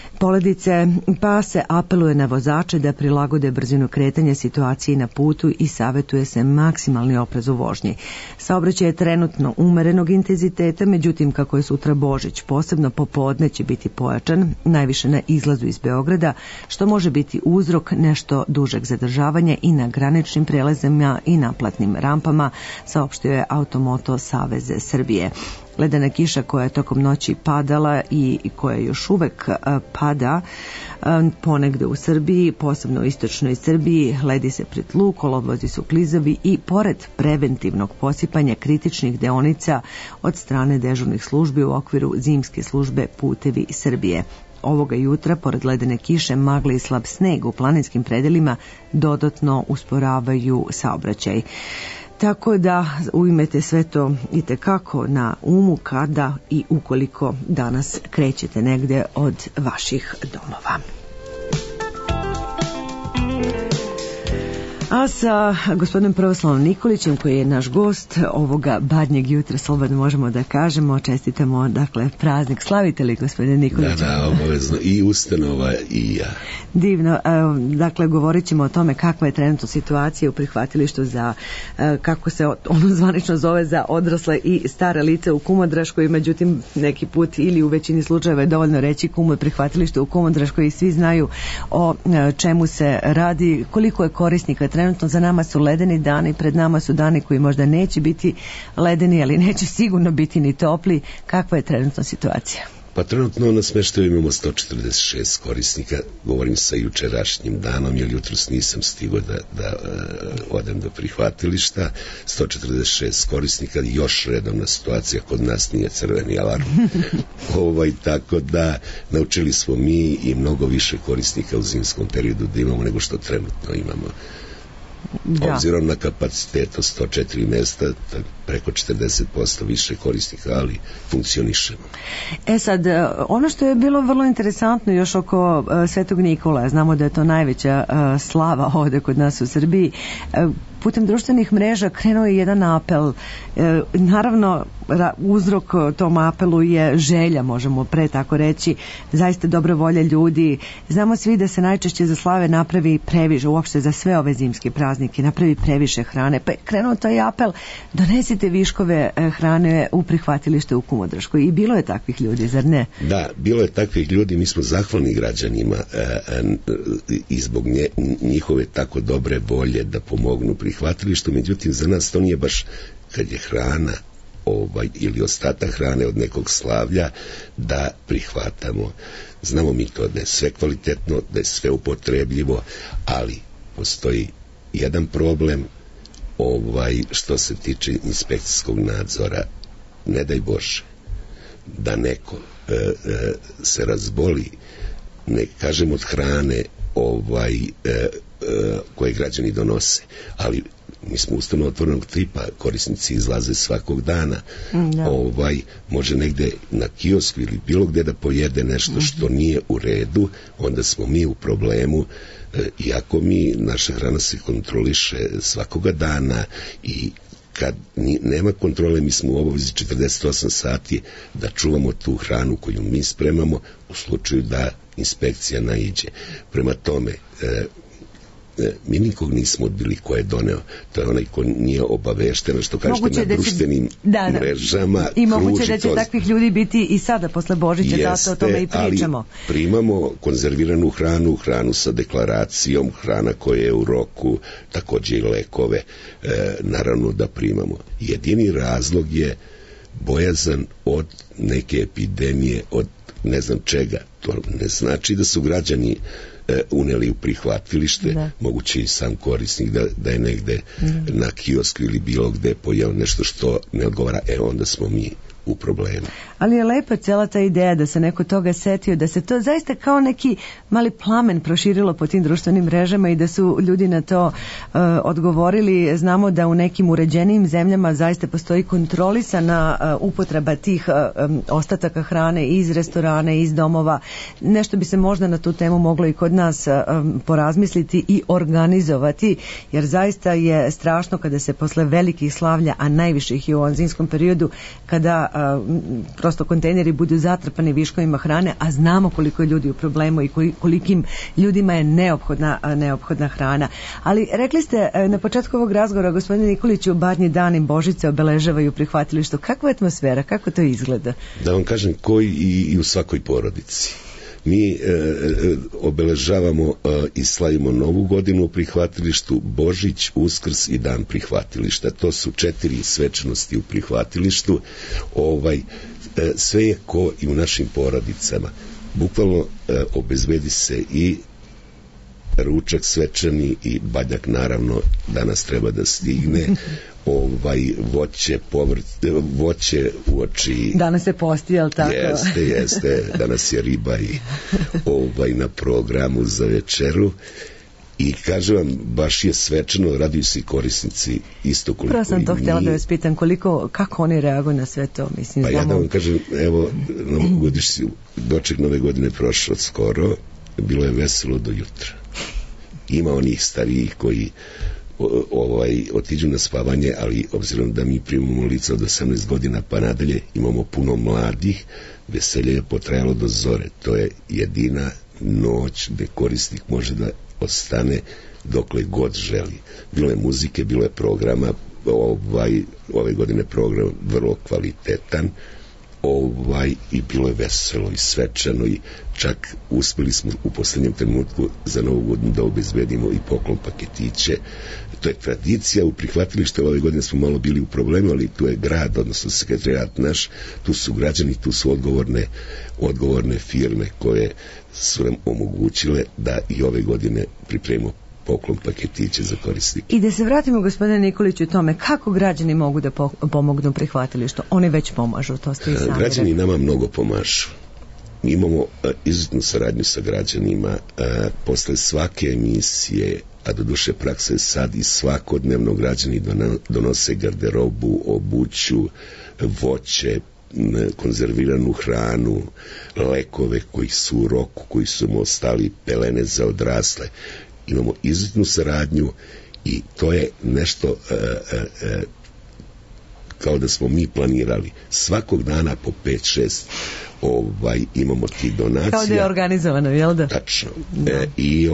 pa se apeluje na vozače da prilagode brzinu kretanja situaciji na putu i savjetuje se maksimalni oprez u vožnji. Saobraćaj je trenutno umerenog intenziteta, međutim kako je sutra Božić, posebno popodne će biti pojačan, najviše na izlazu iz Beograda, što može biti uzrok nešto dužeg zadržavanja i na graničnim prelazima i naplatnim rampama, saopštio je Automoto Saveze Srbije. Ledena kiša koja je tokom noći padala i koja još uvek pada ponegde u Srbiji, posebno u istočnoj Srbiji, ledi se pri tlu, kolovozi su klizavi i pored preventivnog posipanja kritičnih deonica od strane dežurnih službi u okviru zimske službe Putevi Srbije. Ovoga jutra, pored ledene kiše, magle i slab sneg u planinskim predelima dodatno usporavaju saobraćaj. Tako da imajte sve to itekako na umu kada i ukoliko danas krećete negde od vaših domova. A sa gospodinom Prvoslavom Nikolićem, koji je naš gost ovoga badnjeg jutra, slobodno možemo da kažemo, čestitamo, dakle, praznik. Slavite li, gospodine Nikolić? Da, obavezno, i ustanova i ja. Divno, dakle, govorit ćemo o tome kakva je trenutno situacija u prihvatilištu za, kako se ono zvanično zove, za odrasle i stara lica u Kumodraškoj, međutim, neki put ili u većini slučajeva je dovoljno reći prihvatilište u Kumodraškoj i svi znaju o čemu se radi, koliko je korisnika. Trenutno za nama su ledeni dani, pred nama su dani koji možda neće biti ledeni, ali neće sigurno biti ni topli. Kakva je trenutna situacija? Pa trenutno na smeštaju imamo 146 korisnika, govorim sa jučerašnjim danom, jer jutros nisam stigao da odem do prihvatilišta. 146 korisnika, još redovna situacija, kod nas nije crveni alarm. Tako da naučili smo mi i mnogo više korisnika u zimskom periodu da imamo nego što trenutno imamo. Da. Obzirom na kapacitet od 104 mesta, preko 40% više korisnika, ali funkcionišemo. Sad, ono što je bilo vrlo interesantno još oko Svetog Nikola, znamo da je to najveća slava ovde kod nas u Srbiji, putem društvenih mreža krenuo je jedan apel. Naravno, uzrok tom apelu je želja, možemo pre tako reći, zaista dobra volja ljudi. Znamo svi da se najčešće za slave napravi previše, uopšte za sve ove zimske praznike, napravi previše hrane. Pa je krenuo taj apel, donesite viškove hrane u prihvatilište u Kumodrškoj. I bilo je takvih ljudi, zar ne? Da, bilo je takvih ljudi, mi smo zahvalni građanima i zbog njihove tako dobre volje da pomognu prihvatilištu, međutim za nas to nije baš kad je hrana ili ostatak hrane od nekog slavlja da prihvatamo. Znamo mi to da je sve kvalitetno, da je sve upotrebljivo, ali postoji jedan problem što se tiče inspekcijskog nadzora. Ne daj Bože da neko se razboli, ne kažem od hrane koje građani donose, ali mi smo ustanova otvorenog tipa, korisnici izlaze svakog dana. Može negde na kiosku ili bilo gde da pojede nešto što nije u redu, onda smo mi u problemu, iako naša hrana se kontroliše svakoga dana i kad nema kontrole, mi smo u obavezi 48 sati da čuvamo tu hranu koju mi spremamo u slučaju da inspekcija naiđe. Prema tome, mi nikog nismo odbili ko je doneo, to je onaj ko nije obavešten, što kažete na društvenim mrežama. I moguće da će takvih ljudi biti i sada posle Božića, zato o tome i pričamo. Ali primamo konzerviranu hranu sa deklaracijom, hrana koja je u roku, takođe i lekove, naravno da primamo. Jedini razlog je bojazan od neke epidemije, od ne znam čega. To ne znači da su građani uneli u prihvatilište, moguće i sam korisnik da je negde na kiosku ili bilo gde pojeo nešto što ne odgovara, onda smo mi u problemu. Ali je lepa cela ta ideja da se neko toga setio, da se to zaista kao neki mali plamen proširilo po tim društvenim mrežama i da su ljudi na to odgovorili. Znamo da u nekim uređenijim zemljama zaista postoji kontrolisana upotreba tih ostataka hrane iz restorana, iz domova. Nešto bi se možda na tu temu moglo i kod nas porazmisliti i organizovati, jer zaista je strašno kada se posle velikih slavlja, a najviše ih je u ovom zimskom periodu, kada prosto kontejneri budu zatrpani viškovima hrane, a znamo koliko je ljudi u problemu i kolikim ljudima je neophodna hrana. Ali rekli ste na početku ovog razgovora, gospodine Nikoliću, Badnji dan i Božice obeležavaju prihvatilištu. Kakva je atmosfera, kako to izgleda? Da vam kažem, koji i u svakoj porodici. Mi obeležavamo i slavimo Novu godinu u prihvatilištu, Božić, Uskrs i dan prihvatilišta. To su 4 svečanosti u prihvatilištu. Sve je ko i u našim porodicama. Bukvalno obezbedi se i ručak svečani i badnjak, naravno danas treba da stigne, voće uoči. Danas je posti, jel tako? Jeste, danas je riba i na programu za večeru. I kažem vam, baš je svečano, raduju se i korisnici isto koliko i mi. Prvo sam to htjela da vas pitam, kako oni reaguju na sve to? Mislim, pa ja da vam kažem, evo, doček Nove godine prošao skoro, bilo je veselo do jutra. Ima onih starijih koji otiđu na spavanje, ali obzirom da mi primamo lica od 18 godina pa nadalje, imamo puno mladih, veselje je potrajalo do zore. To je jedina noć gde korisnik može da ostane dokle god želi. Bilo je muzike, bilo je programa, ove godine program vrlo kvalitetan i bilo je veselo i svečano i čak uspeli smo u posljednjem trenutku za Novu godinu da obezbedimo i poklon paketiće. To je tradicija u prihvatilište. Ove godine smo malo bili u problemu, ali tu je grad, odnosno sekretarijat naš, tu su građani, tu su odgovorne firme koje su nam omogućile da i ove godine pripremimo poklon paketiće za korisnike. I da se vratimo, gospodine Nikoliću, tome kako građani mogu da pomognu prihvatilištu. Oni već pomažu, to ste i sami. Građani nama mnogo pomažu. Imamo izuzetnu saradnju sa građanima. Posle svake emisije, a doduše praksa je sad i svakodnevno, građani donose garderobu, obuću, voće, konzerviranu hranu, lekove koji su u roku, koji su mu ostali, pelene za odrasle. Imamo izuzetnu saradnju i to je nešto kao da smo mi planirali. Svakog dana po 5-6 imamo tih donacija. Kao da je organizovano, jel da? Tačno. I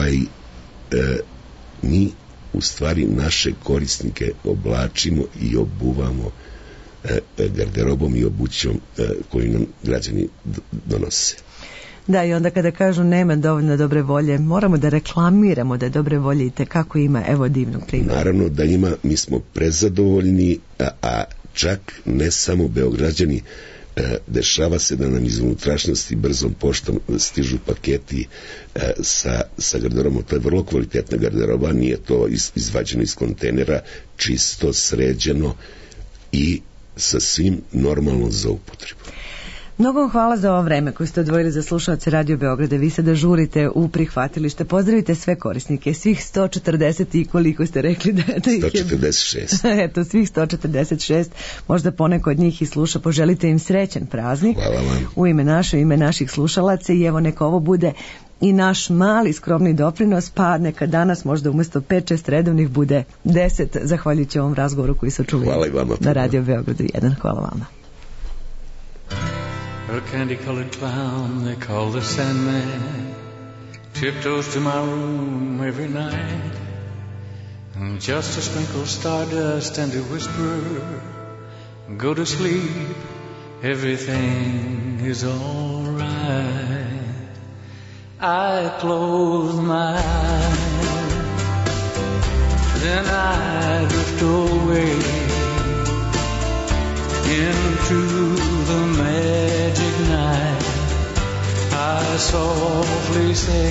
mi u stvari naše korisnike oblačimo i obuvamo garderobom i obućom koju nam građani donose. Da, i onda kada kažu nema dovoljno dobre volje, moramo da reklamiramo da dobre volje i tekako ima, evo divnog primjera. Naravno da ima, mi smo prezadovoljni, a čak ne samo Beograđani, dešava se da nam iz unutrašnjosti brzom poštom stižu paketi sa garderobom. To je vrlo kvalitetna garderoba, nije to izvađeno iz kontejnera, čisto, sređeno i sa svim normalno za upotrebu. Mnogo vam hvala za ovo vreme koje ste odvojili za slušalce Radio Beograda. Vi sada žurite u prihvatilište. Pozdravite sve korisnike, svih 140 i koliko ste rekli da ih je... 146. Eto, svih 146. Možda poneko od njih i sluša. Poželite im srećan praznik. Hvala vam. U ime naše, u ime naših slušalaca i evo neka ovo bude i naš mali skromni doprinos, pa neka danas možda umjesto 5-6 redovnih bude 10, zahvaljujući ovom razgovoru koji su čuli na Radio Beogradu 1. Hvala vama. A candy-colored clown they call the Sandman tiptoes to my room every night, and just to sprinkle stardust and to whisper, go to sleep, everything is all right. I close my eyes, then I drift away into the magic night. I softly say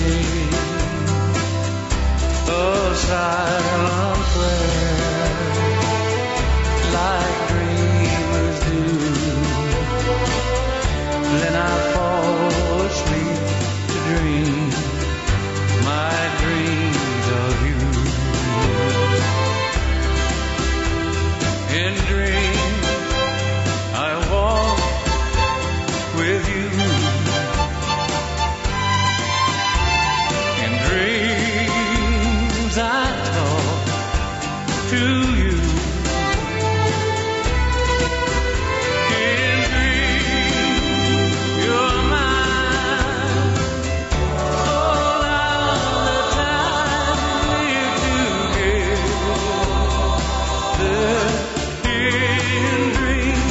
a silent prayer like dreamers do. Then I fall asleep to dream my dreams of you. In dreams I walk with you. In dreams I talk to you. In dreams you're mine. All of the time we're together. In dreams.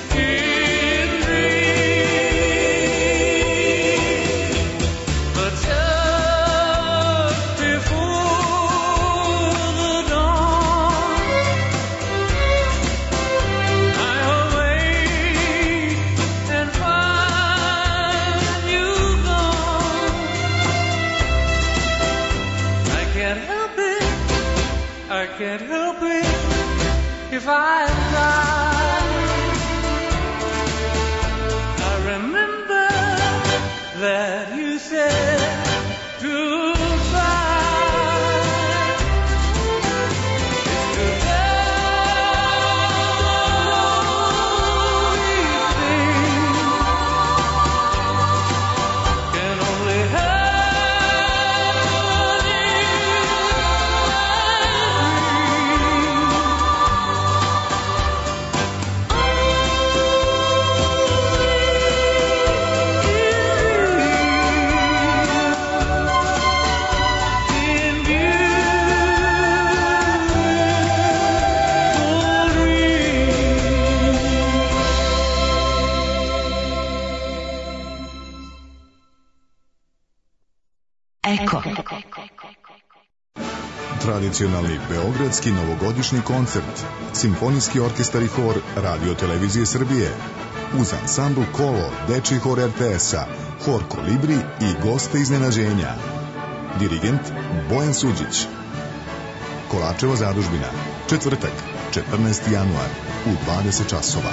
Can't help it if I try. I remember that you said goodbye. It's good these things can only happen. Eko. Tradicionalni beogradski novogodišnji koncert, Simfonijski orkestar i hor Radio Televizije Srbije, uz ansambl Kolo, dečiji hor RTS-a, hor Kolibri i goste iznenađenja. Dirigent Bojan Suđić. Kolačevo zadužbina, četvrtak, 14. januar, u 20 časova.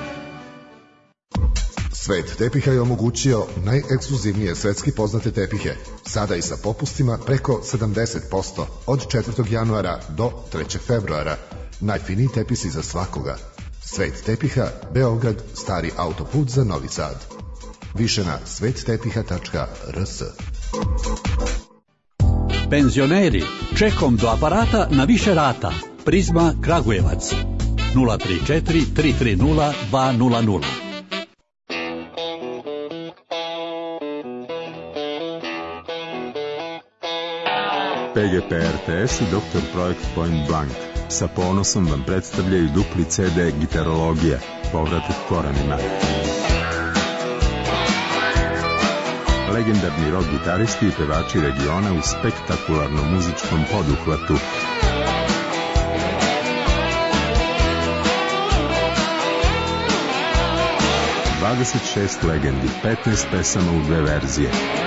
Svet tepiha je omogućio najekskluzivnije svetski poznate tepihe, sada i sa popustima preko 70%, od 4. januara do 3. februara. Najfiniji tepisi za svakoga. Svet tepiha, Beograd, stari autoput za Novi Sad. Više na svettepiha.rs. Penzioneri, čekom do aparata na više rata. Prizma Kragujevac 034 330 200. PGP RTS i Dr. Projekt Point Blank sa ponosom vam predstavljaju dupli CD Gitarologija, povratak korenima. Legendarni rock gitaristi i pevači regiona u spektakularnom muzičkom poduhvatu. ...26 legendi, 15 pesama u 2 verzije.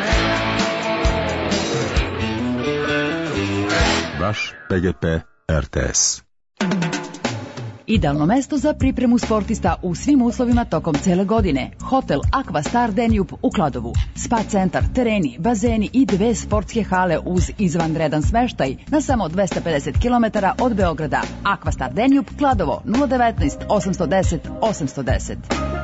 Vaš PGP RTS. Idealno mesto za pripremu sportista u svim uslovima tokom cele godine. Hotel Aqua Star Danube u Kladovu. Spa centar, tereni, bazeni i 2 sportske hale uz izvanredan smeštaj na samo 250 km od Beograda. Aqua Star Danube, Kladovo, 019 810 810.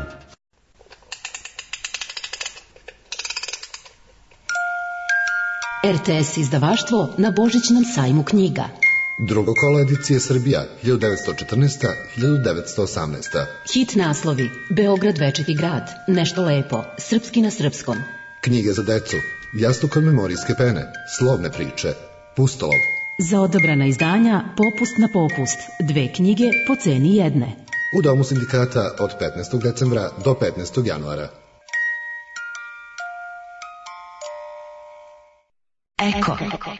RTS izdavaštvo na Božićnom sajmu knjiga. Drugo kolo edicije Srbija, 1914-1918. Hit naslovi: Beograd večiti grad, Nešto lepo, Srpski na srpskom. Knjige za decu, Jastuk od memorijske pene, Slovne priče, Pustolov. Za odabrana izdanja Popust na popust, 2 knjige po ceni jedne. U Domu sindikata od 15. decembra do 15. januara. Eko.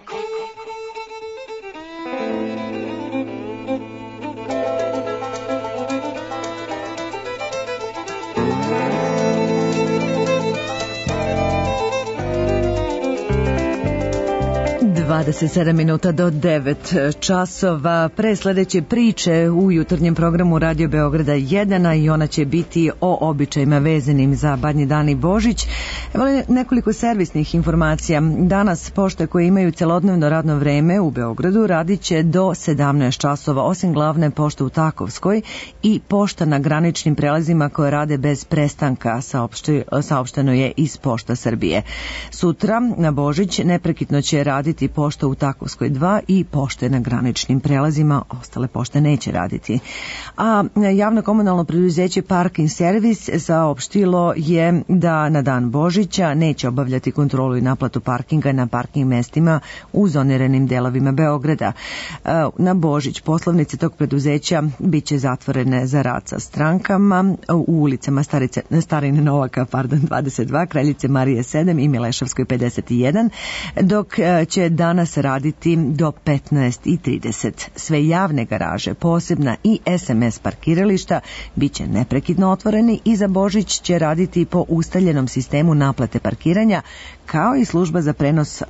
27 minuta do 9 časova. Pre sledeće priče u jutarnjem programu Radio Beograda 1, i ona će biti o običajima vezanim za Badnji dan i Božić. Evo nekoliko servisnih informacija. Danas pošte koje imaju celodnevno radno vreme u Beogradu radit će do 17 časova, osim glavne pošte u Takovskoj i pošta na graničnim prelazima koje rade bez prestanka, saopšteno je iz Pošta Srbije. Sutra na Božić neprekidno će raditi pošta u Takovskoj 2 i pošte na graničnim prelazima, ostale pošte neće raditi. A javno komunalno preduzeće Parking Service saopštilo je da na dan Božića neće obavljati kontrolu i naplatu parkinga na parking mestima u zoniranim delovima Beograda. Na Božić poslovnice tog preduzeća biće zatvorene za rad sa strankama u ulicama Starine Novaka 22, Kraljice Marije 7 i Mileševskoj 51, dok će danas raditi do 15:30. Sve javne garaže, posebna i SMS parkirališta biće neprekidno otvoreni i za Božić će raditi po ustaljenom sistemu naplate parkiranja, kao i služba za prenos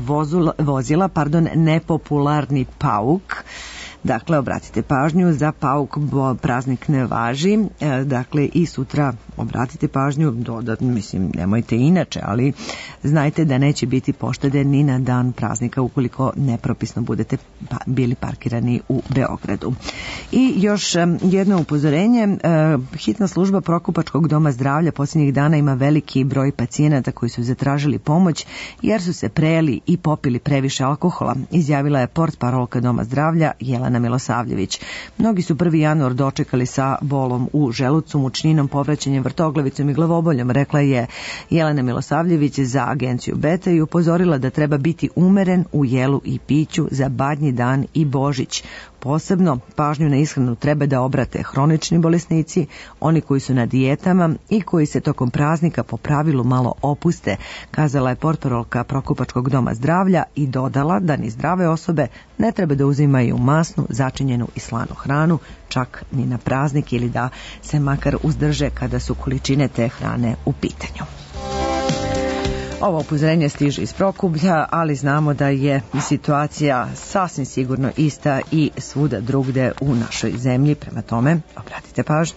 vozila, nepopularni PAUK. Dakle, obratite pažnju, za PAUK praznik ne važi, dakle i sutra obratite pažnju, dodatno, nemojte inače, ali znajte da neće biti poštede ni na dan praznika ukoliko nepropisno budete bili parkirani u Beogradu. I još jedno upozorenje, hitna služba Prokupačkog doma zdravlja posljednjih dana ima veliki broj pacijenata koji su zatražili pomoć jer su se prejeli i popili previše alkohola, izjavila je portparolka Doma zdravlja Jelena Jelena Milosavljević. Mnogi su 1. januar dočekali sa bolom u želucu, mučninom, povraćanjem, vrtoglavicom i glavoboljom, rekla je Jelena Milosavljević za agenciju Beta i upozorila da treba biti umeren u jelu i piću za Badnji dan i Božić. Posebno pažnju na ishranu treba da obrate hronični bolesnici, oni koji su na dijetama i koji se tokom praznika po pravilu malo opuste, kazala je portparolka Prokupačkog doma zdravlja i dodala da ni zdrave osobe ne treba da uzimaju masnu, začinjenu i slanu hranu, čak ni na praznik, ili da se makar uzdrže kada su količine te hrane u pitanju. Ovo upozorenje stiže iz Prokuplja, ali znamo da je situacija sasvim sigurno ista i svuda drugde u našoj zemlji, prema tome obratite pažnju.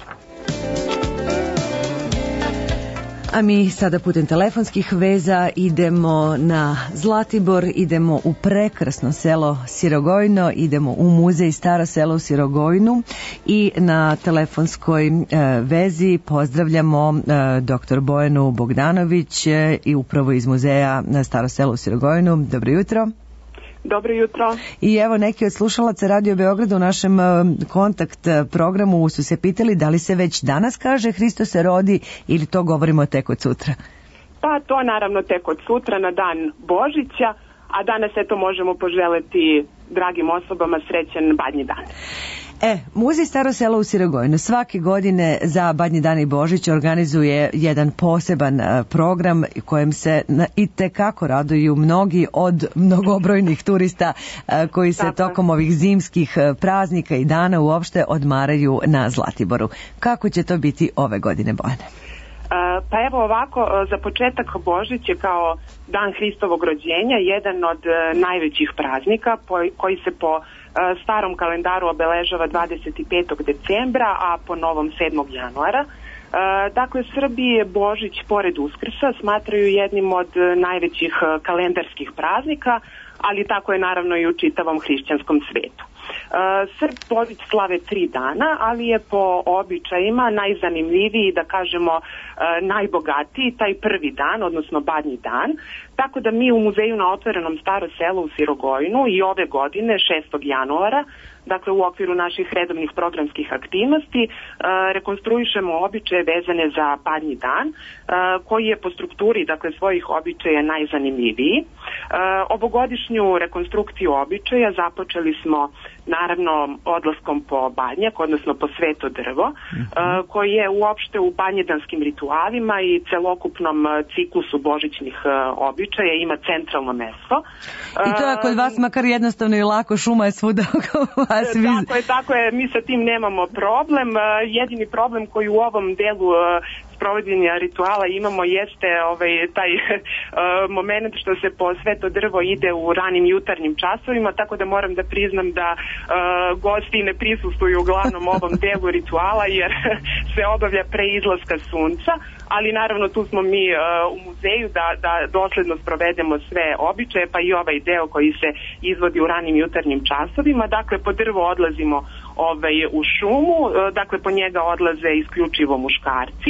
A mi sada putem telefonskih veza idemo na Zlatibor, idemo u prekrasno selo Sirogojno, idemo u muzej Staro selo u Sirogojnu i na telefonskoj vezi pozdravljamo dr. Bojanu Bogdanović i upravo iz muzeja na Staro selo u Sirogojnu. Dobro jutro. Dobro jutro. I evo, neki od slušalaca Radio Beograda u našem kontakt programu su se pitali da li se već danas kaže Hristos se rodi ili to govorimo tek od sutra? Pa to naravno tek od sutra na dan Božića, a danas eto možemo poželeti dragim osobama srećan Badnji dan. Muzej Staro selo u Sirogojnu svake godine za Badnji dan i Božić organizuje jedan poseban program kojem se itekako raduju mnogi od mnogobrojnih turista koji se tokom ovih zimskih praznika i dana uopšte odmaraju na Zlatiboru. Kako će to biti ove godine, Bojane? Pa evo ovako, za početak Božić je kao dan Hristovog rođenja jedan od najvećih praznika koji se po starom kalendaru obeležava 25. decembra, a po novom 7. januara. Dakle, Srbi Božić pored Uskrsa smatraju jednim od najvećih kalendarskih praznika, ali tako je naravno i u čitavom hrišćanskom svetu. Srbi Božić slave 3 dana, ali je po običajima najzanimljiviji, da kažemo najbogatiji, taj prvi dan, odnosno Badnji dan. Tako da mi u muzeju na otvorenom Staro selo u Sirogojnu i ove godine, 6. januara, dakle u okviru naših redovnih programskih aktivnosti, rekonstruišemo običaje vezane za Badnji dan, koji je po strukturi, dakle, svojih običaja najzanimljiviji. Ovogodišnju rekonstrukciju običaja započeli smo naravno odlaskom po Badnjak, odnosno po Sveto drvo, koji je uopšte u banjedanskim ritualima i celokupnom ciklusu božićnih običaja ima centralno mesto. I to je kod vas makar jednostavno i lako, šuma je svuda oko vas. Tako je, mi sa tim nemamo problem. Jedini problem koji u ovom delu sprovođenja rituala imamo jeste taj moment što se po Sveto drvo ide u ranim jutarnjim časovima, tako da moram da priznam da gosti ne prisustvuju uglavnom ovom delu rituala jer se obavlja pre izlaska sunca, ali naravno tu smo mi u muzeju da dosledno sprovedemo sve običaje, pa i ovaj deo koji se izvodi u ranim jutarnjim časovima. Dakle, po drvo odlazimo u šumu, dakle po njega odlaze isključivo muškarci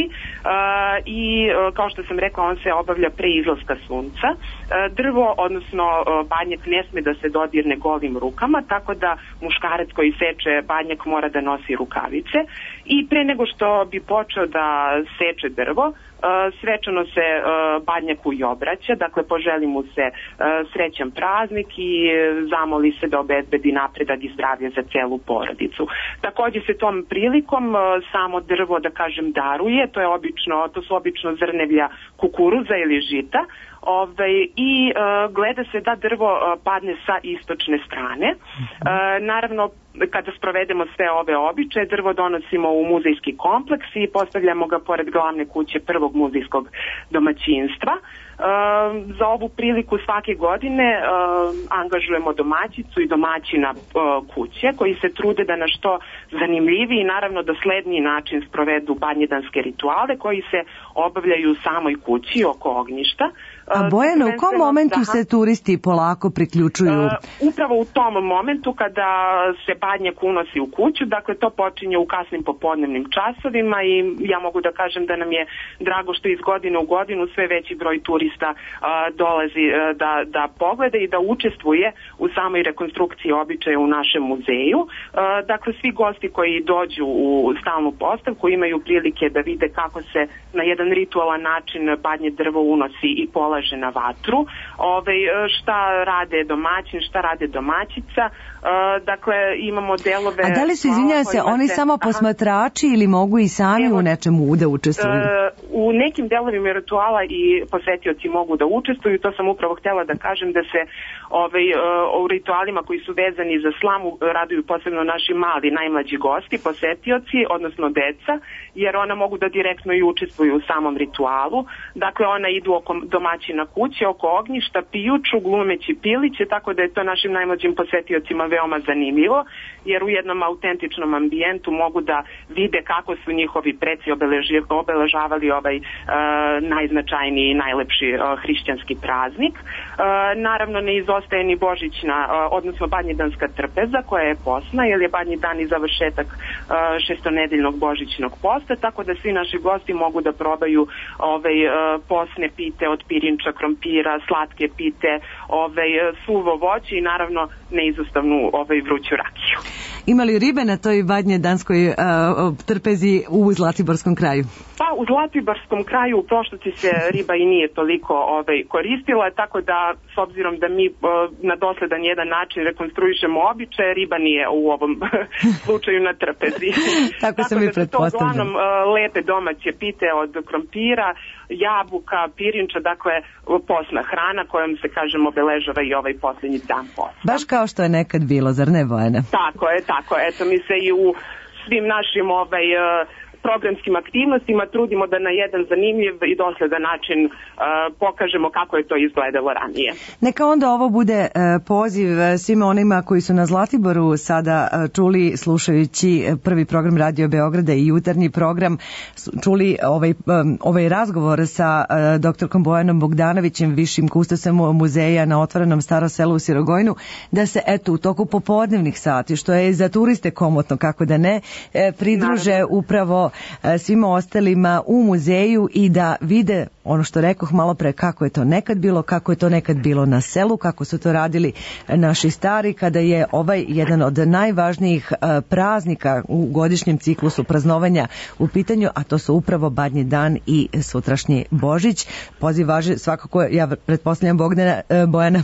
i kao što sam rekla, on se obavlja pre izlaska sunca. Drvo, odnosno badnjak, ne sme da se dodirne golim rukama, tako da muškarac koji seče badnjak mora da nosi rukavice i pre nego što bi počeo da seče drvo, svečano se badnjaku i obraća, dakle poželi mu se srećan praznik i zamoli se da obezbedi napredak i zdravlje za celu porodicu. Takođe se tom prilikom samo drvo, da kažem, daruje, to su obično zrnevlja kukuruza ili žita, i gleda se da drvo padne sa istočne strane. Naravno, kada sprovedemo sve ove običaje, drvo donosimo u muzejski kompleks i postavljamo ga pored glavne kuće prvog muzejskog domaćinstva. Za ovu priliku svake godine angažujemo domaćicu i domaćina kuće koji se trude da na što zanimljiviji i naravno dosledniji način sprovedu badnjedanske rituale koji se obavljaju u samoj kući oko ognjišta. A Bojana, u kom momentu se turisti polako priključuju? Upravo u tom momentu kada se badnjak unosi u kuću, dakle to počinje u kasnim popodnevnim časovima i ja mogu da kažem da nam je drago što iz godine u godinu sve veći broj turista dolazi da pogleda i da učestvuje u samoj rekonstrukciji običaja u našem muzeju. Dakle, svi gosti koji dođu u stalnu postavku imaju prilike da vide kako se na jedan ritualan način badnje drvo unosi i polaže na vatru. Šta rade domaćin, šta rade domaćica. Dakle, imamo delove... A da li su, izvinjava se, oni samo posmatrači ili mogu i sami u nečemu da učestvuju? U nekim delovima rituala i posetioci mogu da učestvuju. To sam upravo htjela da kažem da se u ritualima koji su vezani za slamu raduju posebno naši mali, najmlađi gosti, posetioci, odnosno deca, jer ona mogu da direktno i učestvuju u samom ritualu. Dakle, ona idu oko domaćina kuće, oko ognjišta, pijuču, glumeći piliće, tako da je to našim najmlađim posetiocima veoma zanimljivo, jer u jednom autentičnom ambijentu mogu da vide kako su njihovi preci obeležavali ovaj najznačajniji i najlepši hrišćanski praznik. Naravno, ne izostaje ni božićna, odnosno badnjedanska trpeza koja je posna, jer je badnji dan i završetak šestonedeljnog božićnog posta, tako da svi naši gosti mogu da probaju posne pite od pirinča, krompira, slatke pite, suvo voće i naravno neizostavnu vruću rakiju. Ima li ribe na toj badnjedanskoj trpezi u Zlatiborskom kraju? Pa u Zlatiborskom kraju u prošlosti se riba i nije toliko koristila, tako da s obzirom da mi na dosledan jedan način rekonstruišemo običaje, riba nije u ovom slučaju na trpezi. Tako sam i pretpostavljam. To uglavnom lepe domaće pite od krompira, jabuka, pirinča, dakle posna hrana kojom se, kažem, obeležava i ovaj posljednji dan posta. Baš kao što je nekad bilo, zar ne, Bojana? Tako je. Eto, mi se i u svim našim programskim aktivnostima trudimo da na jedan zanimljiv i dosledan način pokažemo kako je to izgledalo ranije. Neka onda ovo bude poziv svima onima koji su na Zlatiboru sada čuli, slušajući prvi program Radio Beograda i jutarnji program, čuli ovaj razgovor sa doktorkom Bojanom Bogdanovićem, višim kustosom muzeja na otvorenom Staro selo u Sirogojnu, da se u toku popodnevnih sati, što je za turiste komotno, kako da ne, pridruže upravo svima ostalima u muzeju i da vide ono što rekoh malo pre, kako je to nekad bilo na selu, kako su to radili naši stari, kada je ovaj jedan od najvažnijih praznika u godišnjem ciklusu praznovanja u pitanju, a to su upravo Badnji dan i sutrašnji Božić. Poziv važi svakako, ja pretpostavljam Bojana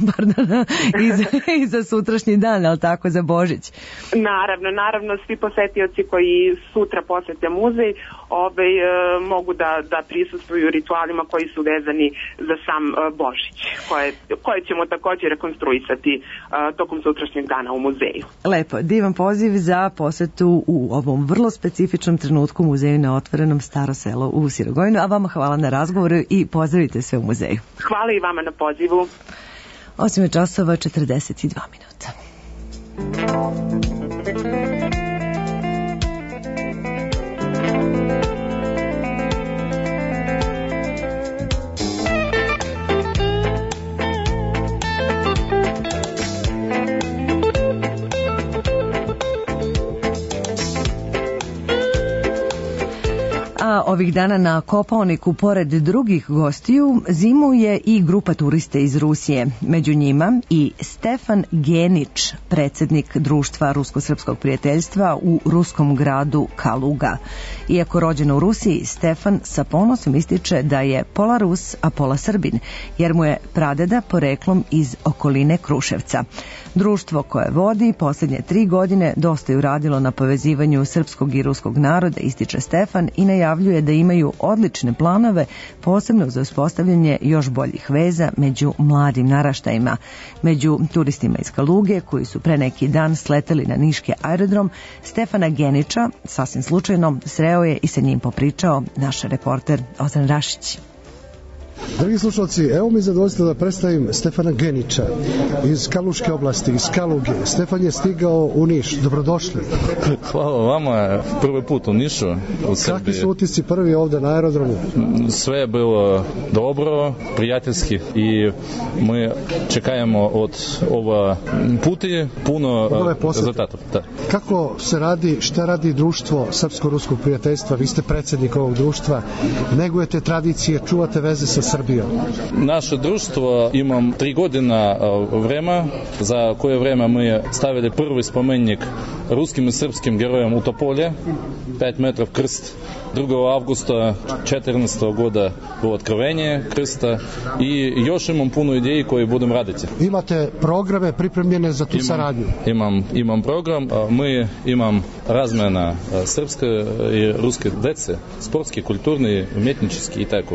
i za sutrašnji dan, ali tako za Božić. Naravno, svi posetioci koji sutra posete muzej mogu da prisustvuju ritualima koji su vezani za sam Božić, koje ćemo također rekonstruisati tokom sutrašnjeg dana u muzeju. Lepo, divan poziv za posetu u ovom vrlo specifičnom trenutku muzeju na otvorenom Staro selo u Sirogojnu, a vama hvala na razgovoru i pozdravite sve u muzeju. Hvala i vama na pozivu. 8 časova 42 minuta. A ovih dana na Kopaoniku, pored drugih gostiju, zimuje i grupa turista iz Rusije. Među njima i Stefan Genić, predsjednik društva Rusko-srpskog prijateljstva u ruskom gradu Kaluga. Iako rođen u Rusiji, Stefan sa ponosom ističe da je pola Rus, a pola Srbin, jer mu je pradeda poreklom iz okoline Kruševca. Društvo koje vodi posljednje 3 godine dosta je uradilo na povezivanju srpskog i ruskog naroda, ističe Stefan, i najavljuje da imaju odlične planove, posebno za uspostavljanje još boljih veza među mladim naraštajima. Među turistima iz Kaluge, koji su pre neki dan sleteli na niški aerodrom, Stefana Genića, sasvim slučajno, sreo je i sa njim popričao naš reporter Ozan Rašić. Dragi slušalci, evo mi zadovoljstvo da predstavim Stefana Genića iz Kaluške oblasti, iz Kaluge. Stefan je stigao u Niš. Dobrodošli. Hvala vama. Prvi put u Nišu, u Srbiji. Kakvi su utisci prvi ovde na aerodromu? Sve je bilo dobro, prijateljski i mi čekajemo od ova puti puno rezultata. Da. Kako se radi, šta radi društvo Srpsko-ruskog prijateljstva? Vi ste predsjednik ovog društva. Negujete tradicije, čuvate veze sa Srbijom. Naše društvo imam 3 godina vrema, za koje vreme mi stavili prvi spomenik ruskim i srpskim gerojem u Topolje, 5 metrov krst. 2. avgusta 14. года bilo otkrovenje krsta i još imam puno ideji koje budem raditi. Imate programe pripremljene za tu saradnju? Imam program. Mi imam razmena srpske i ruske dece, sportski, kulturni, umjetnički i tako.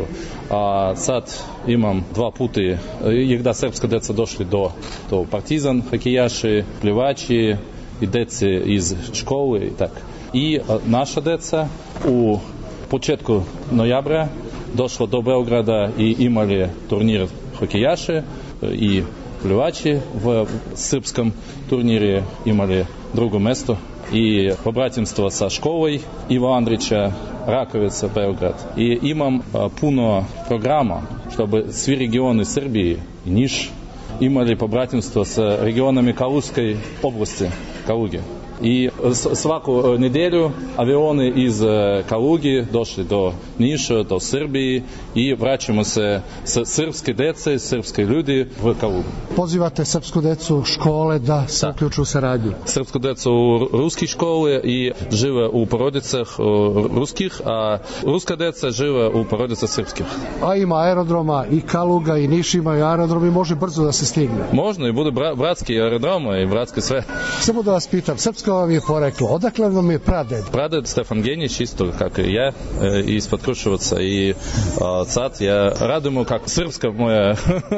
A sad imam 2 puta da srpska deca došli do Partizan, hokejaši, plivači i dece iz škole i tako. I naša deca u početku nojabra došlo do Beograda i imali turnir hokejaše i plivači. V srpskom turniri imali drugo mesto i pobratimstvo sa školoj Ivo Andrića, Rakovica, Beograd. I imam puno programa, чтобы svi regioni Srbije i Niš imali pobratimstvo sa regionami Kaluške oblasti, Kaluge. I svaku nedjelju avioni iz Kalugi došli do Niša, do Srbije i vraćamo se sa srpske dece, srpske ljudi v Kalugu. Pozivate srpsku decu škole da se uključu u saradnju? Srpsku decu u ruskih škole i žive u porodicah ruskih, a ruska deca žive u porodicah srpskih. A ima aerodroma i Kaluga i Niš imaju aerodrom i može brzo da se stigne. Možno i bude bratski aerodroma i bratski sve. Samo da vas pitam, srpsko vam je poreklo. Odakle vam je praded? Praded Stefan Genić, isto kako i ja, ispod Kruševaca i sad ja radimo kako srpska moja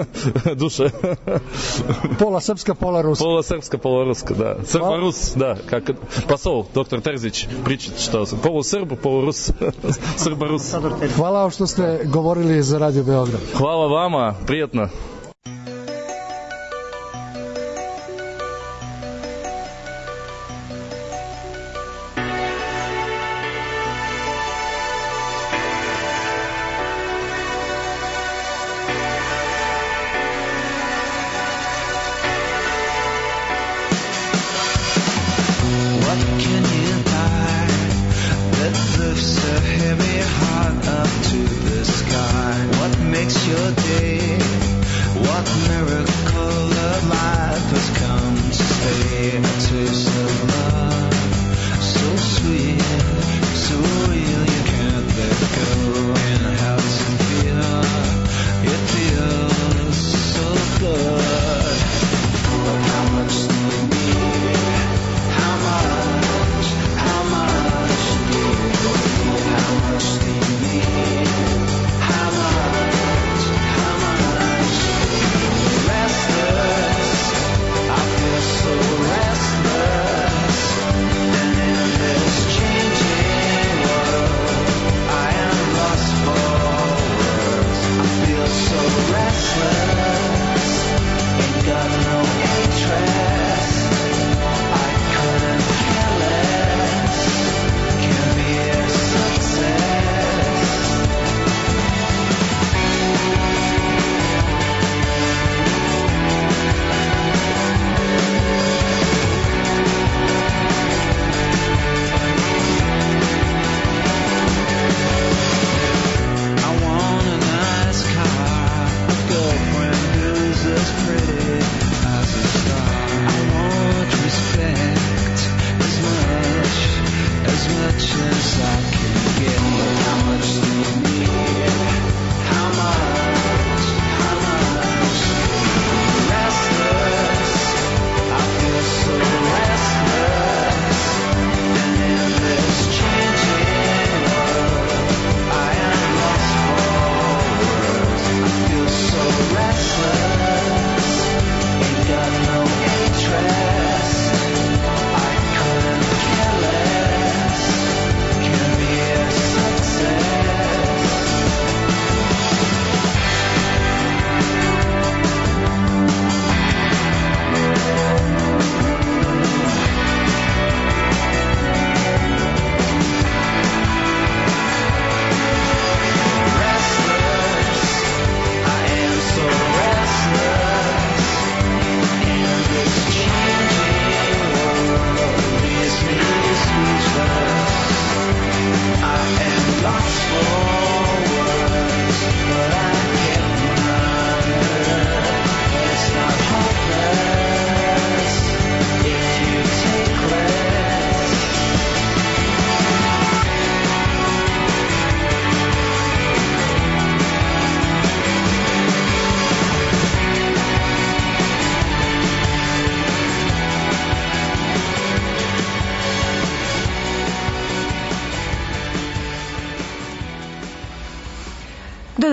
duša. Pola srpska, pola ruska. Pola srpska, pola ruska, da. Srba Rus, da. Kako pasol, doktor Terzić pričat što polu Srb, polu Rus. Srba Rus. Hvala vam što ste govorili za Radio Beograd. Hvala vama, prijatno. Heavy heart up to the sky. What makes your day?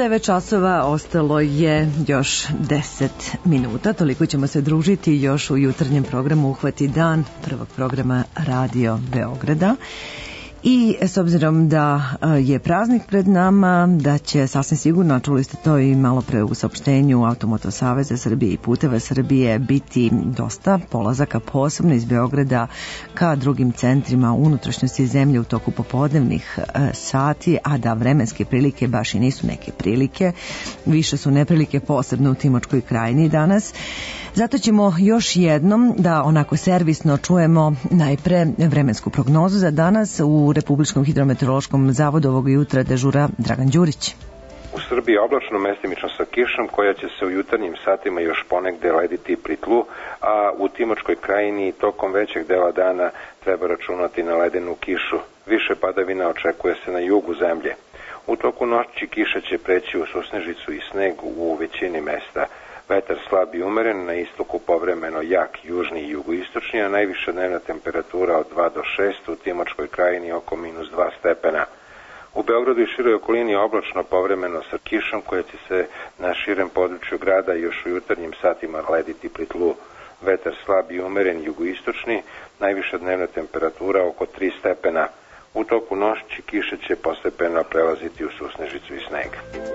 9 časova, ostalo je još 10 minuta, toliko ćemo se družiti još u jutarnjem programu Uhvati dan, prvog programa Radio Beograda. I s obzirom da je praznik pred nama, da će sasvim sigurno, čuli ste to i malo pre u saopštenju Automoto Saveza Srbije i Puteva Srbije, biti dosta polazaka, posebno iz Beograda ka drugim centrima unutrašnjosti zemlje u toku popodnevnih sati, a da vremenske prilike baš i nisu neke prilike, više su neprilike, posebno u Timočkoj krajini danas. Zato ćemo još jednom da onako servisno čujemo najpre vremensku prognozu za danas. U Republičkom hidrometeorološkom zavodu ovog jutra dežura Dragan Đurić. U Srbiji oblačno, mestimično sa kišom, koja će se u jutarnjim satima još ponegde lediti pri tlu, a u Timočkoj krajini tokom većeg dela dana treba računati na ledenu kišu. Više padavina očekuje se na jugu zemlje. U toku noći kiša će preći u susnežicu i sneg u većini mesta. Vetar slab i umeren, na istoku povremeno jak južni i jugoistočni, a najviša dnevna temperatura od 2 do 6, u Timočkoj krajini oko -2 stepena. U Beogradu i široj okolini oblačno, povremeno sa kišom, koja će se na širem području grada još u jutarnjim satima lediti pri tlu. Vetar slab i umeren jugoistočni, najviša dnevna temperatura oko 3 stepena. U toku noći kiša će postepeno prelaziti u susnežicu i sneg.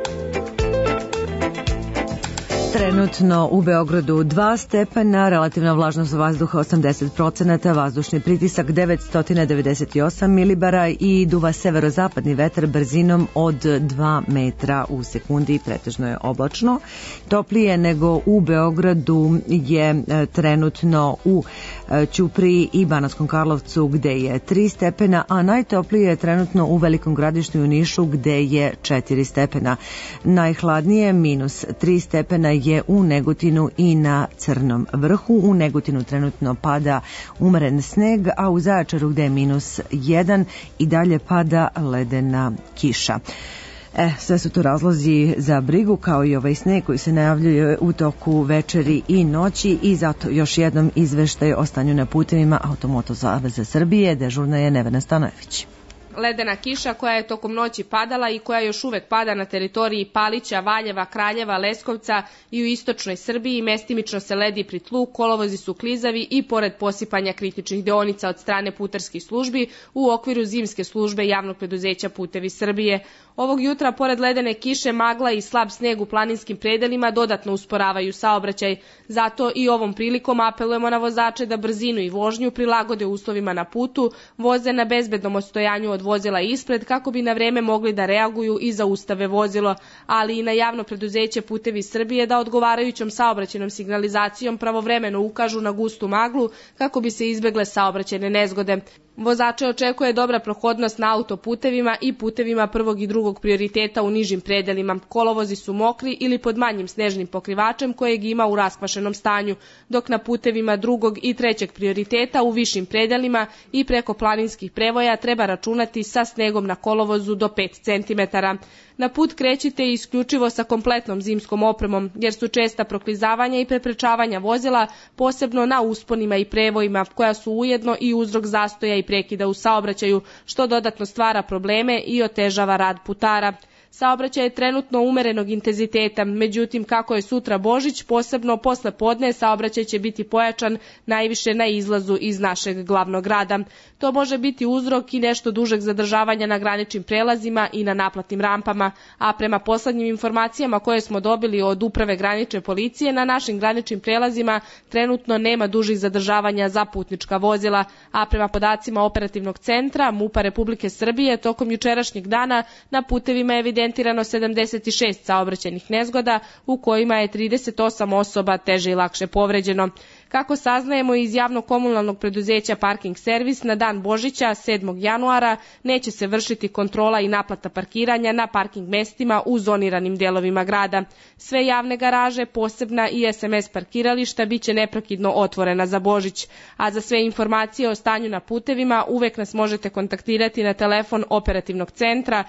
Trenutno u Beogradu 2 stepena, relativna vlažnost vazduha 80%, vazdušni pritisak 998 milibara i duva severozapadni vetar brzinom od 2 metra u sekundi, pretežno je oblačno. Toplije nego u Beogradu je trenutno u Ćupriji i Banatskom Karlovcu gde je 3 stepena, a najtoplije je trenutno u Velikom Gradištu i u Nišu gde je 4 stepena. Najhladnije -3 stepena je u Negotinu i na Crnom vrhu. U Negotinu trenutno pada umeren sneg, a u Zaječaru gde je -1 i dalje pada ledena kiša. Sve su to razlozi za brigu, kao i ovaj sneg koji se najavljuje u toku večeri i noći, i zato još jednom izveštaj o stanju na putevima Automoto Saveza Srbije. Dežurna je Nevena Stanojević. Ledena kiša koja je tokom noći padala i koja još uvek pada na teritoriji Palića, Valjeva, Kraljeva, Leskovca i u istočnoj Srbiji, mestimično se ledi pri tlu, kolovozi su klizavi i pored posipanja kritičnih deonica od strane putarskih službi u okviru zimske službe javnog preduzeća Putevi Srbije. Ovog jutra, pored ledene kiše, magla i slab sneg u planinskim predelima dodatno usporavaju saobraćaj. Zato i ovom prilikom apelujemo na vozače da brzinu i vožnju prilagode uslovima na putu, voze na bezbednom odstojanju od vozila ispred kako bi na vreme mogli da reaguju i zaustave vozilo, ali i na javno preduzeće Putevi Srbije da odgovarajućom saobraćajnom signalizacijom pravovremeno ukažu na gustu maglu kako bi se izbegle saobraćajne nezgode. Vozače očekuje dobra prohodnost na autoputevima i putevima prvog i drugog prioriteta u nižim predelima. Kolovozi su mokri ili pod manjim snežnim pokrivačem kojeg ima u raskvašenom stanju, dok na putevima drugog i trećeg prioriteta u višim predelima i preko planinskih prevoja treba računati sa snegom na kolovozu do 5 cm. Na put krećite isključivo sa kompletnom zimskom opremom, jer su česta proklizavanja i preprečavanja vozila, posebno na usponima i prevojima, koja su ujedno i uzrok zastoja i prekida u saobraćaju, što dodatno stvara probleme i otežava rad putara. Saobraćaj je trenutno umerenog intenziteta, međutim kako je sutra Božić, posebno posle podne saobraćaj će biti pojačan najviše na izlazu iz našeg glavnog grada. To može biti uzrok i nešto dužeg zadržavanja na graničnim prelazima i na naplatnim rampama, a prema poslednjim informacijama koje smo dobili od Uprave granične policije, na našim graničnim prelazima trenutno nema dužih zadržavanja za putnička vozila, a prema podacima operativnog centra MUP-a Republike Srbije tokom jučerašnjeg dana na putevima je evidentirano 76 saobraćajnih nezgoda u kojima je 38 osoba teže i lakše povređeno. Kako saznajemo iz javnog komunalnog preduzeća Parking Servis, na dan Božića 7. januara neće se vršiti kontrola i naplata parkiranja na parking mestima u zoniranim delovima grada. Sve javne garaže, posebna i SMS parkirališta biće neprekidno otvorena za Božić. A za sve informacije o stanju na putevima uvek nas možete kontaktirati na telefon operativnog centra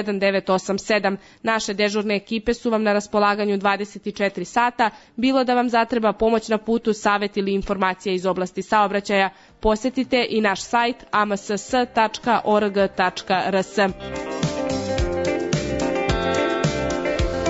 1987. Naše dežurne ekipe su vam na raspolaganju 24 sata, bilo da vam zatreba pomoć na putu, savet ili informacija iz oblasti saobraćaja. Posetite i naš sajt amss.org.rs.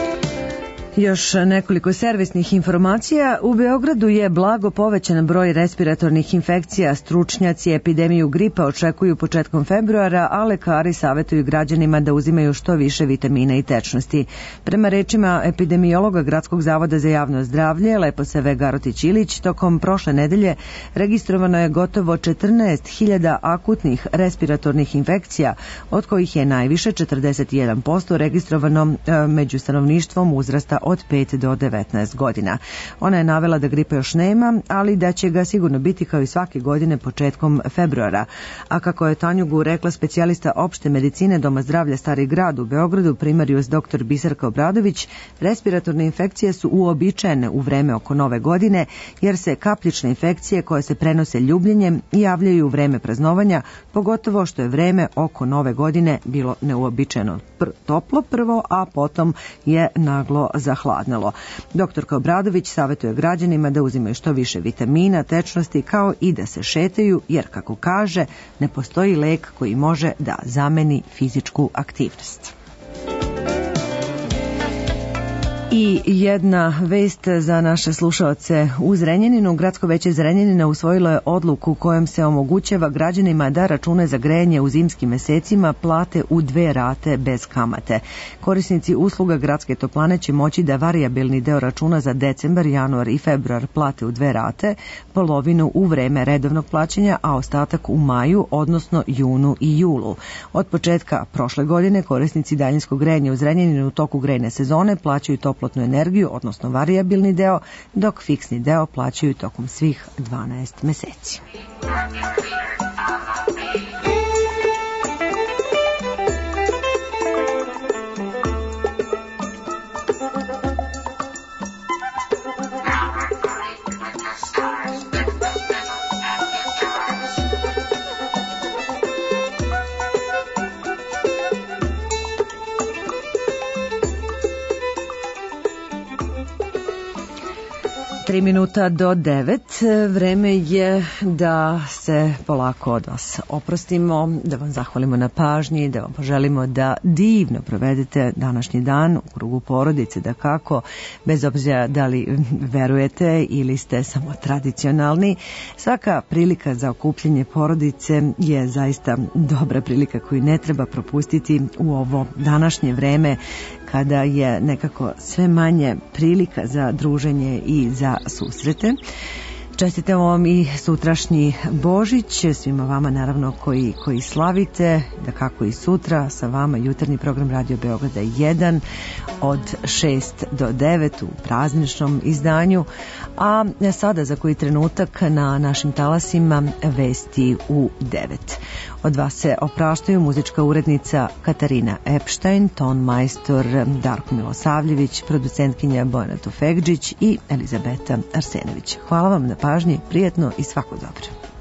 Još nekoliko servisnih informacija. U Beogradu je blago povećan broj respiratornih infekcija. Stručnjaci epidemiju gripa očekuju početkom februara, a lekari savjetuju građanima da uzimaju što više vitamina i tečnosti. Prema rečima epidemiologa Gradskog zavoda za javno zdravlje Leposave Garotić-Ilić, tokom prošle nedelje registrovano je gotovo 14.000 akutnih respiratornih infekcija, od kojih je najviše 41% registrovano među stanovništvom uzrasta od 5 do 19 godina. Ona je navela da gripa još nema, ali da će ga sigurno biti kao i svake godine početkom februara. A kako je Tanjugu rekla specijalista opšte medicine Doma zdravlja Stari grad u Beogradu, primarijus dr. Biserka Obradović, respiratorne infekcije su uobičajene u vreme oko nove godine, jer se kapljične infekcije koje se prenose ljubljenjem javljaju u vreme praznovanja, pogotovo što je vreme oko nove godine bilo neuobičajeno toplo prvo, a potom je naglo zahladnilo. Doktorka Obradović savjetuje građanima da uzimaju što više vitamina, tečnosti, kao i da se šetaju, jer, kako kaže, ne postoji lek koji može da zameni fizičku aktivnost. I jedna vest za naše slušaoce. U Zrenjaninu Gradsko veće Zrenjanina usvojilo je odluku kojom se omogućava građanima da račune za grejanje u zimskim mesecima plate u 2 rate bez kamate. Korisnici usluga Gradske toplane će moći da varijabilni deo računa za decembar, januar i februar plate u 2 rate, polovinu u vreme redovnog plaćanja, a ostatak u maju, odnosno junu i julu. Od početka prošle godine korisnici daljinskog grejanja u Zrenjaninu u toku grejne sezone plaćaju toplotnu energiju, odnosno varijabilni deo, dok fiksni deo plaćaju tokom svih 12 meseci. Tri minuta do 9. Vreme je da se polako od vas oprostimo, da vam zahvalimo na pažnji, da vam poželimo da divno provedete današnji dan u krugu porodice, da kako, bez obzira da li verujete ili ste samo tradicionalni. Svaka prilika za okupljanje porodice je zaista dobra prilika koju ne treba propustiti u ovo današnje vreme, kada je nekako sve manje prilika za druženje i za susrete. Čestitamo vam i sutrašnji Božić, svima vama naravno koji slavite, da kako i sutra sa vama jutarnji program Radio Beograda 1 od 6 do 9 u prazničnom izdanju, a sada za koji trenutak na našim talasima vesti u 9. Od vas se opraštaju muzička urednica Katarina Epstein, ton majstor Darko Milosavljević, producentkinja Bojana Tufegđić i Elizabeta Arsenović. Hvala vam na pažnji, prijetno i svako dobro.